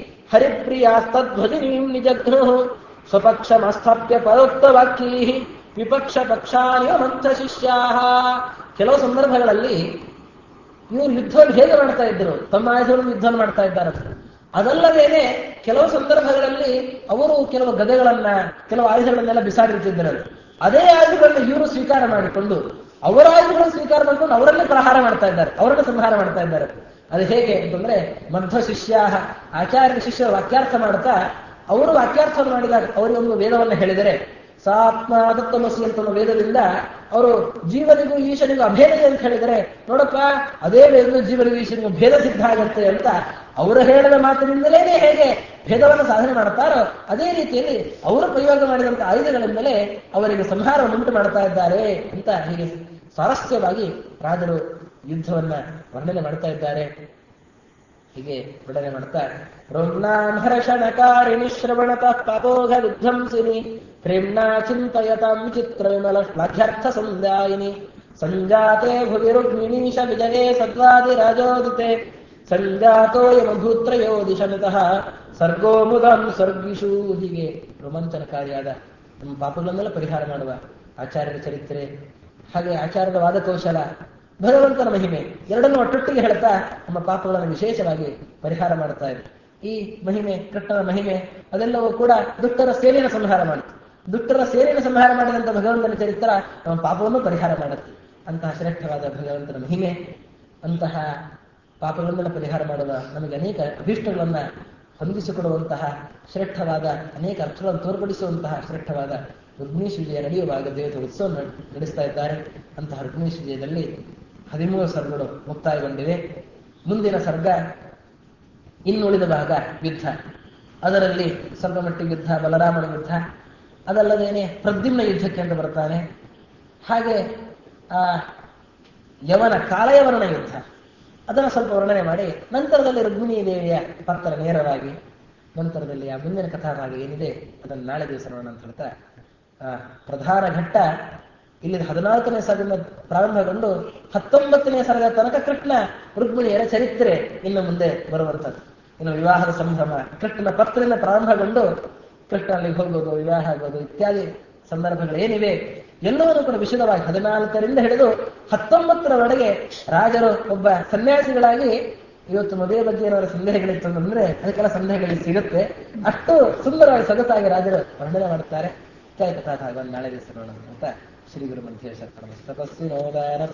ಹರಿಪ್ರಿಯಾಸ್ತದ್ಭಜಿನೀಂ ನಿಜಘ್ನು ಸ್ವಪಕ್ಷಮಸ್ಥಾಪ್ಯ ಪರೋಕ್ತ ವಾಕ್ಯೈ ವಿಪಕ್ಷ ಪಕ್ಷಾನಿಯಮಂಥ ಶಿಷ್ಯಾ. ಕೆಲವು ಸಂದರ್ಭಗಳಲ್ಲಿ ಇವರು ಯುದ್ಧವನ್ನು ಹೇಗೆ ಮಾಡ್ತಾ ಇದ್ರು? ತಮ್ಮ ಆಯುಧಗಳನ್ನು ಯುದ್ಧವನ್ನು ಮಾಡ್ತಾ ಇದ್ದಾರೆ. ಅದಲ್ಲದೇನೆ ಕೆಲವು ಸಂದರ್ಭಗಳಲ್ಲಿ ಅವರು ಕೆಲವು ಗದೆಗಳನ್ನ, ಕೆಲವು ಆಯುಧಗಳನ್ನೆಲ್ಲ ಬಿಸಾಡಿರ್ತಿದ್ದರು. ಅದೇ ಆಯುಧಗಳನ್ನು ಇವರು ಸ್ವೀಕಾರ ಮಾಡಿಕೊಂಡು, ಅವರ ಆಯುಧಗಳನ್ನು ಸ್ವೀಕಾರ ಮಾಡಿಕೊಂಡು ಅವರನ್ನೇ ಪ್ರಹಾರ ಮಾಡ್ತಾ ಇದ್ದಾರೆ, ಅವರನ್ನು ಸಂಹಾರ ಮಾಡ್ತಾ ಇದ್ದಾರೆ. ಅದು ಹೇಗೆ ಅಂತಂದ್ರೆ, ಮಧ್ವ ಶಿಷ್ಯ, ಆಚಾರ್ಯ ಶಿಷ್ಯರು ವಾಕ್ಯಾರ್ಥ ಮಾಡ್ತಾ, ಅವರು ವಾಕ್ಯಾರ್ಥವನ್ನು ಮಾಡಿದಾಗ ಅವರಿಗೊಂದು ವೇದವನ್ನು ಹೇಳಿದರೆ, ಸಾತ್ಮ ತತ್ವಮಸಿ ಅಂತ ವೇದದಿಂದ ಅವರು ಜೀವನಿಗೂ ಈಶನಿಗೂ ಅಭೇದ ಅಂತ ಹೇಳಿದರೆ, ನೋಡಪ್ಪ ಅದೇ ವೇದ ಜೀವನಿಗೂ ಈಶನಿಗೂ ಭೇದ ಸಿದ್ಧ ಆಗತ್ತೆ ಅಂತ ಅವರು ಹೇಳಿದ ಮಾತಿನಿಂದಲೇ ಹೇಗೆ ಭೇದವನ್ನು ಸಾಧನೆ ಮಾಡ್ತಾರೋ ಅದೇ ರೀತಿಯಲ್ಲಿ ಅವರು ಪ್ರಯೋಗ ಮಾಡಿದಂಥ ಆಯುಧಗಳಿಂದಲೇ ಅವರಿಗೆ ಸಂಹಾರವನ್ನು ಉಂಟು ಮಾಡ್ತಾ ಇದ್ದಾರೆ ಅಂತ ಹೀಗೆ ಸ್ವಾರಸ್ಯವಾಗಿ ರಾಜರು ಯುದ್ಧವನ್ನ ವರ್ಣನೆ ಮಾಡ್ತಾ ಇದ್ದಾರೆ. ಹೀಗೆ ವರ್ಣನೆ ಮಾಡ್ತಾ, ರೋಮ್ನಾಂ ಹರ್ಷಣಕಾರಿಣಿ ಶ್ರವಣತಃ ಪಾಪೋಘ ವಿಧ್ವಂಸಿನಿ ಪ್ರೇಮ್ನಾ ಚಿಂತಯತಾಂ ಚಿತ್ರ ವಿಮಲ ಶ್ಲಾಘ್ಯರ್ಥ ಸಂಧ್ಯಾಯಿನಿ ಸಂಜಾತೆ ಭುವಿ ರುಕ್ಮಿಣೀಶ ವಿಜಯೇ ಸದ್ವಾದಿ ರಾಜೋದಿತೆ ಸಂಜಾತೋ ಯಮಭೂತ್ರಯೋ ದಿಶಮಿತಃ ಸರ್ಗೋ ಮುದಂ ಸರ್ಗಿಷು. ಹೀಗೆ ರೋಮಾಂಚನಕಾರಿಯಾದ ನಮ್ಮ ಪಾಪಗಳನ್ನೆಲ್ಲ ಪರಿಹಾರ ಮಾಡುವ ಆಚಾರ್ಯರ ಚರಿತ್ರೆ, ಹಾಗೆ ಆಚಾರ್ಯರ ವಾದ ಕೌಶಲ, ಭಗವಂತನ ಮಹಿಮೆ ಎರಡನ್ನೂ ಒಟ್ಟೊಟ್ಟಿಗೆ ಹೇಳ್ತಾ ನಮ್ಮ ಪಾಪಗಳನ್ನು ವಿಶೇಷವಾಗಿ ಪರಿಹಾರ ಮಾಡ್ತಾ ಇದೆ. ಈ ಮಹಿಮೆ, ಕೃಷ್ಣನ ಮಹಿಮೆ ಅದೆಲ್ಲವೂ ಕೂಡ ದುಷ್ಟರ ಸೇನೆಯನ್ನು ಸಂಹಾರ ಮಾಡುತ್ತೆ. ದುಷ್ಟರ ಸೇನೆಯನ್ನು ಸಂಹಾರ ಮಾಡಿದಂಥ ಭಗವಂತನ ಚರಿತ್ರ ನಮ್ಮ ಪಾಪವನ್ನು ಪರಿಹಾರ ಮಾಡುತ್ತೆ. ಅಂತಹ ಶ್ರೇಷ್ಠವಾದ ಭಗವಂತನ ಮಹಿಮೆ, ಅಂತಹ ಪಾಪಗಳನ್ನೆಲ್ಲ ಪರಿಹಾರ ಮಾಡುವ, ನಮಗೆ ಅನೇಕ ಅಭೀಷ್ಟಗಳನ್ನ ಹೊಂದಿಸಿಕೊಡುವಂತಹ ಶ್ರೇಷ್ಠವಾದ, ಅನೇಕ ಅರ್ಥಗಳನ್ನು ತೋರ್ಪಡಿಸುವಂತಹ ಶ್ರೇಷ್ಠವಾದ ರುಕ್ಮಿಣೀಶ ವಿಜಯ ನಡೆಯುವಾಗ ದೇವತೆ ಉತ್ಸವ ನಡೆಸ್ತಾ ಇದ್ದಾರೆ. ಅಂತಹ ರುಕ್ಮಿಣೀಶ ವಿಜಯದಲ್ಲಿ 13 ಸರ್ಗಗಳು ಮುಕ್ತಾಯಗೊಂಡಿವೆ. ಮುಂದಿನ ಸರ್ಗ ಇನ್ನುಳಿದ ಭಾಗ ಯುದ್ಧ. ಅದರಲ್ಲಿ ಸ್ವಲ್ಪ ಮಟ್ಟಿಗೆ ಯುದ್ಧ, ಬಲರಾಮನ ಯುದ್ಧ, ಅದಲ್ಲದೇನೆ ಪ್ರದ್ಯುಮ್ನ ಯುದ್ಧಕ್ಕೆ ಅಂತ ಬರ್ತಾನೆ. ಹಾಗೆ ಕಾಲಯವರನ ಯುದ್ಧ ಅದನ್ನು ಸ್ವಲ್ಪ ವರ್ಣನೆ ಮಾಡಿ, ನಂತರದಲ್ಲಿ ರುಕ್ಮಿಣೀ ದೇವಿಯ ಪಾತ್ರ ನೇರವಾಗಿ, ನಂತರದಲ್ಲಿ ಆ ಮುಂದಿನ ಕಥಾಭಾಗ ಏನಿದೆ ಅದನ್ನು ನಾಳೆ ದಿವಸ ನೋಡೋಣ ಅಂತ ಹೇಳ್ತಾ, ಪ್ರಧಾನ ಘಟ್ಟ ಇಲ್ಲಿ 14ನೇ ಸರ್ಗದಿಂದ ಪ್ರಾರಂಭಗೊಂಡು 19ನೇ ಸರ್ಗದ ತನಕ ಕೃಷ್ಣ ರುಕ್ಮಿಣಿಯರ ಚರಿತ್ರೆ ಇನ್ನು ಮುಂದೆ ಬರುವಂಥದ್ದು. ಇನ್ನು ವಿವಾಹದ ಸಂಭ್ರಮ, ಕೃಷ್ಣನ ಪತ್ರದಿಂದ ಪ್ರಾರಂಭಗೊಂಡು ಕೃಷ್ಣ ಅಲ್ಲಿಗೆ ಹೋಗೋದು, ವಿವಾಹ ಆಗೋದು ಇತ್ಯಾದಿ ಸಂದರ್ಭಗಳು ಏನಿವೆ ಎಲ್ಲವನ್ನೂ ಕೂಡ ವಿಶದವಾಗಿ 14ರಿಂದ ಹಿಡಿದು 19ರವರೆಗೆ ರಾಜರು ಒಬ್ಬ ಸನ್ಯಾಸಿಗಳಾಗಿ, ಇವತ್ತು ಮದುವೆ ಬಗ್ಗೆ ಏನಾದ್ರು ಸಂದೇಹಗಳಿತ್ತು ಅಂದ್ರೆ ಅದಕ್ಕೆಲ್ಲ ಸಂದೇಹಗಳಿಗೆ ಸಿಗುತ್ತೆ. ಅಷ್ಟು ಸುಂದರವಾಗಿ ಸೊಗಸಾಗಿ ರಾಜರು ವರ್ಣನೆ ಮಾಡುತ್ತಾರೆ. ನಾಳೆ ದಿವಸ ನೋಡೋಣ ಅಂತ ಶ್ರೀ ಗುರು ಮಂಥೇಶ್ವರ ತಪಸ್ವಿ ನೋದಾನ